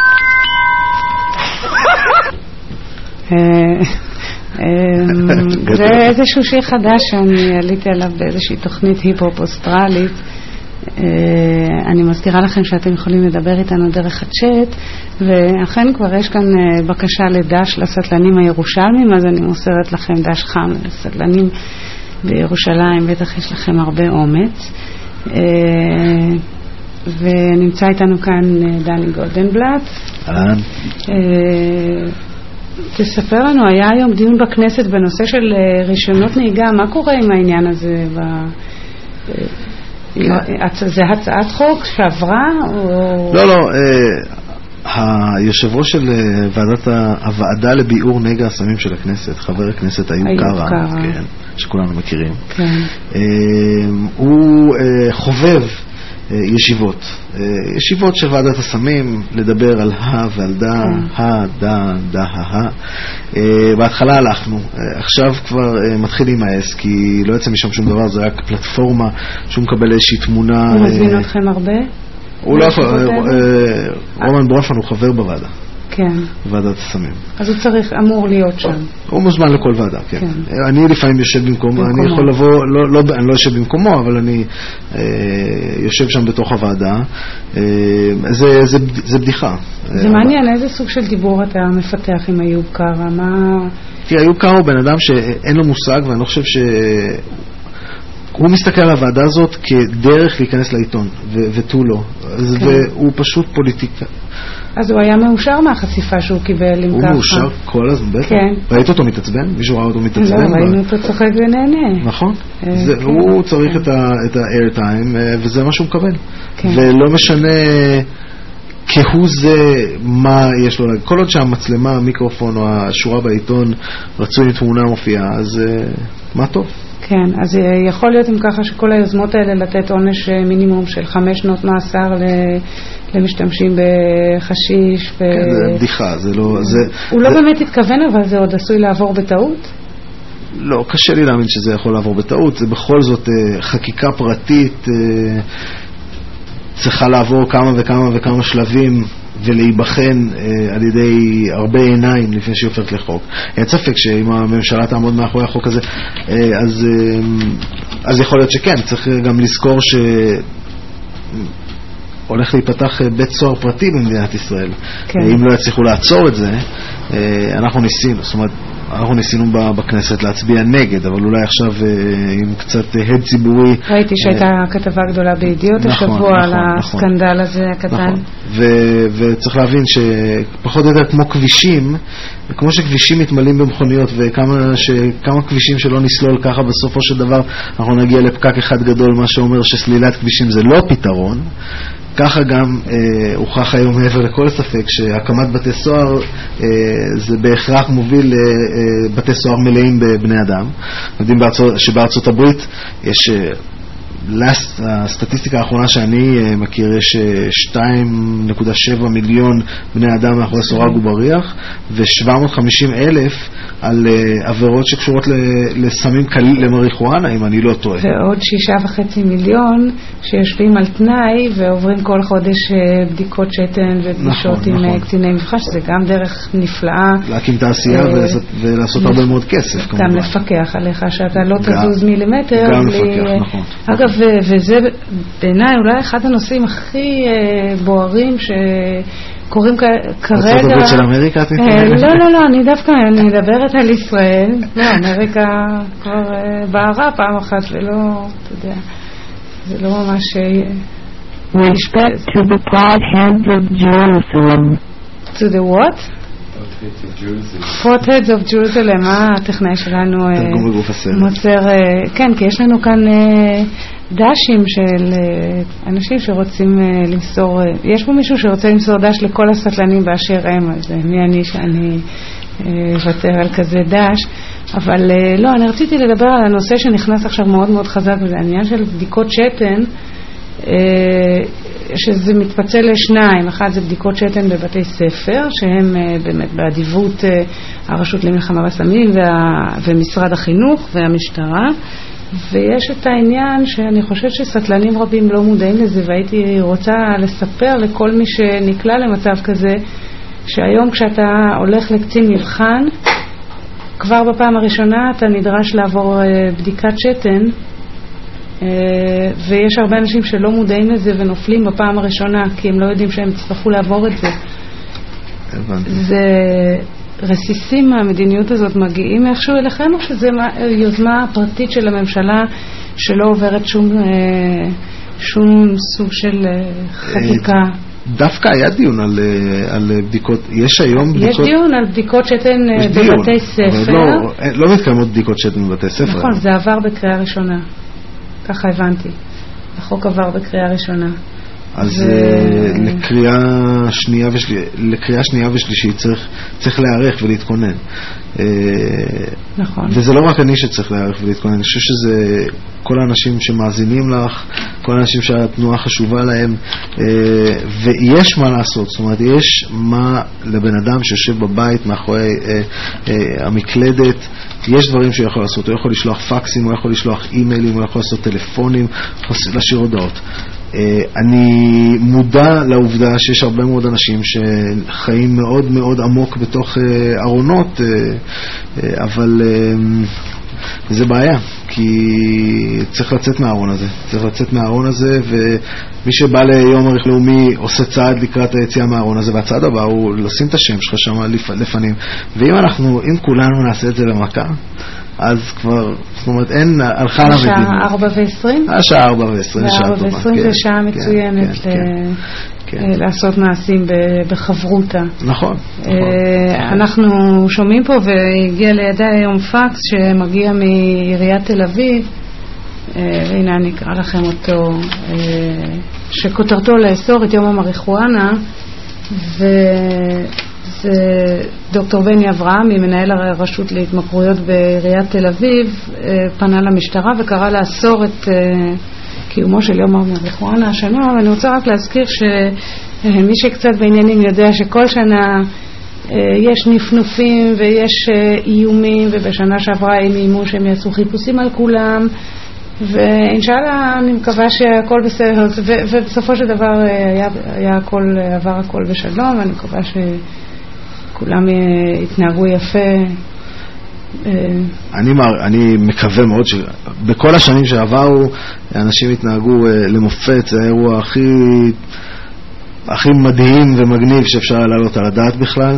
Speaker 2: זה איזשהו שיר חדש שאני עליתי עליו באיזושהי תוכנית היפ-הופ אוסטרלית. אני מזכירה לכם שאתם יכולים לדבר איתנו דרך הצ'אט, ואכן כבר יש כאן בקשה לדש לסטלנים הירושלמים, אז אני מוסרת לכם דש חם לסטלנים בירושלים, בטח יש לכם הרבה אומץ. ונמצא איתנו כאן דני גולדנבלט.
Speaker 12: אהלן.
Speaker 2: תספר לנו, היה היום דיון בכנסת בנושא של רישיונות נהיגה, מה קורה עם העניין הזה? זה הצעת חוק שעברה?
Speaker 12: לא, לא, היושב ראש של ועדת הוועדה לביאור נגע הסמים של הכנסת, חבר הכנסת איוב קרא, שכולנו מכירים, הוא חובב ישיבות, ישיבות של ועדת הסמים, לדבר על ה ועל דה, ה, דה, דה, ה. בהתחלה הלכנו, עכשיו כבר מתחיל להימאס, כי לא יצא משם שום דבר, זה רק פלטפורמה שהוא מקבל איזושהי תמונה.
Speaker 2: הוא מזמין אתכם הרבה?
Speaker 12: הוא לא, רומן ברונפמן הוא חבר בוועדה.
Speaker 2: כן.
Speaker 12: ועדת הסמים.
Speaker 2: אז הוא צריך, אמור להיות שם.
Speaker 12: הוא מוזמן לכל ועדה, כן. אני לפעמים יושב במקומו, אני יכול לבוא, אני לא יושב במקומו, אבל אני יושב שם בתוך הוועדה. זה בדיחה.
Speaker 2: זה מעניין, איזה סוג של דיבור אתה מפתח עם איוב קרא? מה...
Speaker 12: תראה, איוב קרא הוא בן אדם שאין לו מושג, ואני לא חושב ש... הוא מסתכל על הוועדה הזאת כדרך להיכנס לעיתון, ותו לא. והוא פשוט פוליטיקה.
Speaker 2: אז הוא היה מאושר מהחשיפה שהוא קיבל עם ככה.
Speaker 12: הוא מאושר כל הזמן, בטח.
Speaker 2: כן.
Speaker 12: ראית אותו מתעצבן? מישהו ראה אותו מתעצבן?
Speaker 2: לא, ראינו אותו צוחק ונהנה.
Speaker 12: נכון. הוא צריך את ה-airtime, וזה מה שהוא מקבל. ולא משנה כהוא זה מה יש לו. כל עוד שהמצלמה, המיקרופון או השורה בעיתון רצוי עם תמונה מופיעה, אז מה טוב.
Speaker 2: כן, אז יכול להיות אם ככה שכל היוזמות האלה לתת עונש מינימום של חמש שנות מאסר למשתמשים בחשיש.
Speaker 12: כן, זה בדיחה, זה לא...
Speaker 2: הוא לא באמת התכוון, אבל זה עוד עשוי לעבור בטעות?
Speaker 12: לא, קשה לי להאמין שזה יכול לעבור בטעות. זה בכל זאת חקיקה פרטית, צריכה לעבור כמה וכמה וכמה שלבים ולהיבחן אה, על ידי הרבה עיניים לפני שהיא הופכת לחוק. אין ספק שאם הממשלה תעמוד מאחורי החוק הזה, אה, אז, אה, אז יכול להיות שכן. צריך גם לזכור שהולך להיפתח בית סוהר פרטי במדינת ישראל. כן. אם לא יצליחו לעצור את זה, אה, אנחנו ניסינו, זאת אומרת, אנחנו ניסינו בכנסת להצביע נגד, אבל אולי עכשיו עם קצת הד ציבורי. ראיתי
Speaker 2: שהייתה כתבה גדולה בידיעות השבוע על הסקנדל הזה הקטן.
Speaker 12: וצריך להבין שפחות או יותר כמו כבישים, כמו שכבישים מתמלאים במכוניות, וכמה כבישים שלא נסלול ככה בסופו של דבר אנחנו נגיע לפקק אחד גדול, מה שאומר שסלילת כבישים זה לא פתרון. ככה גם אה, הוכח היום מעבר לכל ספק שהקמת בתי סוהר אה, זה בהכרח מוביל לבתי אה, סוהר מלאים בבני אדם. יודעים בארצות, שבארצות הברית יש, אה, לס, הסטטיסטיקה האחרונה שאני אה, מכיר, יש אה, שתיים נקודה שבע מיליון בני אדם מאחורי סורג ובריח, ו-שבע מאות וחמישים אלף על uh, עבירות שקשורות לסמים קלים, למריחואנה, אם אני לא טועה.
Speaker 2: ועוד שישה וחצי מיליון שיושבים על תנאי ועוברים כל חודש uh, בדיקות שתן ופגישות נכון, עם נכון. קציני מבחן, שזה גם דרך נפלאה.
Speaker 12: להקים תעשייה uh, ולעשות, ולעשות הרבה מאוד כסף,
Speaker 2: גם
Speaker 12: כמובן.
Speaker 2: לפקח עליך, שאתה לא תזוז מילימטר.
Speaker 12: גם בלי, לפקח, נכון.
Speaker 2: אגב, ו- וזה בעיניי אולי אחד הנושאים הכי uh, בוערים ש... קוראים כרגע...
Speaker 12: ארצות הברית של אמריקה?
Speaker 2: לא, לא, לא, אני דווקא, אני מדברת על ישראל. לא, אמריקה כבר בערה פעם אחת, ולא, אתה יודע, זה לא ממש...
Speaker 13: Respect to the proud heads of Jerusalem.
Speaker 2: To the what? Proud heads of Jerusalem, הטכנאי שלנו מוצר... כן, כי יש לנו כאן... דשים של אנשים שרוצים למסור, יש פה מישהו שרוצה למסור דש לכל הסטלנים באשר הם, אז מי אני שאני אוותר על כזה דש, אבל לא, אני רציתי לדבר על הנושא שנכנס עכשיו מאוד מאוד חזק, וזה העניין של בדיקות שתן, שזה מתפצל לשניים. אחד זה בדיקות שתן בבתי ספר, שהם באמת באדיבות הרשות למלחמה בסמים ומשרד החינוך והמשטרה, ויש את העניין שאני חושבת שסטלנים רבים לא מודעים לזה, והייתי רוצה לספר לכל מי שנקלע למצב כזה, שהיום כשאתה הולך לקצין מבחן, כבר בפעם הראשונה אתה נדרש לעבור בדיקת שתן, ויש הרבה אנשים שלא מודעים לזה ונופלים בפעם הראשונה, כי הם לא יודעים שהם יצטרכו לעבור את זה.
Speaker 12: הבנתי.
Speaker 2: זה... רסיסים מהמדיניות הזאת מגיעים איכשהו אליכם, או שזה יוזמה פרטית של הממשלה שלא עוברת שום, שום סוג של חקיקה?
Speaker 12: דווקא היה דיון על, על בדיקות, יש היום בדיקות...
Speaker 2: יש דיון על בדיקות שתן בבתי ספר.
Speaker 12: לא, לא מתקיימות בדיקות שתן בבתי ספר.
Speaker 2: נכון, זה עבר בקריאה ראשונה. ככה הבנתי. החוק עבר בקריאה ראשונה.
Speaker 12: אז לקריאה שנייה ושלישית, לקריאה שנייה ושלישית צריך, צריך להיערך ולהתכונן.
Speaker 2: נכון.
Speaker 12: וזה לא רק אני שצריך להיערך ולהתכונן, אני חושב שזה כל האנשים שמאזינים לך, כל האנשים שהתנועה חשובה להם, ויש מה לעשות. זאת אומרת, יש מה לבן אדם שיושב בבית מאחורי המקלדת, יש דברים שהוא יכול לעשות. הוא יכול לשלוח פקסים, הוא יכול לשלוח אימיילים, הוא יכול לעשות טלפונים, הוא יכול להשאיר הודעות. אני מודע לעובדה שיש הרבה מאוד אנשים שחיים מאוד מאוד עמוק בתוך ארונות, אבל זה בעיה, כי צריך לצאת מהארון הזה, צריך לצאת מהארון הזה, ומי שבא ליום ערך לאומי עושה צעד לקראת היציאה מהארון הזה, והצעד הבא הוא לשים את השם שלך שם לפנים, ואם אנחנו, אם כולנו נעשה את זה למכה, אז כבר, זאת אומרת, אין, הלכה למדינה.
Speaker 2: השעה ארבע ועשרים?
Speaker 12: השעה ארבע ועשרים, שעה טובה.
Speaker 2: ארבע ועשרים זה שעה מצוינת לעשות מעשים בחברותה.
Speaker 12: נכון.
Speaker 2: אנחנו שומעים פה, והגיע לידי היום פקס שמגיע מעיריית תל אביב, והנה אני אקרא לכם אותו, שכותרתו לאסור את יום המריחואנה, ו... זה דוקטור בני אברהם, מנהל הרשות להתמכרויות בעיריית תל אביב, פנה למשטרה וקרא לאסור את קיומו של יום המריחואנה השנה, ואני רוצה רק להזכיר שמי שקצת בעניינים יודע שכל שנה יש נפנופים ויש איומים, ובשנה שעברה הם איימו שהם יעשו חיפושים על כולם, ואינשאללה אני מקווה שהכל בסדר, ובסופו של דבר היה, היה הכל, עבר הכל בשלום, ואני מקווה שכולם יתנהגו יפה.
Speaker 12: אני, מר, אני מקווה מאוד שבכל השנים שעברו אנשים התנהגו למופת. זה האירוע הכי הכי מדהים ומגניב שאפשר לעלות על הדעת בכלל.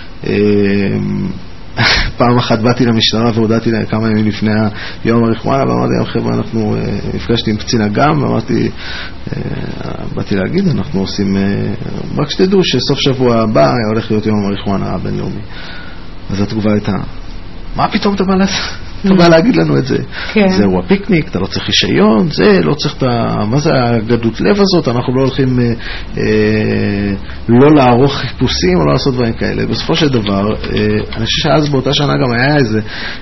Speaker 12: פעם אחת באתי למשטרה והודעתי להם כמה ימים לפני יום המריחואנה, ואמרתי להם, חבר'ה, אנחנו נפגשתי עם קצין אג"ם, ואמרתי, באתי להגיד, אנחנו עושים, רק שתדעו שסוף שבוע הבא הולך להיות יום המריחואנה הבינלאומי. אז התגובה הייתה, מה פתאום אתה בא לזה? אתה בא להגיד לנו את זה. זה אירוע פיקניק, אתה לא צריך רישיון, זה לא צריך את ה... מה זה הגדלות לב הזאת? אנחנו לא הולכים לא לערוך חיפושים או לא לעשות דברים כאלה. בסופו של דבר, אני חושב שאז באותה שנה גם היה איזה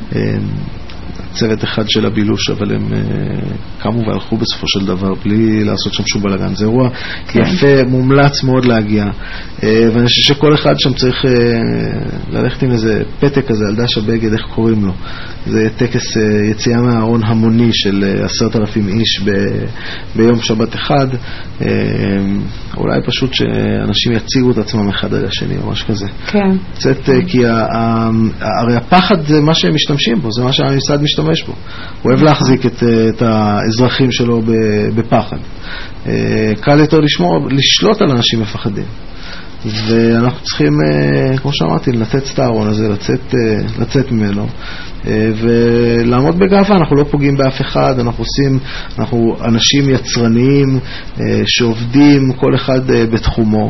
Speaker 12: צוות אחד של הבילוש, אבל הם קמו והלכו בסופו של דבר בלי לעשות שם שום בלגן. זה אירוע יפה, מומלץ מאוד להגיע, ואני חושב שכל אחד שם צריך ללכת עם איזה פתק כזה על דש הבגד, איך קוראים לו. זה טקס יציאה מהארון המוני של עשרת אלפים איש ב- ביום שבת אחד. אולי פשוט שאנשים יציגו את עצמם אחד על השני או משהו כזה.
Speaker 2: כן.
Speaker 12: קצת, כי ה- ה- הרי הפחד זה מה שהם משתמשים בו, זה מה שהממסד משתמש בו. הוא אוהב להחזיק את, את האזרחים שלו בפחד. קל יותר לשמור, לשלוט על אנשים מפחדים. ואנחנו צריכים, כמו שאמרתי, לצאת את הארון הזה, לצאת, לצאת ממנו ולעמוד בגאווה. אנחנו לא פוגעים באף אחד, אנחנו עושים, אנחנו אנשים יצרניים שעובדים כל אחד בתחומו.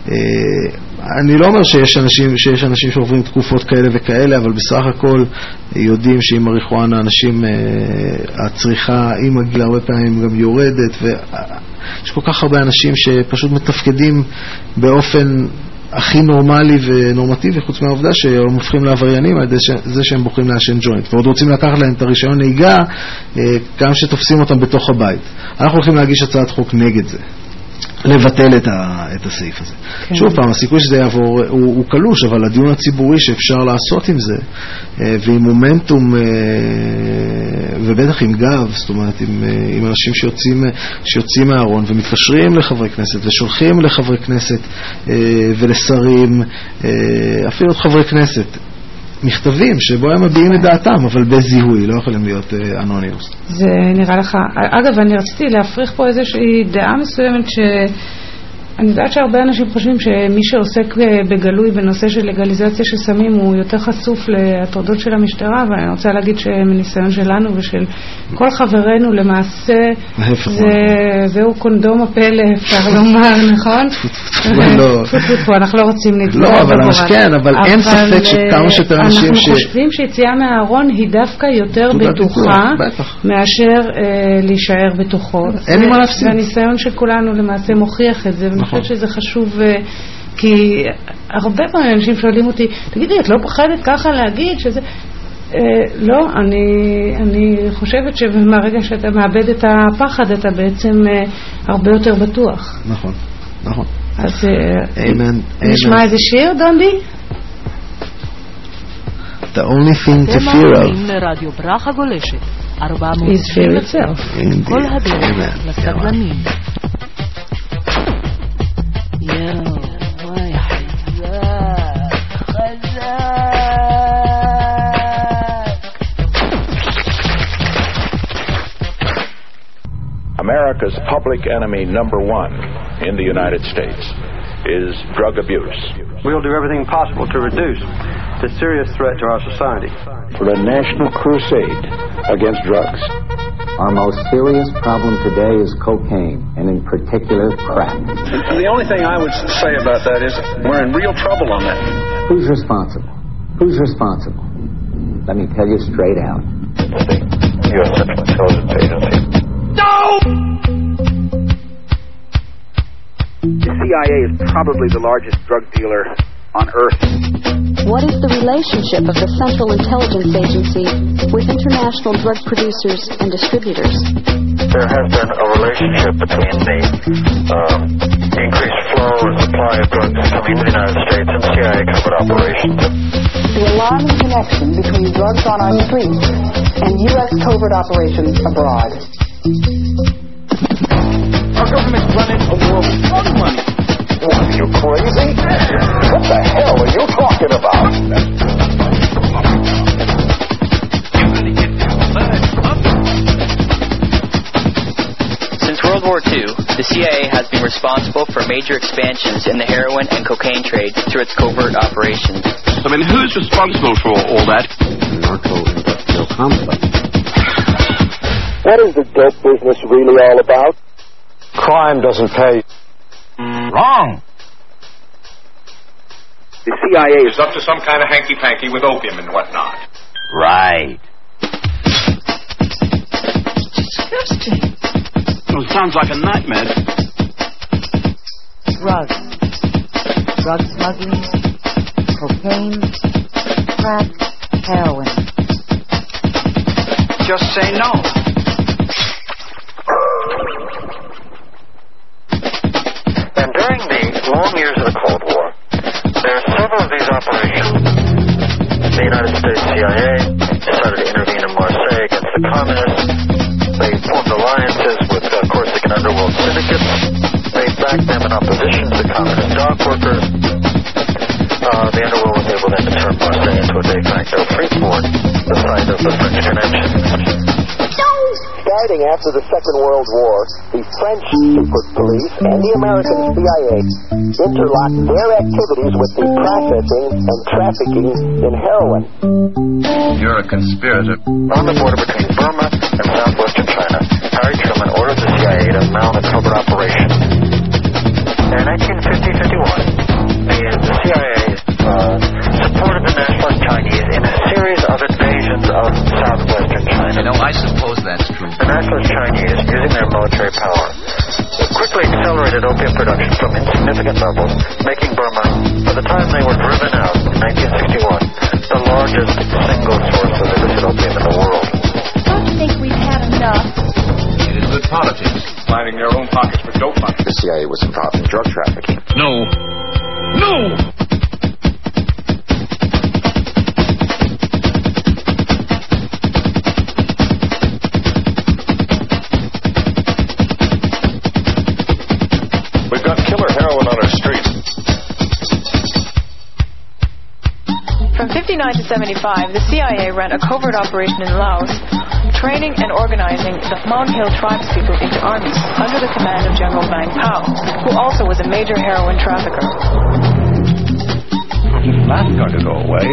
Speaker 12: אני לא אומר שיש אנשים, שיש אנשים שעוברים תקופות כאלה וכאלה, אבל בסך הכל יודעים שעם מריחואנה אנשים, הצריכה עם הגיל הרבה פעמים גם יורדת, ויש כל כך הרבה אנשים שפשוט מתפקדים באופן הכי נורמלי ונורמטיבי, חוץ מהעובדה שהם הופכים לעבריינים על ידי זה שהם בוחרים לעשן ג'וינט, ועוד רוצים לקחת להם את הרישיון נהיגה גם שתופסים אותם בתוך הבית. אנחנו הולכים להגיש הצעת חוק נגד זה, לבטל את, ה, את הסעיף הזה. כן. שוב פעם, הסיכוי שזה יעבור הוא, הוא קלוש, אבל הדיון הציבורי שאפשר לעשות עם זה, ועם מומנטום, ובטח עם גב, זאת אומרת, עם, עם אנשים שיוצאים, שיוצאים מהארון ומתקשרים לחברי כנסת, ושולחים לחברי כנסת ולשרים, אפילו את חברי כנסת, מכתבים שבו הם מביעים את דעתם, אבל בזיהוי, לא יכולים להיות אנונימוס.
Speaker 2: זה נראה לך, אגב, אני רציתי להפריך פה איזושהי דעה מסוימת ש... אני יודעת שהרבה אנשים חושבים שמי שעוסק בגלוי בנושא של לגליזציה של סמים הוא יותר חשוף להטרדות של המשטרה, ואני רוצה להגיד שמניסיון שלנו ושל כל חברינו למעשה זה, זהו קונדום הפלא, אפשר לומר, נכון? אנחנו לא רוצים נדבר.
Speaker 12: לא, אבל כן, אבל אין ספק שכמה שיותר אנשים
Speaker 2: אנחנו חושבים שיציאה מהארון היא דווקא יותר בטוחה מאשר להישאר בתוכו.
Speaker 12: אין לי מה להפסיד.
Speaker 2: והניסיון של כולנו למעשה מוכיח את זה. אני חושבת שזה חשוב, כי הרבה פעמים אנשים שואלים אותי, תגידי, את לא פחדת ככה להגיד שזה... לא, אני, אני חושבת שמהרגע שאתה מאבד את הפחד, אתה בעצם הרבה יותר בטוח.
Speaker 12: נכון, נכון.
Speaker 2: אז נשמע איזה שיר, דונדי?
Speaker 12: The only thing to fear of
Speaker 6: מרדיו ברכה גולשת, ארבע מאות
Speaker 2: is fear itself.
Speaker 6: כל הדרך לסבלנים.
Speaker 8: America's public enemy number one in the United States is drug abuse.
Speaker 22: We'll do everything possible to reduce the serious threat to our society.
Speaker 8: For a national crusade against drugs.
Speaker 23: Our most serious problem today is cocaine, and in particular crack.
Speaker 22: The only thing I would say about that is we're in real trouble on that.
Speaker 23: Who's responsible? Who's responsible? Let me tell you straight out.
Speaker 8: U S Central Intelligence Agency.
Speaker 22: No!
Speaker 24: The C I A is probably the largest drug dealer
Speaker 4: on Earth.
Speaker 5: What is the relationship of the Central Intelligence Agency with international drug producers and distributors?
Speaker 7: There has been a relationship between the um, increased flow and supply of drugs coming to the United States and C I A covered operations.
Speaker 24: The alarming connection between drugs on our streets and U S covert operations abroad.
Speaker 8: Our government's running a war with drug money.
Speaker 9: What, are you crazy? What the hell are you talking about?
Speaker 25: Since World War Two, the C I A has been responsible for major expansions in the heroin and cocaine trade through its covert operations.
Speaker 26: I mean, who's responsible for all that?
Speaker 23: The narco-industrial complex.
Speaker 9: What is the dope business really all about?
Speaker 26: Crime doesn't pay.
Speaker 9: Wrong.
Speaker 8: The C I A is up to some kind of hanky-panky with opium and whatnot.
Speaker 26: Right. Disgusting. Well, sounds like a nightmare.
Speaker 27: Drugs. Drug smuggling. Cocaine. Crack. Heroin.
Speaker 8: Just say no.
Speaker 7: And during the long years of the Cold War, there are several of these operations. The United States C I A decided to intervene in Marseille against the communists. They formed alliances with uh, Corsican underworld syndicates. They backed them in opposition to the communist dock workers. Uh, the underworld was able then to turn Marseille into a de facto free port, the site of the French Connection.
Speaker 9: Starting after the Second World War, the French secret police and the American C I A interlocked their activities with the processing and trafficking in heroin.
Speaker 7: You're a conspirator. On the border between Burma and southwestern China, Harry Truman ordered the C I A to mount a covert operation. In nineteen fifty to fifty-one, the, the C I A uh, supported the nationalist Chinese in a series of invasions of southwestern China.
Speaker 20: You know, I suppose that's true.
Speaker 7: The nationalist Chinese, using their military power, quickly accelerated opium production from insignificant levels, making Burma, by the time they were driven out in nineteen sixty-one, the largest single source of illicit opium in the world.
Speaker 5: Don't you think we've had enough?
Speaker 8: It is good politics, lining their own pockets for dope money.
Speaker 23: The C I A was involved in drug trafficking.
Speaker 26: No. No!
Speaker 8: We've got killer heroin on our streets.
Speaker 28: From fifty-nine to seventy-five, the C I A ran a covert operation in Laos, training and organizing the Mount Hill tribespeople into armies under the command of General Vang Pao, who also was a major heroin trafficker.
Speaker 8: That's going to go away.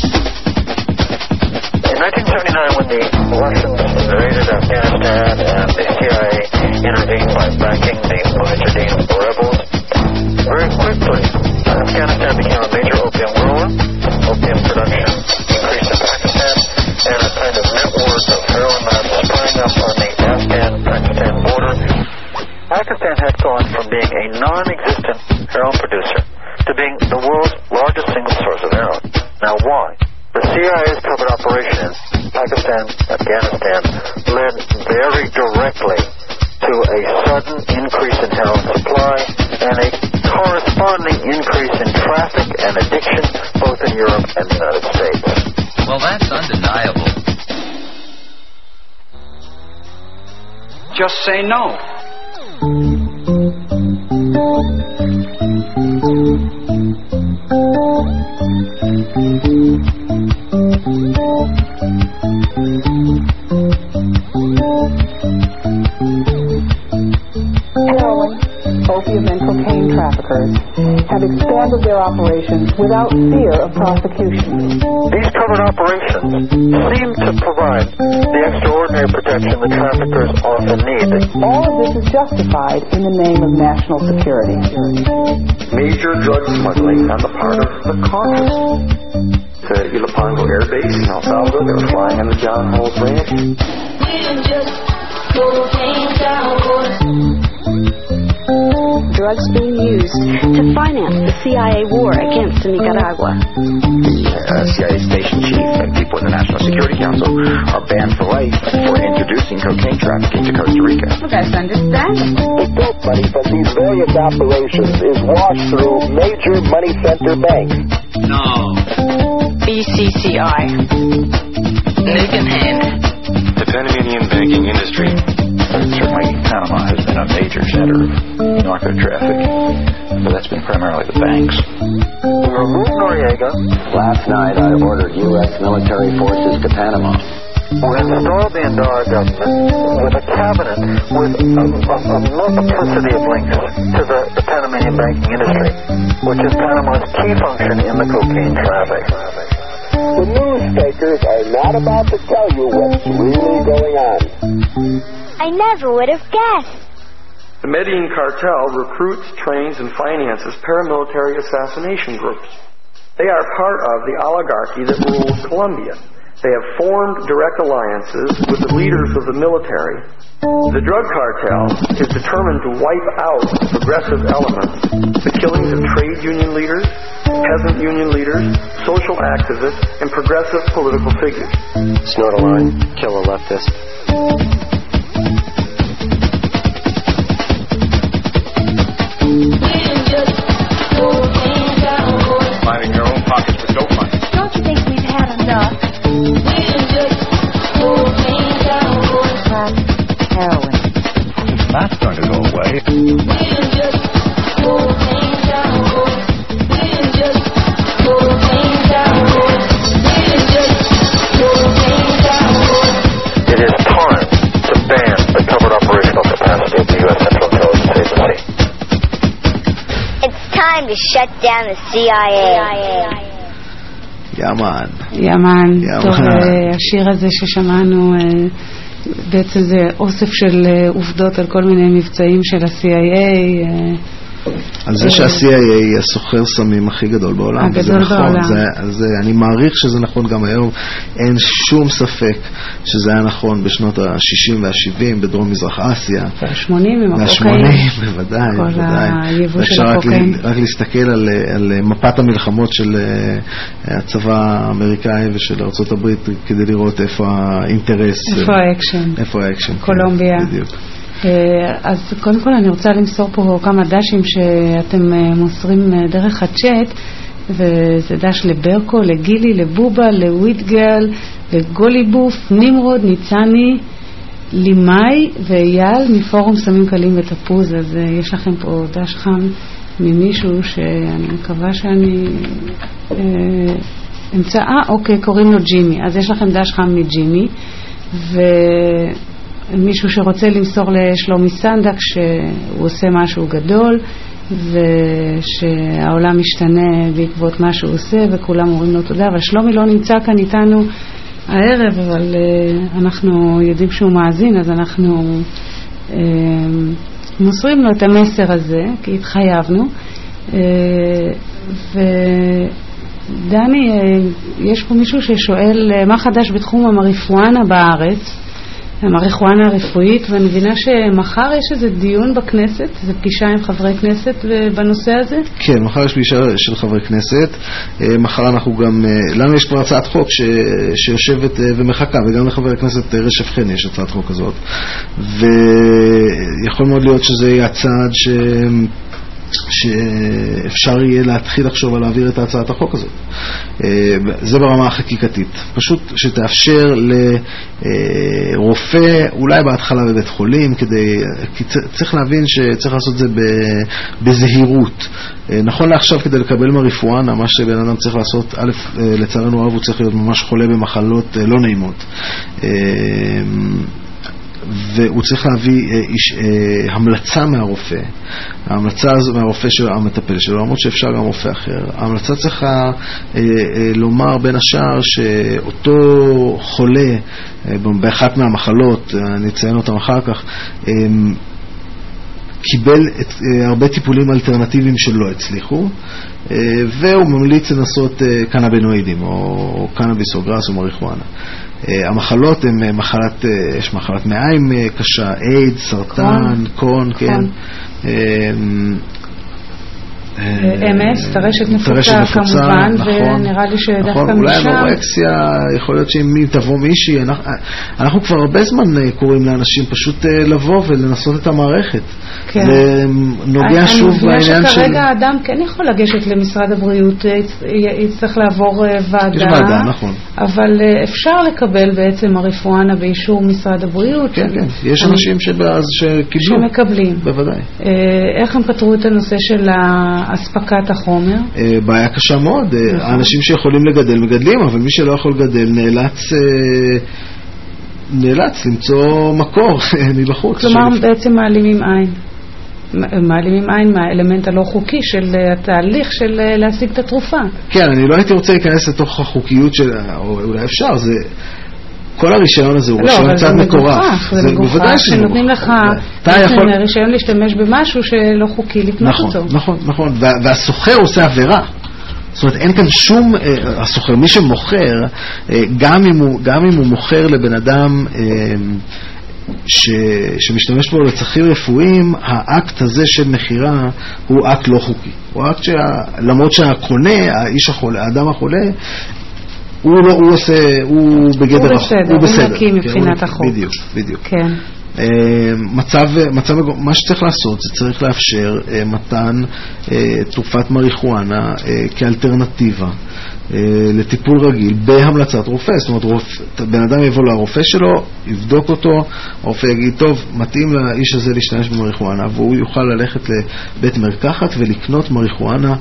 Speaker 7: In nineteen seventy-nine, when the Russians invaded Afghanistan and the C I A intervened by backing the Mujahideen rebels, very quickly Afghanistan became a major opium grower. Opium production increased in Pakistan, and a kind of network of heroin labs sprang up on the Afghan-Pakistan border. Pakistan had gone from being a non-existent heroin producer to being the world's largest single source of heroin. Now why? The C I A's covert operation in Pakistan, Afghanistan, led very directly to a sudden increase in heroin supply and a corresponding increase in traffic and addiction both in Europe and the United States.
Speaker 20: Well, that's undeniable.
Speaker 8: Just say no.
Speaker 24: Heroin, opium, and cocaine traffickers have expanded their operations without fear of prosecution.
Speaker 7: These covert operations seem to provide the extraordinary protection the traffickers often need.
Speaker 24: All of this is justified in the name of national security.
Speaker 23: Major drug smuggling on the part of the Congress. To Ilopango Air Base in El Salvador, they were flying on the John Holes Ranch.
Speaker 5: drugs being used to finance the C I A war against Nicaragua.
Speaker 23: Uh, C I A station chief and people in the National Security Council are banned for life for introducing cocaine trafficking to Costa Rica.
Speaker 5: Well, that's understandable.
Speaker 3: The dope money from these various operations is washed through major money center banks.
Speaker 18: No.
Speaker 28: B C C I.
Speaker 18: Nick in hand.
Speaker 22: The Panamanian banking industry.
Speaker 23: Certainly, Panama has been a major center of narco traffic, but that's been primarily the banks.
Speaker 3: To remove Noriega,
Speaker 23: Last night, I ordered U S military forces to Panama.
Speaker 3: we installed the Andorra government with a cabinet with a, a, a multiplicity of links to the, the Panamanian banking industry, which is Panama's key function in the cocaine traffic. The newspapers are not about to tell you what's really going on.
Speaker 4: I never would have guessed.
Speaker 22: The Medellin cartel recruits, trains, and finances paramilitary assassination groups. They are part of the oligarchy that rules Colombia. They have formed direct alliances with the leaders of the military. The drug cartel is determined to wipe out progressive elements, the killings of trade union leaders, peasant union leaders, social activists, and progressive political figures.
Speaker 23: Snort a line, kill a leftist.
Speaker 8: Lining your own pockets with dope money.
Speaker 4: Don't you think we've had enough?
Speaker 27: Crack, heroin.
Speaker 8: That's going to go away.
Speaker 23: It is time to ban the covered operational capacity of the U S Central Intelligence Agency.
Speaker 4: It's time to shut down the C I A.
Speaker 12: יאמן.
Speaker 2: יאמן. טוב, השיר הזה ששמענו, בעצם זה אוסף של עובדות על כל מיני מבצעים של ה-סי איי איי.
Speaker 12: על זה שה-סי איי איי היא הסוחר סמים הכי גדול בעולם.
Speaker 2: הגדול בעולם.
Speaker 12: זה, זה, אני מעריך שזה נכון גם היום. אין שום ספק שזה היה נכון בשנות ה-שישים וה-שבעים בדרום מזרח אסיה.
Speaker 2: וה-שמונים עם הקוקאין.
Speaker 12: וה-שמונים, בוודאי,
Speaker 2: כל
Speaker 12: בוודאי.
Speaker 2: היבוא של הקוקאין.
Speaker 12: רק, רק להסתכל על, על מפת המלחמות של הצבא האמריקאי ושל ארצות הברית כדי לראות איפה האינטרס.
Speaker 2: איפה האקשן.
Speaker 12: איפה האקשן.
Speaker 2: קולומביה.
Speaker 12: כן, בדיוק.
Speaker 2: אז קודם כל אני רוצה למסור פה כמה דשים שאתם מוסרים דרך הצ'אט, וזה דש לברקו, לגילי, לבובה, לוויטגל, לגוליבוף, נמרוד, ניצני, לימאי ואייל מפורום סמים קלים ותפוז. אז יש לכם פה דש חם ממישהו שאני מקווה שאני אמצא, אה אוקיי, קוראים לו ג'ימי. אז יש לכם דש חם מג'ימי, ו... מישהו שרוצה למסור לשלומי סנדק שהוא עושה משהו גדול ושהעולם משתנה בעקבות מה שהוא עושה וכולם אומרים לו תודה. אבל שלומי לא נמצא כאן איתנו הערב, אבל uh, אנחנו יודעים שהוא מאזין, אז אנחנו uh, מוסרים לו את המסר הזה כי התחייבנו. uh, ודני, uh, יש פה מישהו ששואל uh, מה חדש בתחום המריחואנה בארץ, המריחואנה הרפואית, ואני מבינה שמחר יש איזה דיון בכנסת, איזו פגישה עם חברי כנסת בנושא הזה? כן,
Speaker 12: מחר יש פגישה של חברי כנסת. מחר אנחנו גם, לנו יש כבר הצעת חוק ש, שיושבת ומחכה, וגם לחבר הכנסת רשף חן יש הצעת חוק הזאת. ויכול מאוד להיות שזה יהיה הצעד ש... שאפשר יהיה להתחיל לחשוב על להעביר את הצעת החוק הזאת. זה ברמה החקיקתית. פשוט שתאפשר לרופא, אולי בהתחלה בבית חולים, כדי, כי צריך להבין שצריך לעשות זה בזהירות. נכון לעכשיו כדי לקבל מריחואנה, מה שבן אדם צריך לעשות, א', לצערנו הרב הוא צריך להיות ממש חולה במחלות לא נעימות. והוא צריך להביא איש, אה, המלצה מהרופא. ההמלצה הזו מהרופא של המטפל שלו, למרות שאפשר גם רופא אחר. ההמלצה צריכה אה, אה, לומר בין השאר שאותו חולה אה, באחת מהמחלות, אני אציין אותם אחר כך, אה, קיבל את, אה, הרבה טיפולים אלטרנטיביים שלא הצליחו, אה, והוא ממליץ לנסות אה, קנבינואידים או קנאביס או גראס או מריחואנה. המחלות הן מחלת, יש מחלת מעיים קשה, אייד, סרטן, קרון, כן.
Speaker 2: אמס, טרשת נפוצה כמובן, ונראה לי שדווקא משם...
Speaker 12: אולי אנורקסיה, יכול להיות שאם תבוא מישהי, אנחנו כבר הרבה זמן קוראים לאנשים פשוט לבוא ולנסות את המערכת. ונוגע שוב בעניין של...
Speaker 2: אני מבינה שכרגע האדם כן יכול לגשת למשרד הבריאות, יצטרך לעבור ועדה.
Speaker 12: יש ועדה, נכון.
Speaker 2: אבל אפשר לקבל בעצם הרפואנה באישור משרד הבריאות.
Speaker 12: כן, כן, יש אנשים שקיבלו.
Speaker 2: שמקבלים.
Speaker 12: בוודאי.
Speaker 2: איך הם פתרו את הנושא של אספקת החומר?
Speaker 12: בעיה קשה מאוד. האנשים שיכולים לגדל מגדלים, אבל מי שלא יכול לגדל נאלץ נאלץ למצוא מקור מבחוץ.
Speaker 2: כלומר, בעצם מעלימים עין. מעלימים עין מהאלמנט הלא חוקי של התהליך של להשיג את התרופה.
Speaker 12: כן, אני לא הייתי רוצה להיכנס לתוך החוקיות של, או אולי אפשר, זה... כל הרישיון הזה הוא רישיון קצת מקורף.
Speaker 2: זה מגוחך, שנותנים לך רישיון להשתמש במשהו שלא חוקי לקנות אותו.
Speaker 12: נכון, נכון, והסוחר עושה עבירה. זאת אומרת, אין כאן שום, הסוחר, מי שמוכר, גם אם הוא, גם אם הוא מוכר לבן אדם ש, שמשתמש בו לצרכים רפואיים, האקט הזה של מחירה הוא אקט לא חוקי. הוא אקט שלמרות שהקונה, האיש החולה, האדם החולה, הוא לא, הוא עושה, הוא בגדר,
Speaker 2: הוא בסדר, הוא בסדר. הוא נקי מבחינת החוק.
Speaker 12: בדיוק, בדיוק.
Speaker 2: כן.
Speaker 12: מצב, מצב, מה שצריך לעשות, זה צריך לאפשר מתן תרופת מריחואנה כאלטרנטיבה לטיפול רגיל בהמלצת רופא. זאת אומרת, רופא, בן אדם יבוא לרופא שלו, יבדוק אותו, הרופא יגיד, טוב, מתאים לאיש הזה להשתמש במריחואנה, והוא יוכל ללכת לבית מרקחת ולקנות מריחואנה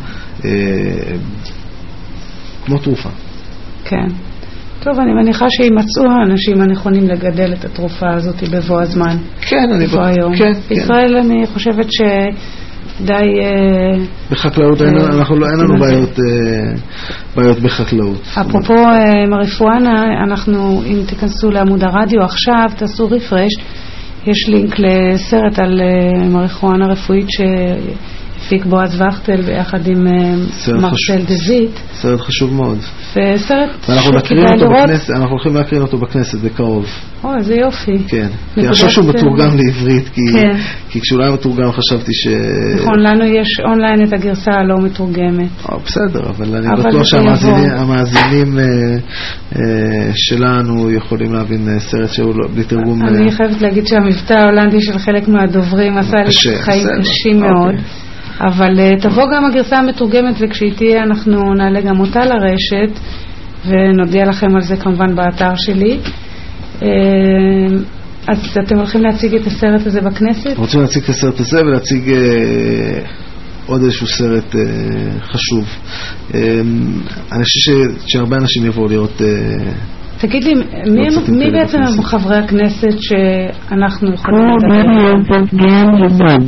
Speaker 12: כמו תרופה.
Speaker 2: כן. טוב, אני מניחה שימצאו האנשים הנכונים לגדל את התרופה הזאת בבוא הזמן.
Speaker 12: כן, אני
Speaker 2: בבוא היום.
Speaker 12: כן,
Speaker 2: בישראל כן. אני חושבת שדי...
Speaker 12: בחקלאות, אין, אנחנו לא, אין לנו בעיות, בעיות בחקלאות.
Speaker 2: אפרופו מריחואנה, אנחנו, אם תיכנסו לעמוד הרדיו עכשיו, תעשו רפרש, יש לינק לסרט על מריחואנה רפואית שהפיק בועז וכטל ביחד עם מרסל דזיט.
Speaker 12: סרט חשוב מאוד.
Speaker 2: וסרט
Speaker 12: שכדאי לראות. אנחנו הולכים להקרין אותו בכנסת בקרוב.
Speaker 2: או, איזה יופי.
Speaker 12: כן. כי עכשיו שהוא מתורגם לעברית, כי כשאולי הוא מתורגם חשבתי ש...
Speaker 2: נכון, לנו יש אונליין את הגרסה הלא מתורגמת.
Speaker 12: בסדר, אבל אני בטוח שהמאזינים שלנו יכולים להבין סרט שהוא בלי תרגום.
Speaker 2: אני חייבת להגיד שהמבטא ההולנדי של חלק מהדוברים עשה לי חיים קשים מאוד. אבל תבוא גם הגרסה המתורגמת, וכשהיא תהיה אנחנו נעלה גם אותה לרשת ונודיע לכם על זה כמובן באתר שלי. אז אתם הולכים להציג את הסרט הזה בכנסת?
Speaker 12: רוצים להציג את הסרט הזה ולהציג עוד איזשהו סרט חשוב. אני חושב שהרבה אנשים יבואו לראות...
Speaker 2: תגיד לי, מי בעצם חברי הכנסת שאנחנו יכולים לדבר?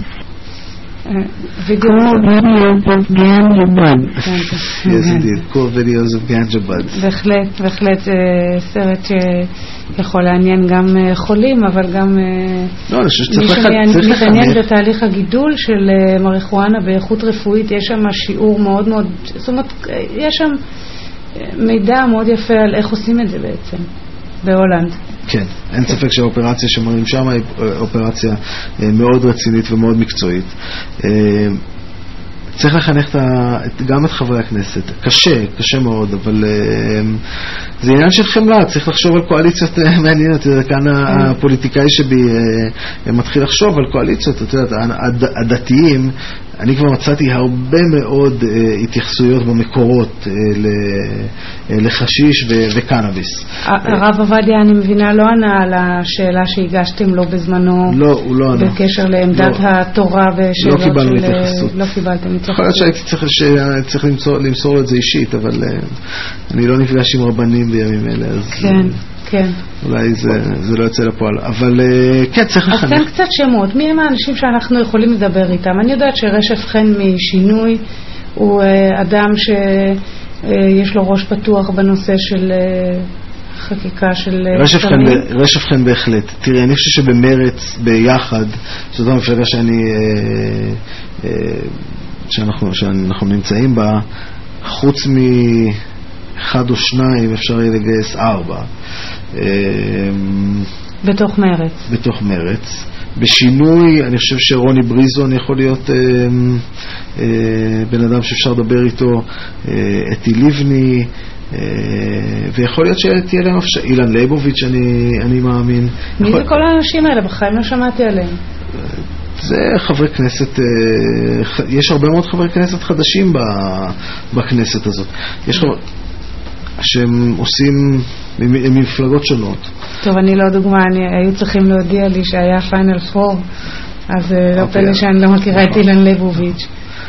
Speaker 13: Cool videos of ganja buds.
Speaker 12: Yes, indeed. Cool videos of ganja buds.
Speaker 2: בהחלט, בהחלט סרט שיכול לעניין גם חולים, אבל גם מי שמתעניין בתהליך הגידול של מריחואנה באיכות רפואית. יש שם שיעור מאוד מאוד, זאת אומרת, יש שם מידע מאוד יפה על איך עושים את זה בעצם בהולנד.
Speaker 12: כן, אין ספק שהאופרציה שמראים שם היא אופרציה מאוד רצינית ומאוד מקצועית. צריך לחנך גם את חברי הכנסת. קשה, קשה מאוד, אבל זה עניין של חמלה. צריך לחשוב על קואליציות מעניינות. כאן הפוליטיקאי שבי מתחיל לחשוב על קואליציות. את יודעת, הדתיים, אני כבר מצאתי הרבה מאוד התייחסויות במקורות לחשיש וקנאביס.
Speaker 2: הרב עובדיה, אני מבינה, לא ענה על השאלה שהגשתם לו בזמנו.
Speaker 12: לא, הוא לא ענה.
Speaker 2: בקשר לעמדת התורה בשאלות
Speaker 12: של... לא קיבלנו התייחסות.
Speaker 2: לא קיבלתם התייחסות.
Speaker 12: יכול להיות שהייתי צריך למסור את זה אישית, אבל אני לא נפגש עם רבנים בימים אלה.
Speaker 2: כן. כן.
Speaker 12: אולי זה, זה לא יוצא לפועל, אבל כן, צריך לחנך.
Speaker 2: אז תן קצת שמות, מי הם האנשים שאנחנו יכולים לדבר איתם? אני יודעת שרשף חן משינוי הוא אדם שיש לו ראש פתוח בנושא של חקיקה של...
Speaker 12: רשף חן, רשף חן בהחלט. תראי, אני חושב שבמרץ, ביחד, זאת המפלגה שאני, שאנחנו, שאנחנו נמצאים בה, חוץ מ... אחד או שניים, אפשר יהיה לגייס ארבע.
Speaker 2: בתוך מרץ.
Speaker 12: בתוך מרץ. בשינוי, אני חושב שרוני בריזון יכול להיות אה, אה, בן אדם שאפשר לדבר איתו, אה, אתי לבני, אה, ויכול להיות שתהיה להם אפשר, אילן ליבוביץ' אני, אני מאמין.
Speaker 2: מי
Speaker 12: יכול...
Speaker 2: זה כל האנשים האלה? בחיים לא שמעתי עליהם.
Speaker 12: זה חברי כנסת, אה, יש הרבה מאוד חברי כנסת חדשים בכנסת הזאת. יש חברי... שהם עושים ממפלגות שונות.
Speaker 2: טוב, אני לא דוגמה, אני, היו צריכים להודיע לי שהיה פיינל פור, אז לא פלא שאני לא מכירה את אילן ליבוביץ'.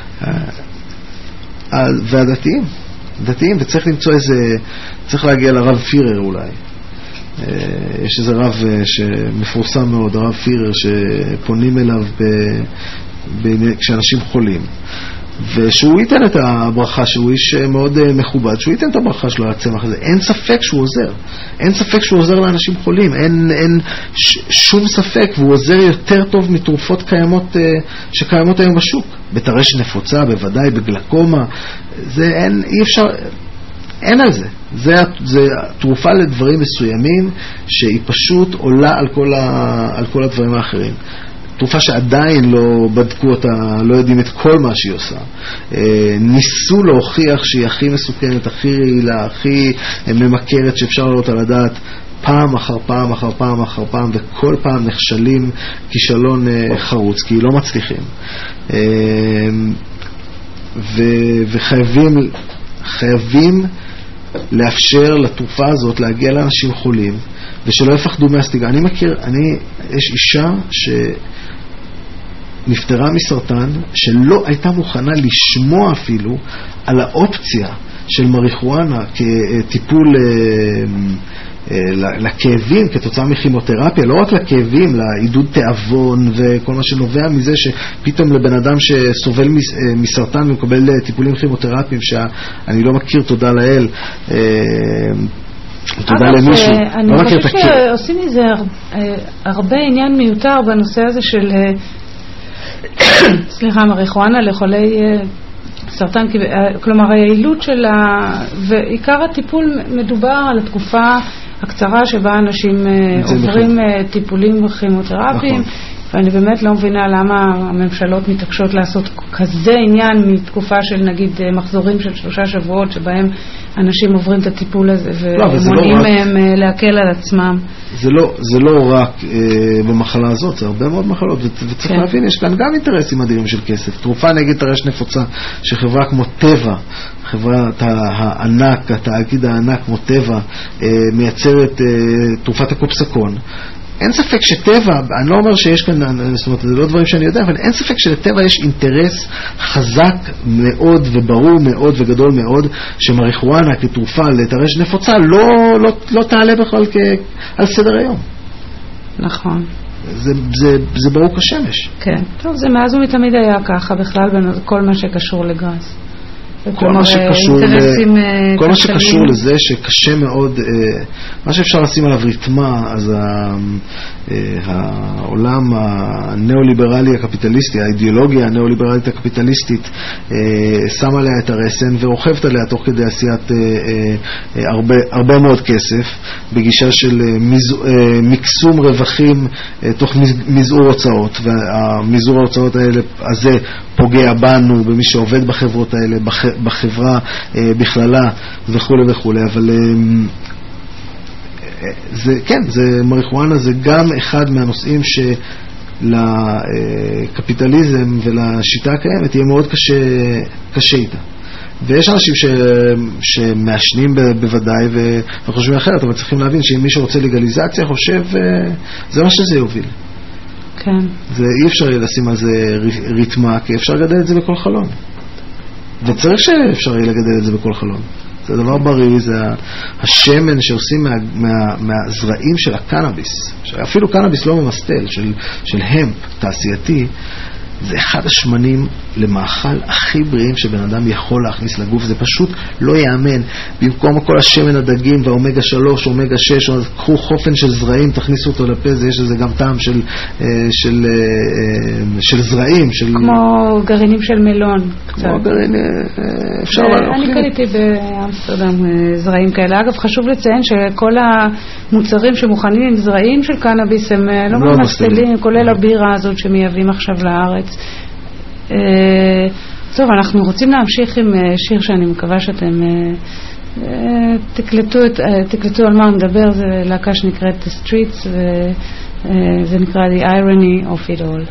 Speaker 12: והדתיים, דתיים, וצריך למצוא איזה, צריך להגיע לרב פירר אולי. יש איזה רב שמפורסם מאוד, הרב פירר, שפונים אליו כשאנשים חולים. ושהוא ייתן את הברכה, שהוא איש מאוד מכובד, שהוא ייתן את הברכה שלו על הצמח הזה. אין ספק שהוא עוזר. אין ספק שהוא עוזר לאנשים חולים. אין, אין ש, שום ספק, והוא עוזר יותר טוב מתרופות קיימות, שקיימות היום בשוק. בטרשת נפוצה, בוודאי, בגלקומה. זה אין, אי אפשר, אין על זה. זה, זה תרופה לדברים מסוימים, שהיא פשוט עולה על כל, ה, על כל הדברים האחרים. תרופה שעדיין לא בדקו אותה, לא יודעים את כל מה שהיא עושה. ניסו להוכיח שהיא הכי מסוכנת, הכי רעילה, הכי ממכרת שאפשר לראות על הדעת, פעם אחר פעם אחר פעם אחר פעם, וכל פעם נכשלים כישלון חרוץ, כי לא מצליחים. וחייבים חייבים לאפשר לתרופה הזאת להגיע לאנשים חולים, ושלא יפחדו מהסטיגה. אני מכיר, אני, יש אישה ש... נפטרה מסרטן, שלא הייתה מוכנה לשמוע אפילו על האופציה של מריחואנה כטיפול אה, אה, לכאבים, כתוצאה מכימותרפיה, לא רק לכאבים, לעידוד תיאבון וכל מה שנובע מזה שפתאום לבן אדם שסובל מסרטן ומקבל טיפולים כימותרפיים שאני לא מכיר, תודה לאל, אה, תודה למישהו.
Speaker 2: אני חושב שעושים מזה הרבה עניין מיותר בנושא הזה של סליחה, מריחואנה לחולי סרטן, כלומר היעילות שלה ועיקר הטיפול מדובר על התקופה הקצרה שבה אנשים עוברים טיפולים כימותרפיים, ואני באמת לא מבינה למה הממשלות מתעקשות לעשות כזה עניין מתקופה של נגיד מחזורים של שלושה שבועות שבהם אנשים עוברים את הטיפול הזה ומונעים מהם להקל על עצמם.
Speaker 12: זה לא, זה לא רק אה, במחלה הזאת, זה הרבה מאוד מחלות, וצריך כן. להבין, יש כאן גם אינטרסים אדירים של כסף. תרופה נגד טרשת נפוצה, שחברה כמו טבע, חברת הענק, התאגיד הענק כמו טבע, אה, מייצרת אה, תרופת הקופסקון. אין ספק שטבע, אני לא אומר שיש כאן, זאת אומרת, זה לא דברים שאני יודע, אבל אין ספק שלטבע יש אינטרס חזק מאוד וברור מאוד וגדול מאוד, שמריחואנה כתרופה לטרשת נפוצה לא, לא, לא תעלה בכלל כ, על סדר היום.
Speaker 2: נכון.
Speaker 12: זה, זה, זה ברור כשמש.
Speaker 2: כן. טוב, זה מאז ומתמיד היה ככה בכלל בכל מה שקשור לגז.
Speaker 12: כל מה שקשור, ל... כל מה שקשור לזה שקשה מאוד, מה שאפשר לשים עליו ריתמה, אז העולם הנאו-ליברלי הקפיטליסטי, האידיאולוגיה הנאו-ליברלית הקפיטליסטית שמה עליה את הרסן ורוכבת עליה תוך כדי עשיית הרבה, הרבה מאוד כסף בגישה של מקסום רווחים תוך מזעור הוצאות, והמזעור ההוצאות האלה הזה פוגע בנו, במי שעובד בחברות האלה, בחברה בכללה וכו' וכו'. אבל זה, כן, זה, מריחואנה זה גם אחד מהנושאים שלקפיטליזם ולשיטה הקיימת יהיה מאוד קשה, קשה איתה. ויש אנשים ש, שמאשנים בוודאי וחושבים אחרת, אבל צריכים להבין שאם מישהו רוצה לגליזציה חושב, זה מה שזה יוביל.
Speaker 2: כן.
Speaker 12: זה אי אפשר לשים על זה ריתמה, כי אפשר לגדל את זה בכל חלון. וצריך שאפשר יהיה לגדל את זה בכל חלון. זה דבר בריא, זה השמן שעושים מה, מה, מהזרעים של הקנאביס, אפילו קנאביס לא ממסטל, של, של המפ תעשייתי, זה אחד השמנים למאכל הכי בריאים שבן אדם יכול להכניס לגוף, זה פשוט לא יאמן. במקום כל השמן הדגים והאומגה שלוש, אומגה שש, קחו חופן של זרעים, תכניסו אותו לפה, זה יש לזה גם טעם של, של, של זרעים. של...
Speaker 2: כמו גרעינים של מלון.
Speaker 12: כמו גרעינים, אפשר להכין.
Speaker 2: אני קניתי באמסטרדם זרעים כאלה. אגב, חשוב לציין שכל המוצרים שמוכנים עם זרעים של קנאביס הם לא ממש סטלים, כולל הבירה הזאת שמייבאים עכשיו לארץ. טוב, אנחנו רוצים להמשיך עם שיר שאני מקווה שאתם תקלטו, את, תקלטו על מה הוא מדבר. זה להקה שנקראת The Streets וזה נקרא The Irony of It All.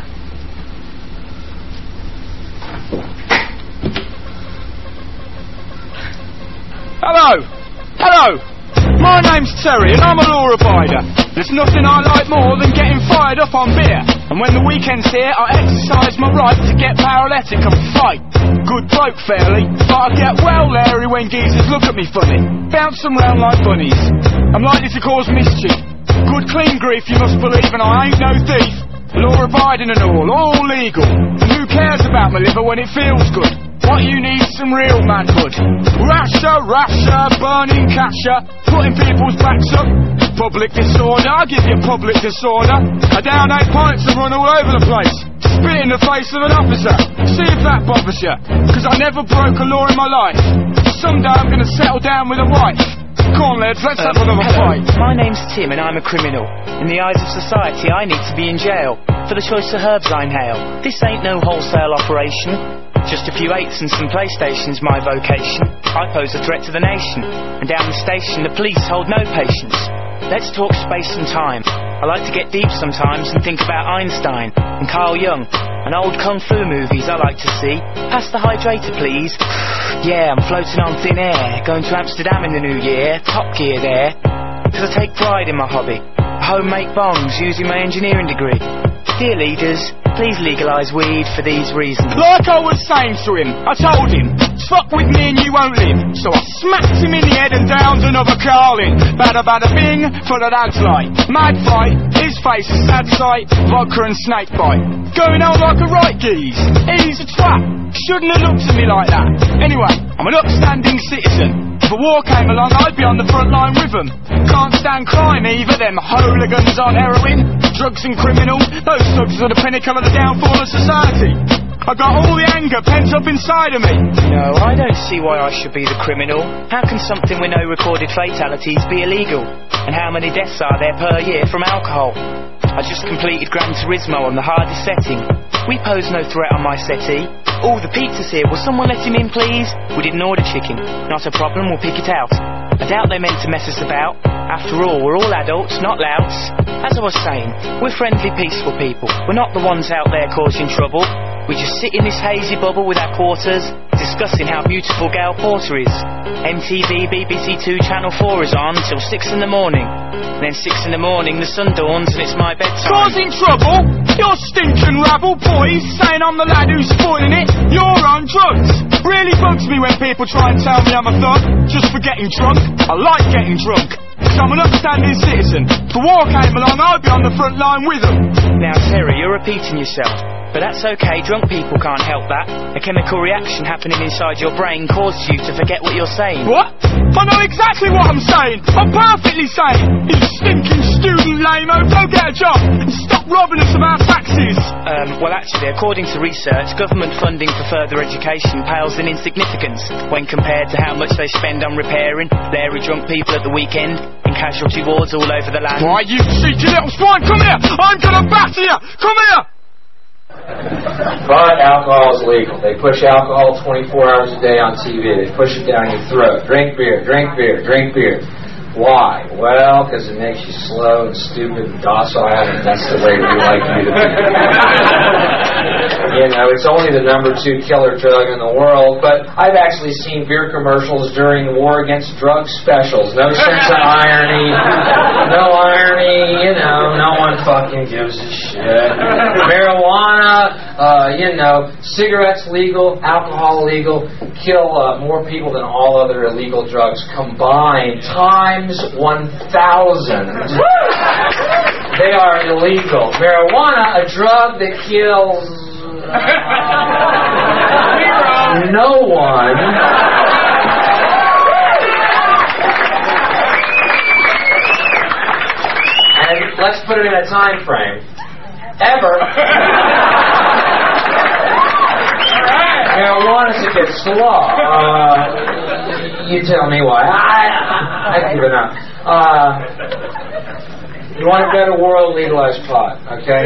Speaker 1: Hello! Hello! My name's Terry and I'm a law abider. There's nothing I like more than getting fired up on beer. And when the weekend's here, I exercise my right to get paralytic and fight. Good bloke, fairly, but I get well leery when geezers look at me funny. Bounce them round like bunnies. I'm likely to cause mischief. Good clean grief, you must believe, and I ain't no thief. Law abiding and all, all legal. And who cares about my liver when it feels good? What you need, some real manhood. Rasher, rasher, burning casher, putting people's backs up. Public disorder, I'll give you public disorder. I down eight pints and run all over the place. Spit in the face of an officer. See if that bothers you. Cause I never broke a law in my life. Someday I'm gonna settle down with a wife. Come on, lads, let's um, have another
Speaker 10: hello.
Speaker 1: fight.
Speaker 10: My name's Tim and I'm a criminal. In the eyes of society, I need to be in jail for the choice of herbs I inhale. This ain't no wholesale operation. Just a few eights and some PlayStations, my vocation. I pose a threat to the nation. And down the station, the police hold no patience. Let's talk space and time. I like to get deep sometimes and think about Einstein and Carl Jung and old kung fu movies I like to see. Pass the hydrator, please. Yeah, I'm floating on thin air. Going to Amsterdam in the new year. Top gear there. Because I take pride in my hobby. Home-make bombs using my engineering degree. Dear leaders, please legalise weed for these reasons.
Speaker 1: Like I was saying to him, I told him, fuck with me and you won't live. So I smacked him in the head and downed another Carlin. Bada bada bing, for the dad's light. Mad fight, his face a sad sight. Vodka and snake bite. Going out like a right geese. He's a twat. Shouldn't have looked at me like that. Anyway, I'm an upstanding citizen. If a war came along, I'd be on the front line with them. Can't stand crime either, them hooligans on heroin. Drugs and criminals, those thugs are the pinnacle of the downfall of society. I got all the anger pent up inside of me.
Speaker 10: No, I don't see why I should be the criminal. How can something with no recorded fatalities be illegal? And how many deaths are there per year from alcohol? I just completed Gran Turismo on the hardest setting. We pose no threat on my settee. Oh, the pizza's here. Will someone let him in, please? We didn't order chicken. Not a problem, we'll pick it out. I doubt they meant to mess us about. After all, we're all adults, not louts. As I was saying, we're friendly, peaceful people. We're not the ones out there causing trouble. We just sit in this hazy bubble with our quarters, discussing how beautiful Gal Porter is. M T V, B B C Two, Channel four is on till six in the morning. Then six in the morning, the sun dawns and it's my bedtime.
Speaker 1: Causing trouble? You're stinking rabble, boys, saying I'm the lad who's spoiling it. You're on drugs. Really bugs me when people try and tell me I'm a thug just for getting drunk. I like getting drunk. Cause I'm an upstanding citizen. If the war came along, I'd be on the front line with them.
Speaker 10: Now, Terry, you're repeating yourself. But that's okay, drunk people can't help that. A chemical reaction happening inside your brain causes you to forget what you're saying.
Speaker 1: What? I know exactly what I'm saying. I'm perfectly sane. You stinking student lame-o, go get a job and stop robbing us of our taxes.
Speaker 10: Um, well actually, according to research, government funding for further education pales in insignificance when compared to how much they spend on repairing leery drunk people at the weekend in casualty wards all over the land.
Speaker 1: Why, you cheeky little swine, come here! I'm gonna batter you! Come here!
Speaker 11: But alcohol is legal. They push alcohol twenty-four hours a day on T V. They push it down your throat. Drink beer, drink beer, drink beer. Why? Well, because it makes you slow and stupid and docile, and that's the way we like you to be. You know, it's only the number two killer drug in the world, but I've actually seen beer commercials during the war against drug specials. No sense of irony. No irony, you know, no one fucking gives a shit. Marijuana, uh, you know, cigarettes legal, alcohol legal, kill uh, more people than all other illegal drugs combined. Time one thousand. They are illegal. Marijuana, a drug that kills No one. And let's put it in a time frame. Ever. Marijuana is against the law. Uh, you tell me why. I, I, I've given up. Uh, you want a better world, legalize pot, okay?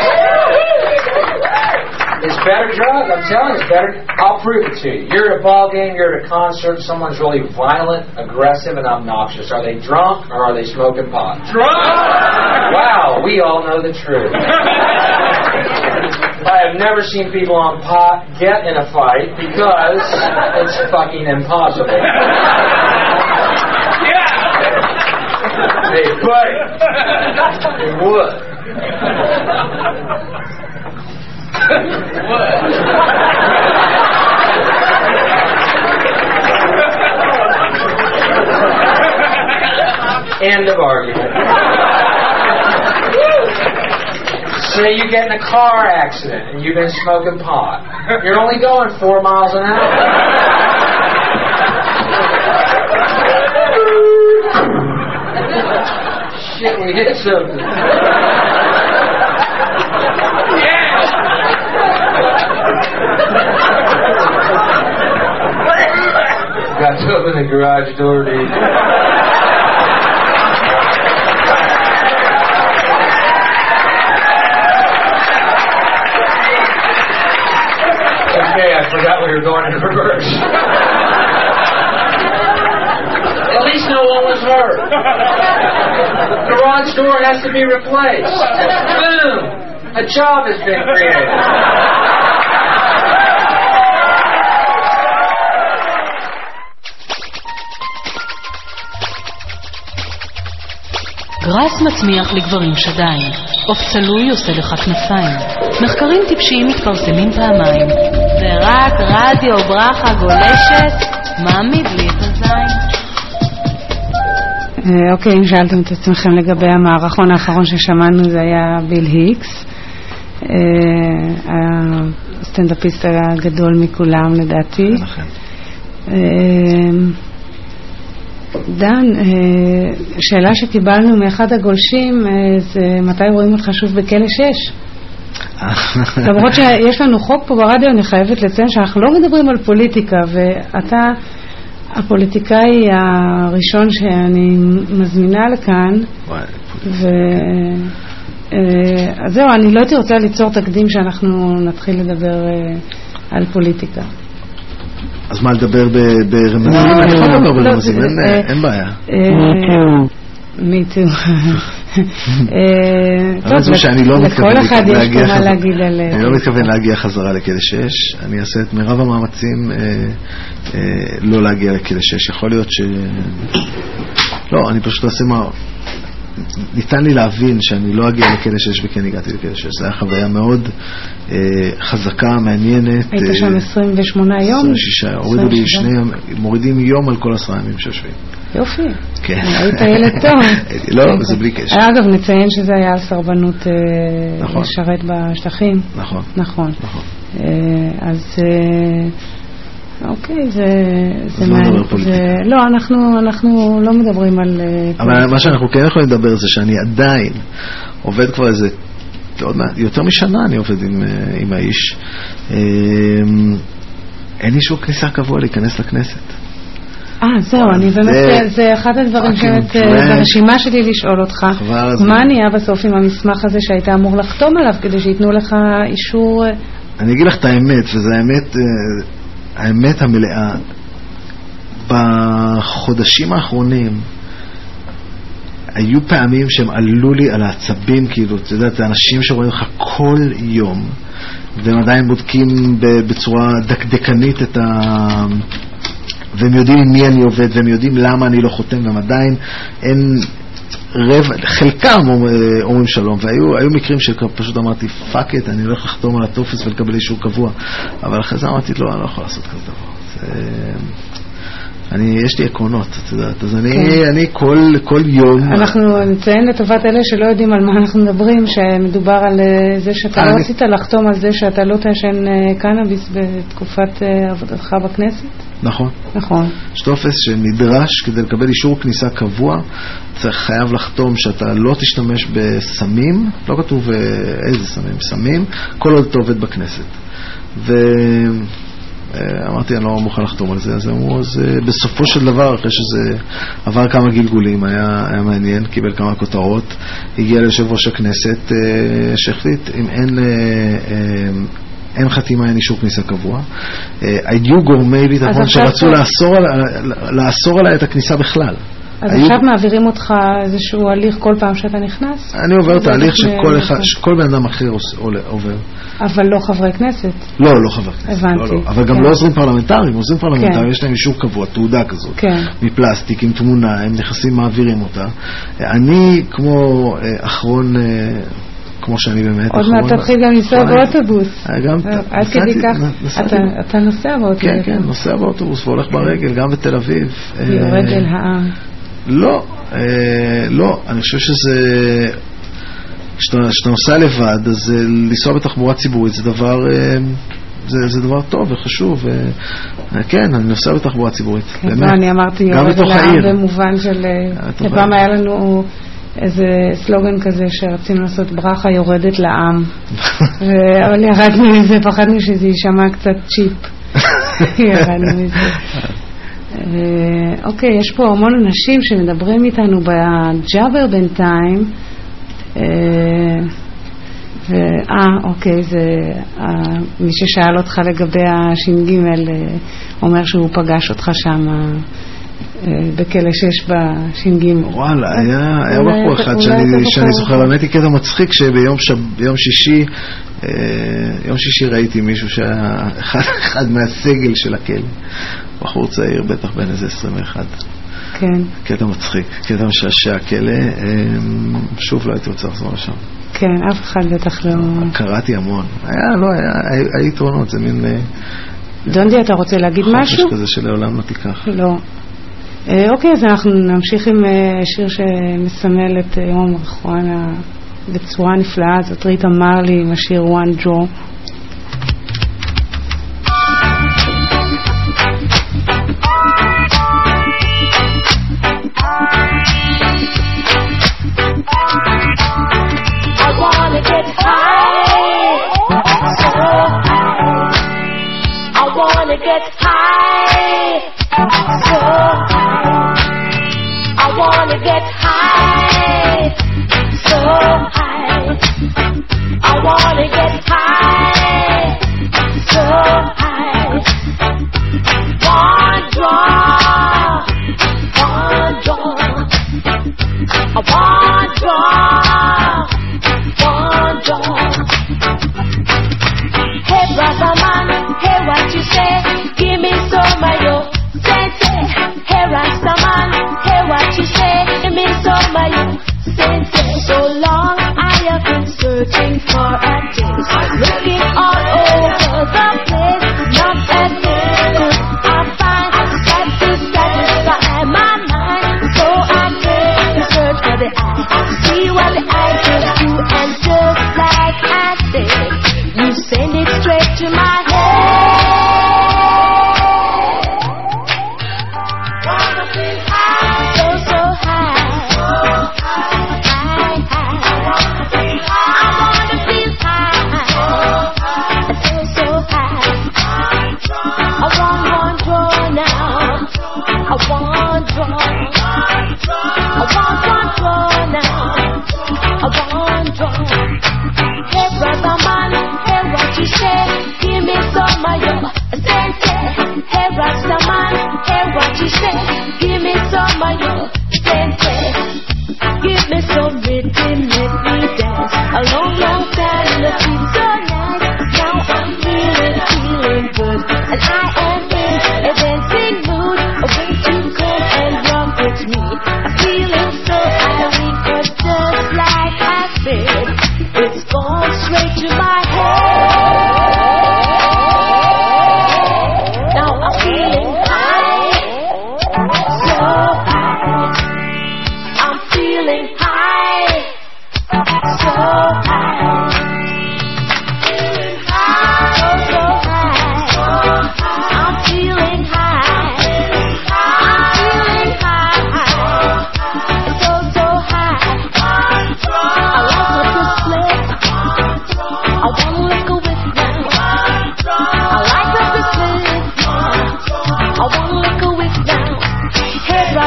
Speaker 11: It's a better drug, I'm telling you, it's better. I'll prove it to you. You're at a ball game, you're at a concert, someone's really violent, aggressive, and obnoxious. Are they drunk or are they smoking pot?
Speaker 1: Drunk!
Speaker 11: Wow, we all know the truth. I have never seen people on pot get in a fight because it's fucking impossible.
Speaker 1: Yeah!
Speaker 11: They fight. They would.
Speaker 1: What?
Speaker 11: End of argument. Say you get in a car accident and you've been smoking pot. You're only going four miles an hour. Shit, we hit something. Got to open the garage door, dude. Okay, I forgot we were going in reverse. At least no one was hurt. The garage door has to be replaced. Boom! A job has been created.
Speaker 6: גראס מצמיח לגברים שדיים, עוף צלוי עושה לך כנפיים, מחקרים טיפשיים מתפרסמים פעמיים, ורק רדיו ברכה גולשת מעמיד לי את הזין.
Speaker 2: אוקיי, אם שאלתם את עצמכם לגבי המערכון האחרון ששמענו, זה היה ביל היקס, הסטנדאפיסט הגדול מכולם לדעתי. דן, שאלה שקיבלנו מאחד הגולשים זה מתי רואים אותך שוב בכלא שש? למרות שיש לנו חוק פה ברדיו, אני חייבת לציין שאנחנו לא מדברים על פוליטיקה, ואתה הפוליטיקאי הראשון שאני מזמינה לכאן, ו... אז זהו, אני לא הייתי רוצה ליצור תקדים שאנחנו נתחיל לדבר על פוליטיקה.
Speaker 12: אז מה לדבר ברמזים? אני יכול לדבר ברמזים, אין בעיה.
Speaker 2: מי טו.
Speaker 12: שאני לא מתכוון
Speaker 2: אני
Speaker 12: לא מתכוון להגיע חזרה לכלא שש. אני אעשה את מרב המאמצים לא להגיע לכלא שש. יכול להיות ש... לא, אני פשוט אעשה מה... ניתן לי להבין שאני לא אגיע לכלא שש וכן הגעתי לכלא שש. זה היה חוויה מאוד חזקה, מעניינת.
Speaker 2: היית שם עשרים ושמונה יום?
Speaker 12: עשרים ושש. הורידו לי שני יום, מורידים יום על כל עשרה ימים שיושבים.
Speaker 2: יופי.
Speaker 12: כן.
Speaker 2: היית ילד טוב.
Speaker 12: לא, זה בלי קשר.
Speaker 2: אגב, נציין שזה היה סרבנות לשרת בשטחים.
Speaker 12: נכון.
Speaker 2: נכון. אז... אוקיי, זה... זה
Speaker 12: לא מדבר פוליטיקה.
Speaker 2: לא, אנחנו, אנחנו לא מדברים על...
Speaker 12: אבל מה שאנחנו כן יכולים לדבר זה שאני עדיין עובד כבר איזה... יותר משנה אני עובד עם, עם האיש. אין לי שום כניסה קבוע להיכנס לכנסת.
Speaker 2: אה, זהו, אני באמת... זה אחד הדברים שבאמת ברשימה שלי לשאול אותך. מה נהיה בסוף עם המסמך הזה שהיית אמור לחתום עליו כדי שיתנו לך אישור...
Speaker 12: אני אגיד לך את האמת, וזה האמת... האמת המלאה, בחודשים האחרונים היו פעמים שהם עלו לי על העצבים, כאילו, אתה יודע, זה אנשים שרואים לך כל יום והם עדיין בודקים בצורה דקדקנית את ה... והם יודעים עם מי אני עובד והם יודעים למה אני לא חותם, והם עדיין אין רבע, חלקם אומרים שלום, והיו היו מקרים שפשוט אמרתי פאק את, אני הולך לחתום על הטופס ולקבל אישור קבוע, אבל אחרי זה אמרתי לא, אני לא יכול לעשות כזה דבר. זה, אני, יש לי עקרונות, את יודעת, אז אני, כן. אני כל, כל יום...
Speaker 2: אנחנו נציין לטובת אלה שלא יודעים על מה אנחנו מדברים, שמדובר על זה שאתה אני... לא רצית לחתום על זה שאתה לא תשן קנאביס בתקופת עבודתך בכנסת?
Speaker 12: נכון.
Speaker 2: נכון.
Speaker 12: יש טופס שנדרש כדי לקבל אישור כניסה קבוע, צריך חייב לחתום שאתה לא תשתמש בסמים, לא כתוב איזה סמים, סמים, כל עוד אתה עובד בכנסת. ו... אמרתי, אני לא מוכן לחתום על זה, אז אמרו, אז בסופו של דבר, אחרי שזה עבר כמה גלגולים, היה, היה מעניין, קיבל כמה כותרות, הגיע ליושב ראש הכנסת, שהחליט, אם אין, אין חתימה, אין אישור כניסה קבוע. היו גורמי ביטחון שרצו לאסור, לאסור עליי את הכניסה בכלל.
Speaker 2: אז עכשיו מעבירים אותך איזשהו הליך כל פעם שאתה נכנס?
Speaker 12: אני עובר תהליך שכל בן אדם אחר עובר.
Speaker 2: אבל לא חברי כנסת?
Speaker 12: לא, לא חברי כנסת.
Speaker 2: הבנתי.
Speaker 12: אבל גם לא עוזרים פרלמנטריים. עוזרים פרלמנטריים, יש להם אישור קבוע, תעודה כזאת, מפלסטיק, עם תמונה, הם נכנסים, מעבירים אותה. אני כמו אחרון... כמו שאני באמת
Speaker 2: עוד מעט תתחיל גם לנסוע באוטובוס.
Speaker 12: גם
Speaker 2: עד כדי כך, אתה נוסע באוטובוס.
Speaker 12: כן, כן, נוסע באוטובוס והולך ברגל, גם בתל אביב.
Speaker 2: יורד אל העם.
Speaker 12: לא, לא, אני חושב שזה, כשאתה נוסע לבד, אז לנסוע בתחבורה ציבורית זה דבר, זה דבר טוב וחשוב. כן, אני נוסע בתחבורה ציבורית.
Speaker 2: אני אמרתי יורד אל העם במובן של, פעם היה לנו איזה סלוגן כזה שרצינו לעשות ברכה יורדת לעם, אבל ירדנו מזה, פחדנו שזה יישמע קצת צ'יפ. ירדנו מזה. אוקיי, יש פה המון אנשים שמדברים איתנו בג'אבר בינתיים. אה, אוקיי, זה מי ששאל אותך לגבי הש"ג אומר שהוא פגש אותך שם בכלא שש בש"ג.
Speaker 12: וואלה, היה בחור אחד שאני זוכר, באמת היא קטע מצחיק שביום שישי יום שישי ראיתי מישהו שהיה אחד מהסגל של הכלא, בחור צעיר, בטח בין איזה עשרים ואחת.
Speaker 2: כן.
Speaker 12: קטע מצחיק, קטע משעשע הכלא, שוב לא הייתי רוצה לחזור לשם.
Speaker 2: כן, אף אחד בטח לא...
Speaker 12: קראתי המון, היה, לא, היה יתרונות, זה מין...
Speaker 2: דונדי, אתה רוצה להגיד משהו?
Speaker 12: חופש כזה שלעולם לא תיקח.
Speaker 2: לא. אוקיי, אז אנחנו נמשיך עם שיר שמסמל את יום המריחואנה בצורה נפלאה. זאת ריטה מרלי עם השיר One Draw.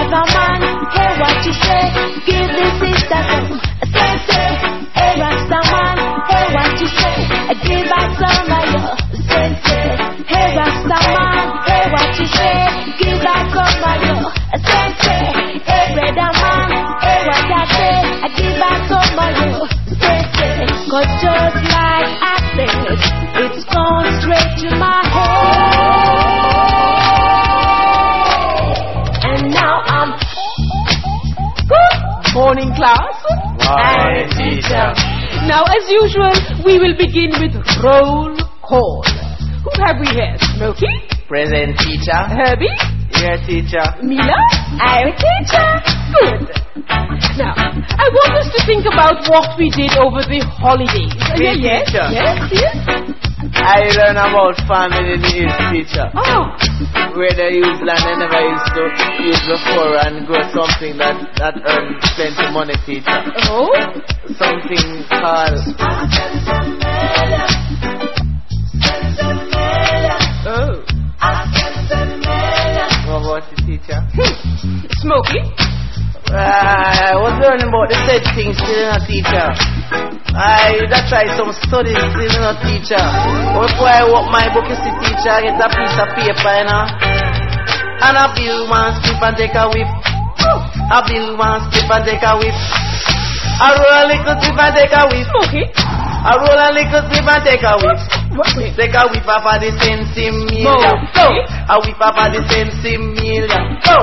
Speaker 9: brother man, hey what you say? Give the sister some. Say say, hey Rasta man, hey what you say? Give back some of your. Say say, hey Rasta man, hey what you say? Give back some of your. Say say, hey brother man, hey what I say? Give back some of your. Say say, 'cause just like I said, it's gone straight to my head. Morning class.
Speaker 14: Morning teacher.
Speaker 9: Now as usual, we will begin with roll call. Who have we here? Smokey?
Speaker 14: Present teacher.
Speaker 9: Herbie?
Speaker 14: Here teacher.
Speaker 9: Mila? I'm teacher. Good. Now, I want us to think about what we did over the holidays.
Speaker 14: Me
Speaker 9: Uh, yes,
Speaker 14: teacher.
Speaker 9: yes, yes.
Speaker 14: I learn about family needs teacher.
Speaker 9: Oh.
Speaker 14: Where they use land they never used to use before and grow something that, that earn plenty money teacher.
Speaker 9: Oh?
Speaker 14: Something called
Speaker 9: Oh.
Speaker 14: What about the teacher?
Speaker 9: Smokey?
Speaker 14: I was learning about the said things still in a teacher. I that try some studies still in a teacher. Before I walk my book, you see teacher, I get a piece of paper, you know. And a bill one strip and take a whip. A bill one strip and take a whip. I roll a little strip and take a whip.
Speaker 9: Okay.
Speaker 14: I roll a little strip and take a whip. Take a whip off of the sensi million. Go. A whip off of the sensi million. Go.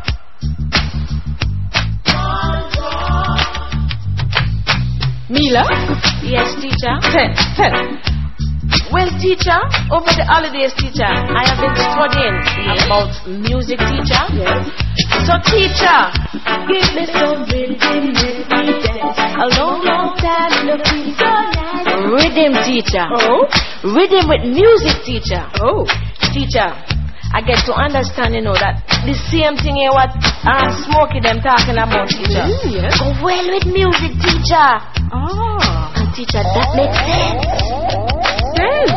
Speaker 9: Mila? Yes, teacher. Tell, tell. Well, teacher, over the holidays, teacher, I have been studying yes. about music, teacher. Yes. So, teacher, give me some rhythm, make me dance. A long, long time, no feel so nice. Rhythm, teacher. Oh? Rhythm with music, teacher. Oh. Teacher, I get to understand, you know, that the same thing here what um, Smokey them talking about, teacher. Mm, yes. Go well with music, teacher. Oh. And teacher, that makes sense. Sense.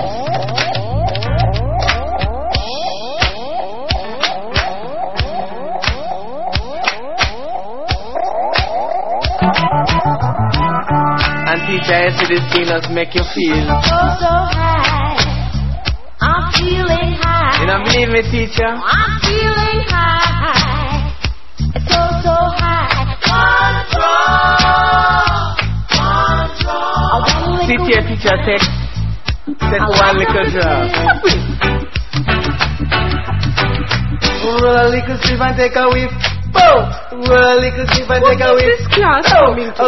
Speaker 14: And teacher, I see the singers make you feel
Speaker 9: So, so high. I'm feeling high.
Speaker 14: You don't believe me, teacher?
Speaker 9: I'm feeling high. So, so high. Control. Control.
Speaker 14: Sit here, teacher, take, take one little drop. Roll a little strip and take a whiff. Boom! Roll a little strip and take a whiff.
Speaker 9: What is this class coming to?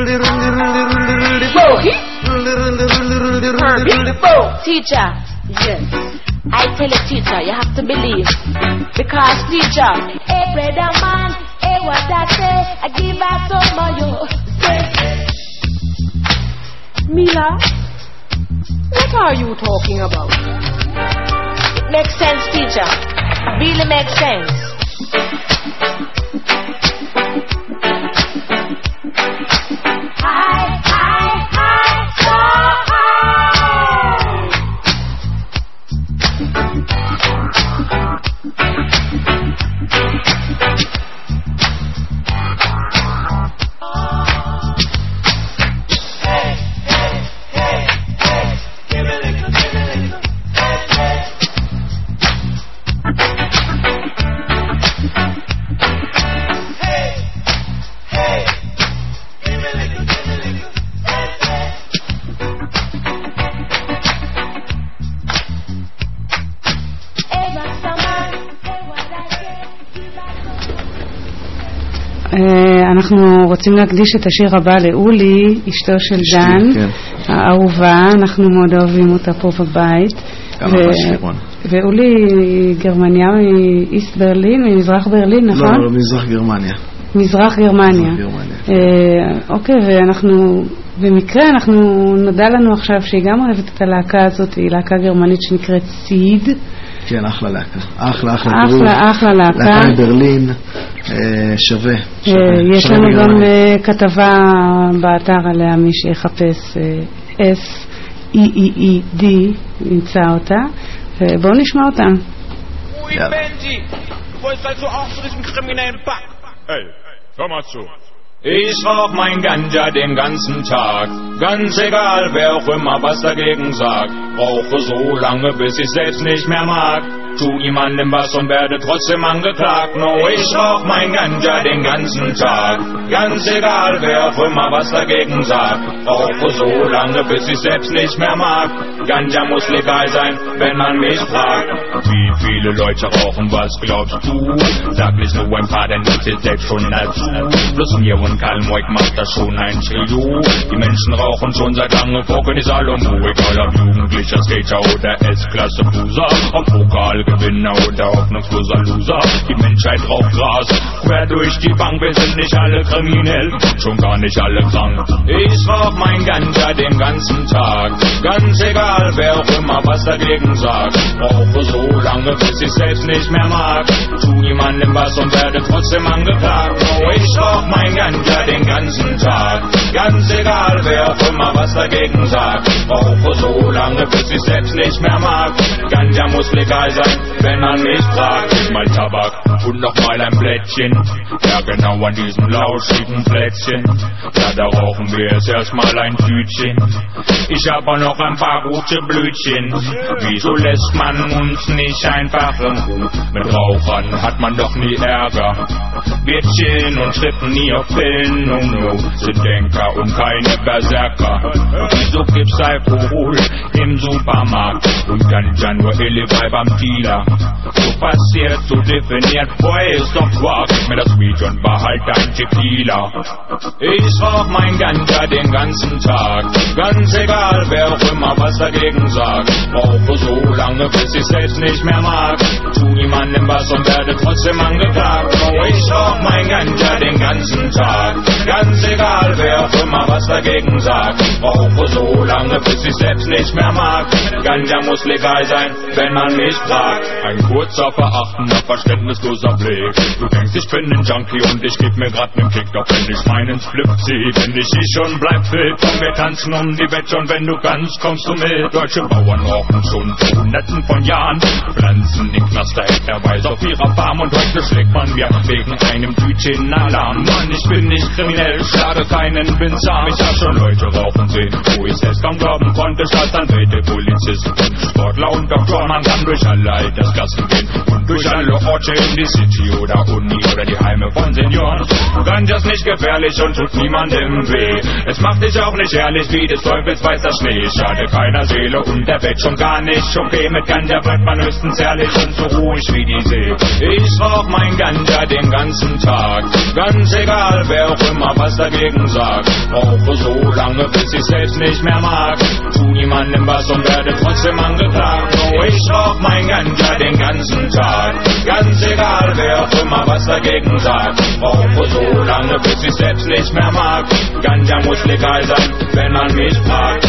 Speaker 9: Teacher. Yes. I tell you, teacher, you have to believe. Because, teacher, hey, brother man, hey, what I say, I give out some of you. Mila, what are you talking about? It makes sense, teacher. Really makes sense. High, high, high, so
Speaker 2: אנחנו רוצים להקדיש את השיר הבא לאולי, אשתו של דן,
Speaker 12: כן.
Speaker 2: האהובה, אנחנו מאוד אוהבים אותה פה בבית. ואולי גרמניה מאיסט ברלין, ממזרח ברלין, נכון?
Speaker 12: לא, לא, מזרח גרמניה.
Speaker 2: מזרח גרמניה. אה, אוקיי, ואנחנו, במקרה אנחנו, נודע לנו עכשיו שהיא גם אוהבת את הלהקה הזאת, היא להקה גרמנית שנקראת סיד.
Speaker 12: כן, אחלה להקה. אחלה, אחלה.
Speaker 2: אחלה, אחלה להקה.
Speaker 12: להקה מברלין, שווה.
Speaker 2: יש לנו גם כתבה באתר עליה, מי שיחפש אס אי אי אי די, נמצא אותה. ובואו נשמע אותם.
Speaker 10: Uy, Benji,
Speaker 8: Wo ist also auch zu diesem kriminellen Pack? Hey, hör mal zu.
Speaker 15: Ich rauch mein Ganja den ganzen Tag, ganz egal wer auch immer was dagegen sagt. Rauche so lange, bis ich selbst nicht mehr mag. Tu niemandem was und werde trotzdem angeklagt. No, ich rauch mein Ganja den ganzen Tag, ganz egal wer auch immer was dagegen sagt. Rauche so lange, bis ich selbst nicht mehr mag. Ganja muss legal sein, wenn man mich fragt. Wie viele Leute rauchen, was glaubst du? Sag nicht nur ein paar, denn du zählst selbst schon dazu. Plus mir und Karl Moik macht das schon ein Trio. Die Menschen rauchen schon seit lange vor König Salomo. Egal ob jugendlicher Skater oder S-Klasse Loser, ob Pokalgewinner oder hoffnungsloser Loser. Die Menschheit raucht Gras, quer durch die Bank. Wir sind nicht alle kriminell, schon gar nicht alle krank. Ich rauch mein Ganja den ganzen Tag, ganz egal wer auch immer was dagegen sagt. Rauche so lange, bis ich selbst nicht mehr mag. Tu niemandem was und werde trotzdem angeklagt. Oh, ich rauch mein Ganja den ganzen Tag, ganz egal wer auch immer was dagegen sagt. Rauche so lange, bis ich selbst nicht mehr mag. Ganja muss legal sein, wenn man mich fragt. Mal Tabak und noch mal ein Blättchen, ja genau an diesem lauschigen Plätzchen. Ja, da rauchen wir jetzt erstmal ein Tütchen. Ich hab auch noch ein paar gute Blütchen. Wieso lässt man uns nicht einfach in Ruhe? Mit Rauchern hat man doch nie Ärger. Wir chillen und trippen nie auf Pillen, no no, sind Denker und keine Berserker. Wieso gibt's Alkohol im Supermarkt und Ganja nur illegal beim Dealer? So passiert, so definiert, boy, ist doch wahr. Gib mir das Weed und behalt dein Tequila. Ich rauch mein Ganja den ganzen Tag, ganz egal wer auch immer was dagegen sagt. Rauche so lange, bis ich selbst nicht mehr mag. Tu niemandem was und werde trotzdem angeklagt. Oh, ich rauch mein Ganja den ganzen Tag, ganz egal wer auch immer was dagegen sagt. Rauche so lange, bis ich selbst nicht mehr mag. Ganja muss legal sein, wenn man mich fragt. Ein kurzer, verachtender, verständnisloser Blick. Du denkst, ich bin ein Junkie und ich geb mir grad nen Kick. Doch wenn ich meinen Flip zieh, bin ich ich und bleib fit. Und wir tanzen um die Wette und wenn du kannst, kommst du mit. Deutsche Bauern rauchen schon vor hunderten von Jahren. Pflanzen den Knaster hektarweise auf ihrer Farm. Und heute schlägt man mir wegen einem Tütchen Alarm. Mann, ich bin nicht kriminell, schlage keinen, bin zahm. Ich hab schon Leute rauchen sehen, wo ich selbst kaum glauben konnte. Staatsanwälte, Polizisten, Sportler und Doktor. Man kann durch alle Altersklassen gehen und durch alle Orte in die City oder Uni oder die Heime von Senioren. Ganjas nicht gefährlich und tut niemandem weh. Es macht dich auch nicht ehrlich wie des Teufels weißer Schnee. Schade keiner Seele und der Bett schon gar nicht. Okay, mit Ganja bleibt man höchstens ehrlich und so ruhig wie die See. Ich rauch mein Ganja den ganzen Tag, ganz egal wer auch immer was dagegen sagt. Rauche so lange, bis ich selbst nicht mehr mag. Tu niemandem was und werde trotzdem angeklagt. Oh, ich rauch mein Ganja den ganzen Tag, ganz egal wer auch immer was dagegen sagt. Rauche so lange, bis ich selbst nicht mehr mag. Ganja muss legal sein, wenn man mich fragt.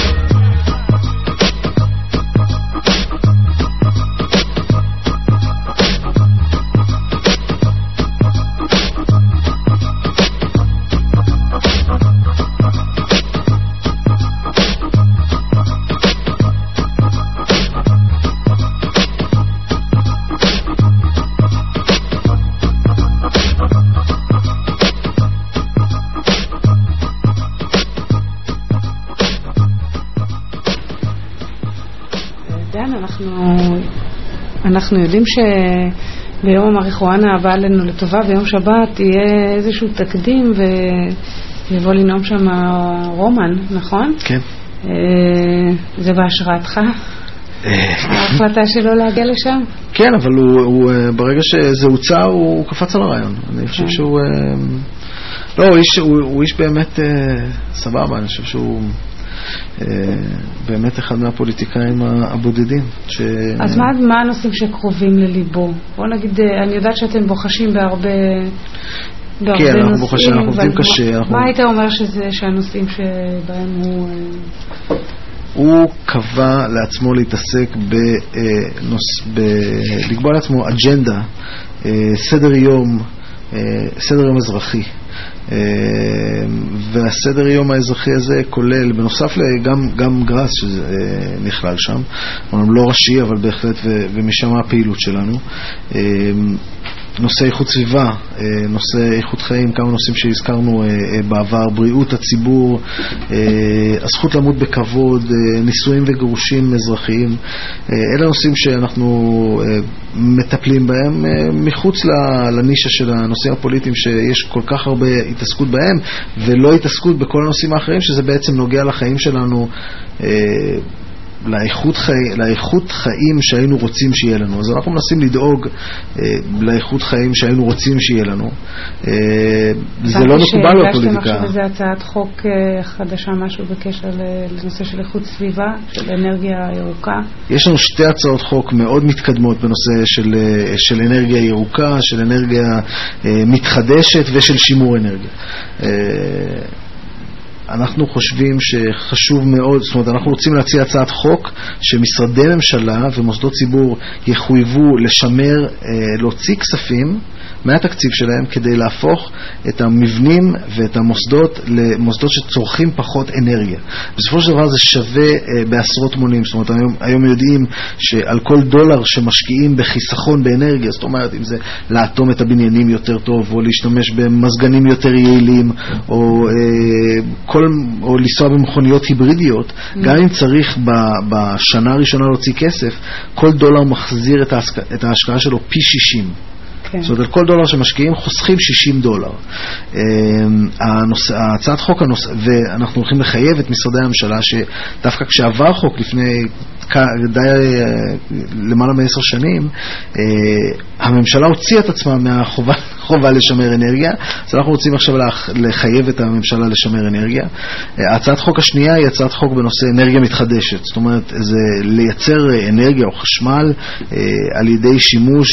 Speaker 2: אנחנו יודעים שביום המריחואנה הבא עלינו לטובה, ביום שבת יהיה איזשהו תקדים ויבוא לנאום שם רומן, נכון?
Speaker 12: כן.
Speaker 2: זה בהשראתך? ההחלטה שלו להגיע לשם?
Speaker 12: כן, אבל הוא, הוא, ברגע שזה הוצא הוא קפץ על הרעיון. אני חושב שהוא... לא, הוא איש, הוא, הוא איש באמת סבבה, אני חושב שהוא... באמת אחד מהפוליטיקאים הבודדים.
Speaker 2: אז מה, מה הנושאים שקרובים לליבו? בוא נגיד, אני יודעת שאתם בוחשים בהרבה, בהרבה
Speaker 12: כן,
Speaker 2: נושאים.
Speaker 12: אנחנו בוחשים, אנחנו עובדים קשה. אנחנו...
Speaker 2: מה היית אומר שזה, שהנושאים שבהם הוא...
Speaker 12: הוא קבע לעצמו להתעסק בנוס... ב... לקבוע לעצמו אג'נדה, סדר יום, סדר יום אזרחי. והסדר יום האזרחי הזה כולל, בנוסף גם, גם גראס שנכלל שם, לא ראשי אבל בהחלט, ומשם הפעילות שלנו, נושא איכות סביבה, נושא איכות חיים, כמה נושאים שהזכרנו בעבר, בריאות הציבור, הזכות למות בכבוד, נישואים וגירושים אזרחיים. אלה נושאים שאנחנו מטפלים בהם מחוץ לנישה של הנושאים הפוליטיים שיש כל כך הרבה התעסקות בהם, ולא התעסקות בכל הנושאים האחרים שזה בעצם נוגע לחיים שלנו, לאיכות, חי... לאיכות חיים שהיינו רוצים שיהיה לנו. אז אנחנו מנסים לדאוג אה, לאיכות חיים שהיינו רוצים שיהיה לנו. אה, זה לא מקובל בפוליטיקה.
Speaker 2: עכשיו איזה הצעת חוק אה, חדשה, משהו בקשר לנושא של איכות סביבה, של אנרגיה ירוקה?
Speaker 12: יש לנו שתי הצעות חוק מאוד מתקדמות בנושא של, של אנרגיה ירוקה, של אנרגיה אה, מתחדשת ושל שימור אנרגיה. אה, אנחנו חושבים שחשוב מאוד, זאת אומרת, אנחנו רוצים להציע הצעת חוק שמשרדי ממשלה ומוסדות ציבור יחויבו לשמר, להוציא כספים מהתקציב שלהם כדי להפוך את המבנים ואת המוסדות למוסדות שצורכים פחות אנרגיה. בסופו של דבר זה שווה בעשרות מונים. זאת אומרת, היום, היום יודעים שעל כל דולר שמשקיעים בחיסכון באנרגיה, זאת אומרת, אם זה לאטום את הבניינים יותר טוב, או להשתמש במזגנים יותר יעילים, או, כל, או לנסוע במכוניות היברידיות, mm. גם אם צריך בשנה הראשונה להוציא כסף, כל דולר מחזיר את ההשקעה, את ההשקעה שלו פי שישים. כן. זאת אומרת, על כל דולר שמשקיעים חוסכים שישים דולר. הצעת חוק, ואנחנו הולכים לחייב את משרדי הממשלה שדווקא כשעבר חוק לפני די למעלה מעשר שנים, הממשלה הוציאה את עצמה מהחובה חובה לשמר אנרגיה, אז אנחנו רוצים עכשיו לחייב את הממשלה לשמר אנרגיה. הצעת חוק השנייה היא הצעת חוק בנושא אנרגיה מתחדשת, זאת אומרת, זה לייצר אנרגיה או חשמל על ידי שימוש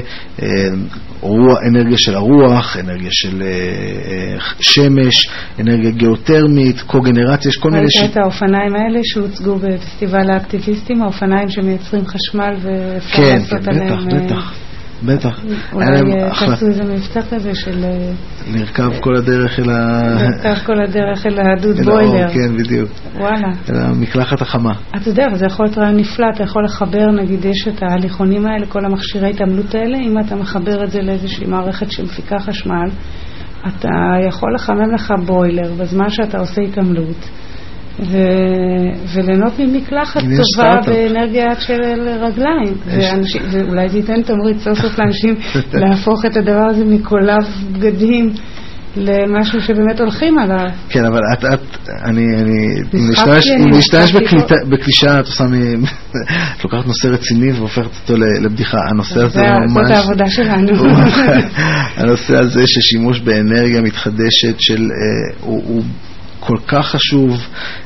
Speaker 12: באנרגיה של הרוח, אנרגיה של שמש, אנרגיה גיאותרמית, קוגנרציה, יש כל מיני...
Speaker 2: ראית את האופניים האלה שהוצגו בפסטיבל האקטיביסטים, האופניים שמייצרים חשמל ואפשר לעשות עליהם...
Speaker 12: כן, בטח, בטח. בטח.
Speaker 2: אולי תעשו איזה מבטא כזה של...
Speaker 12: לרכב כל הדרך אל ה...
Speaker 2: לרכב כל הדרך אל הדוד בוילר.
Speaker 12: כן, בדיוק.
Speaker 2: וואלה.
Speaker 12: אל המקלחת החמה.
Speaker 2: אתה יודע, זה יכול להיות רעיון נפלא, אתה יכול לחבר, נגיד, יש את ההליכונים האלה, כל המכשירי התעמלות האלה, אם אתה מחבר את זה לאיזושהי מערכת שמפיקה חשמל, אתה יכול לחמם לך בוילר בזמן שאתה עושה התעמלות. ו... וליהנות ממקלחת טובה באנרגיה של רגליים. ואנשים... ואולי זה ייתן תמריץ סוף סוף לאנשים להפוך את הדבר הזה מקולב בגדים למשהו שבאמת הולכים עליו.
Speaker 12: כן, אבל את, את, אני, אני, משתמש בקלישה, את עושה מ... את לוקחת נושא רציני והופכת אותו לבדיחה. הנושא הזה ממש...
Speaker 2: זאת העבודה שלנו.
Speaker 12: הנושא הזה ששימוש באנרגיה מתחדשת של... הוא כל כך חשוב.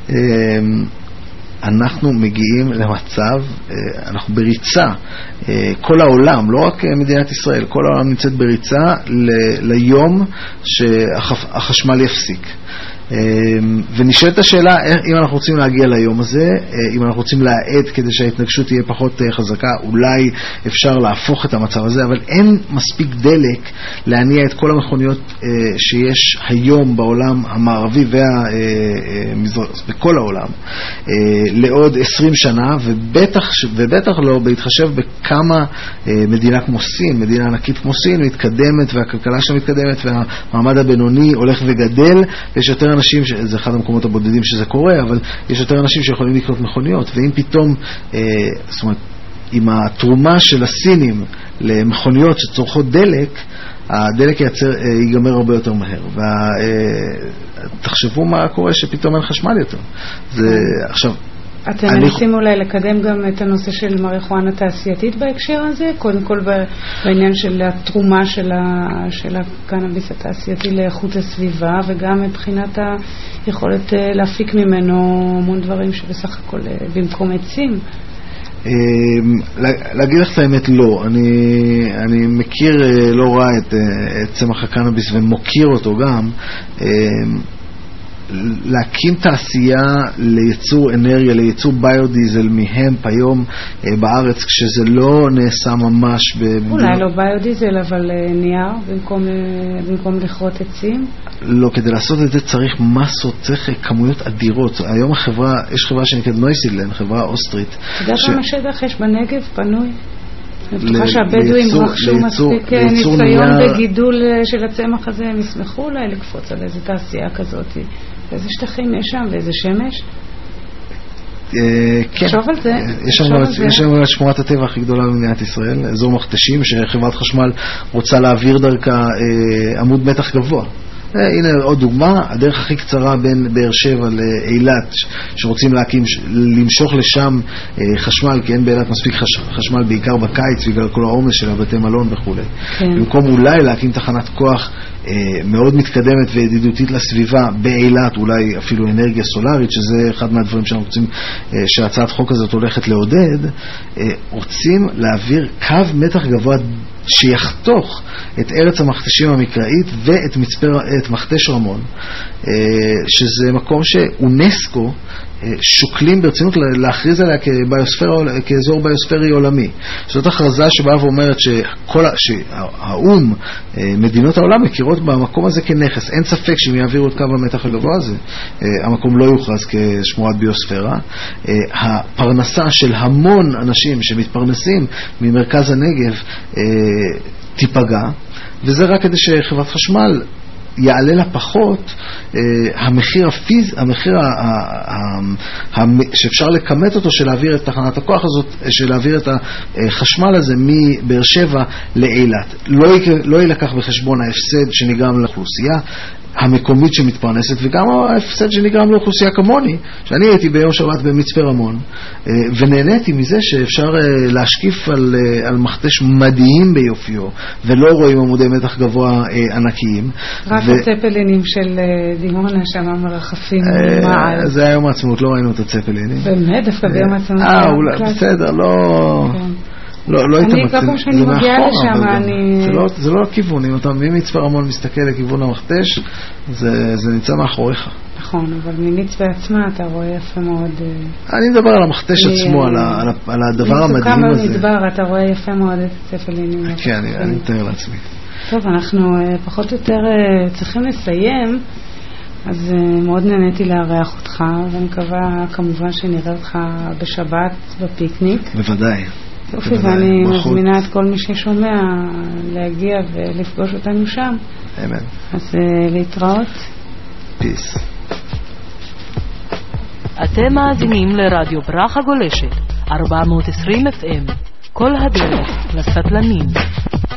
Speaker 12: אנחנו מגיעים למצב, אנחנו בריצה, כל העולם, לא רק מדינת ישראל, כל העולם נמצאת בריצה ליום שהחשמל יפסיק. ונשאלת השאלה אם אנחנו רוצים להגיע ליום הזה, אם אנחנו רוצים להעד כדי שההתנגשות תהיה פחות חזקה, אולי אפשר להפוך את המצב הזה, אבל אין מספיק דלק להניע את כל המכוניות שיש היום בעולם המערבי ובכל העולם לעוד עשרים שנה, ובטח, ובטח לא בהתחשב בכמה מדינה כמו סין, מדינה ענקית כמו סין מתקדמת, והכלכלה שלה מתקדמת, והמעמד הבינוני הולך וגדל, ויש יותר אנשים, זה אחד המקומות הבודדים שזה קורה, אבל יש יותר אנשים שיכולים לקנות מכוניות, ואם פתאום, אה, זאת אומרת, עם התרומה של הסינים למכוניות שצורכות דלק, הדלק ייצר, אה, ייגמר הרבה יותר מהר. ותחשבו מה קורה שפתאום אין חשמל יותר. זה, עכשיו,
Speaker 2: אתם מנסים אולי לקדם גם את הנושא של מריחואנה תעשייתית בהקשר הזה? קודם כל בעניין של התרומה של, ה, של הקנאביס התעשייתי לאיכות הסביבה, וגם מבחינת היכולת להפיק ממנו המון דברים שבסך הכל במקום עצים.
Speaker 12: להגיד לך את האמת, לא. אני, אני מכיר לא רע את, את צמח הקנאביס ומוקיר אותו גם. להקים תעשייה לייצור אנרגיה, לייצור ביודיזל מהמפ היום אה, בארץ, כשזה לא נעשה ממש ב...
Speaker 2: אולי לא ביודיזל, אבל אה, נייר במקום, אה, במקום לכרות עצים?
Speaker 12: לא, כדי לעשות את זה צריך מסות, צריך כמויות אדירות. היום החברה, יש חברה שנקראת נויסילן, חברה אוסטרית.
Speaker 2: אתה יודע כמה ש... שטח יש בנגב פנוי? אני בטוחה שהבדואים רכשו מספיק ניסיון בגידול של הצמח הזה, הם ישמחו אולי לקפוץ על איזו תעשייה כזאת. איזה שטחים יש שם ואיזה שמש?
Speaker 12: כן, יש שם שמורת הטבע הכי גדולה במדינת ישראל, אזור מכתשים שחברת חשמל רוצה להעביר דרכה עמוד מתח גבוה. הנה עוד דוגמה, הדרך הכי קצרה בין באר שבע לאילת שרוצים להקים, למשוך לשם חשמל, כי אין באילת מספיק חשמל בעיקר בקיץ בגלל כל העומס של הבתי מלון וכו'. במקום אולי להקים תחנת כוח מאוד מתקדמת וידידותית לסביבה באילת, אולי אפילו אנרגיה סולארית, שזה אחד מהדברים שאנחנו רוצים, שהצעת חוק הזאת הולכת לעודד, רוצים להעביר קו מתח גבוה שיחתוך את ארץ המכתשים המקראית ואת מצפר, את מכתש רמון, שזה מקום שאונסקו שוקלים ברצינות להכריז עליה כביוספרה, כאזור ביוספרי עולמי. זאת הכרזה שבאה ואומרת שכל, שהאום, מדינות העולם מכירות במקום הזה כנכס. אין ספק שאם יעבירו את קו המתח הגבוה הזה, המקום לא יוכרז כשמורת ביוספרה. הפרנסה של המון אנשים שמתפרנסים ממרכז הנגב תיפגע, וזה רק כדי שחברת חשמל יעלה לה פחות אה, המחיר הפיז, המחיר ה, ה, ה, ה, שאפשר לקמת אותו של להעביר את תחנת הכוח הזאת, של להעביר את החשמל הזה מבאר שבע לאילת. לא, לא ילקח בחשבון ההפסד שנגרם לאוכלוסייה המקומית שמתפרנסת, וגם ההפסד שנגרם לאוכלוסייה כמוני, שאני הייתי ביום שבת במצפה רמון, ונהניתי מזה שאפשר להשקיף על, על מכתש מדהים ביופיו, ולא רואים עמודי מתח גבוה ענקיים.
Speaker 2: רק ו... הצפלינים של דימונה שם מרחפים מעל.
Speaker 12: זה היה יום העצמאות, לא ראינו את הצפלינים.
Speaker 2: באמת, דווקא ביום העצמאות.
Speaker 12: אה, אולי, בסדר, לא... לא, לא
Speaker 2: אני כל פעם שאני מגיעה לשם, אני...
Speaker 12: זה לא, זה לא הכיוון, אם אתה ממצפה רמון מסתכל לכיוון המכתש, זה, זה נמצא מאחוריך.
Speaker 2: נכון, אבל ממצפה עצמה אתה רואה יפה מאוד...
Speaker 12: אני מדבר על המכתש עצמו, על, על, על הדבר המדהים הזה.
Speaker 2: מסוכם במדבר, אתה רואה יפה מאוד את הצפלינים.
Speaker 12: כן, אני, אני מתאר לעצמי.
Speaker 2: טוב, אנחנו פחות או יותר צריכים לסיים, אז מאוד נהניתי לארח אותך, ואני מקווה כמובן שנראה אותך בשבת בפיקניק.
Speaker 12: בוודאי.
Speaker 2: יופי, ואני מזמינה את כל מי ששומע להגיע ולפגוש אותנו שם.
Speaker 12: אמן.
Speaker 2: אז להתראות.
Speaker 12: פיס.
Speaker 6: אתם מאזינים לרדיו ברכה גולשת, ארבע מאות ועשרים אף אם, כל הדרך לסטלנים.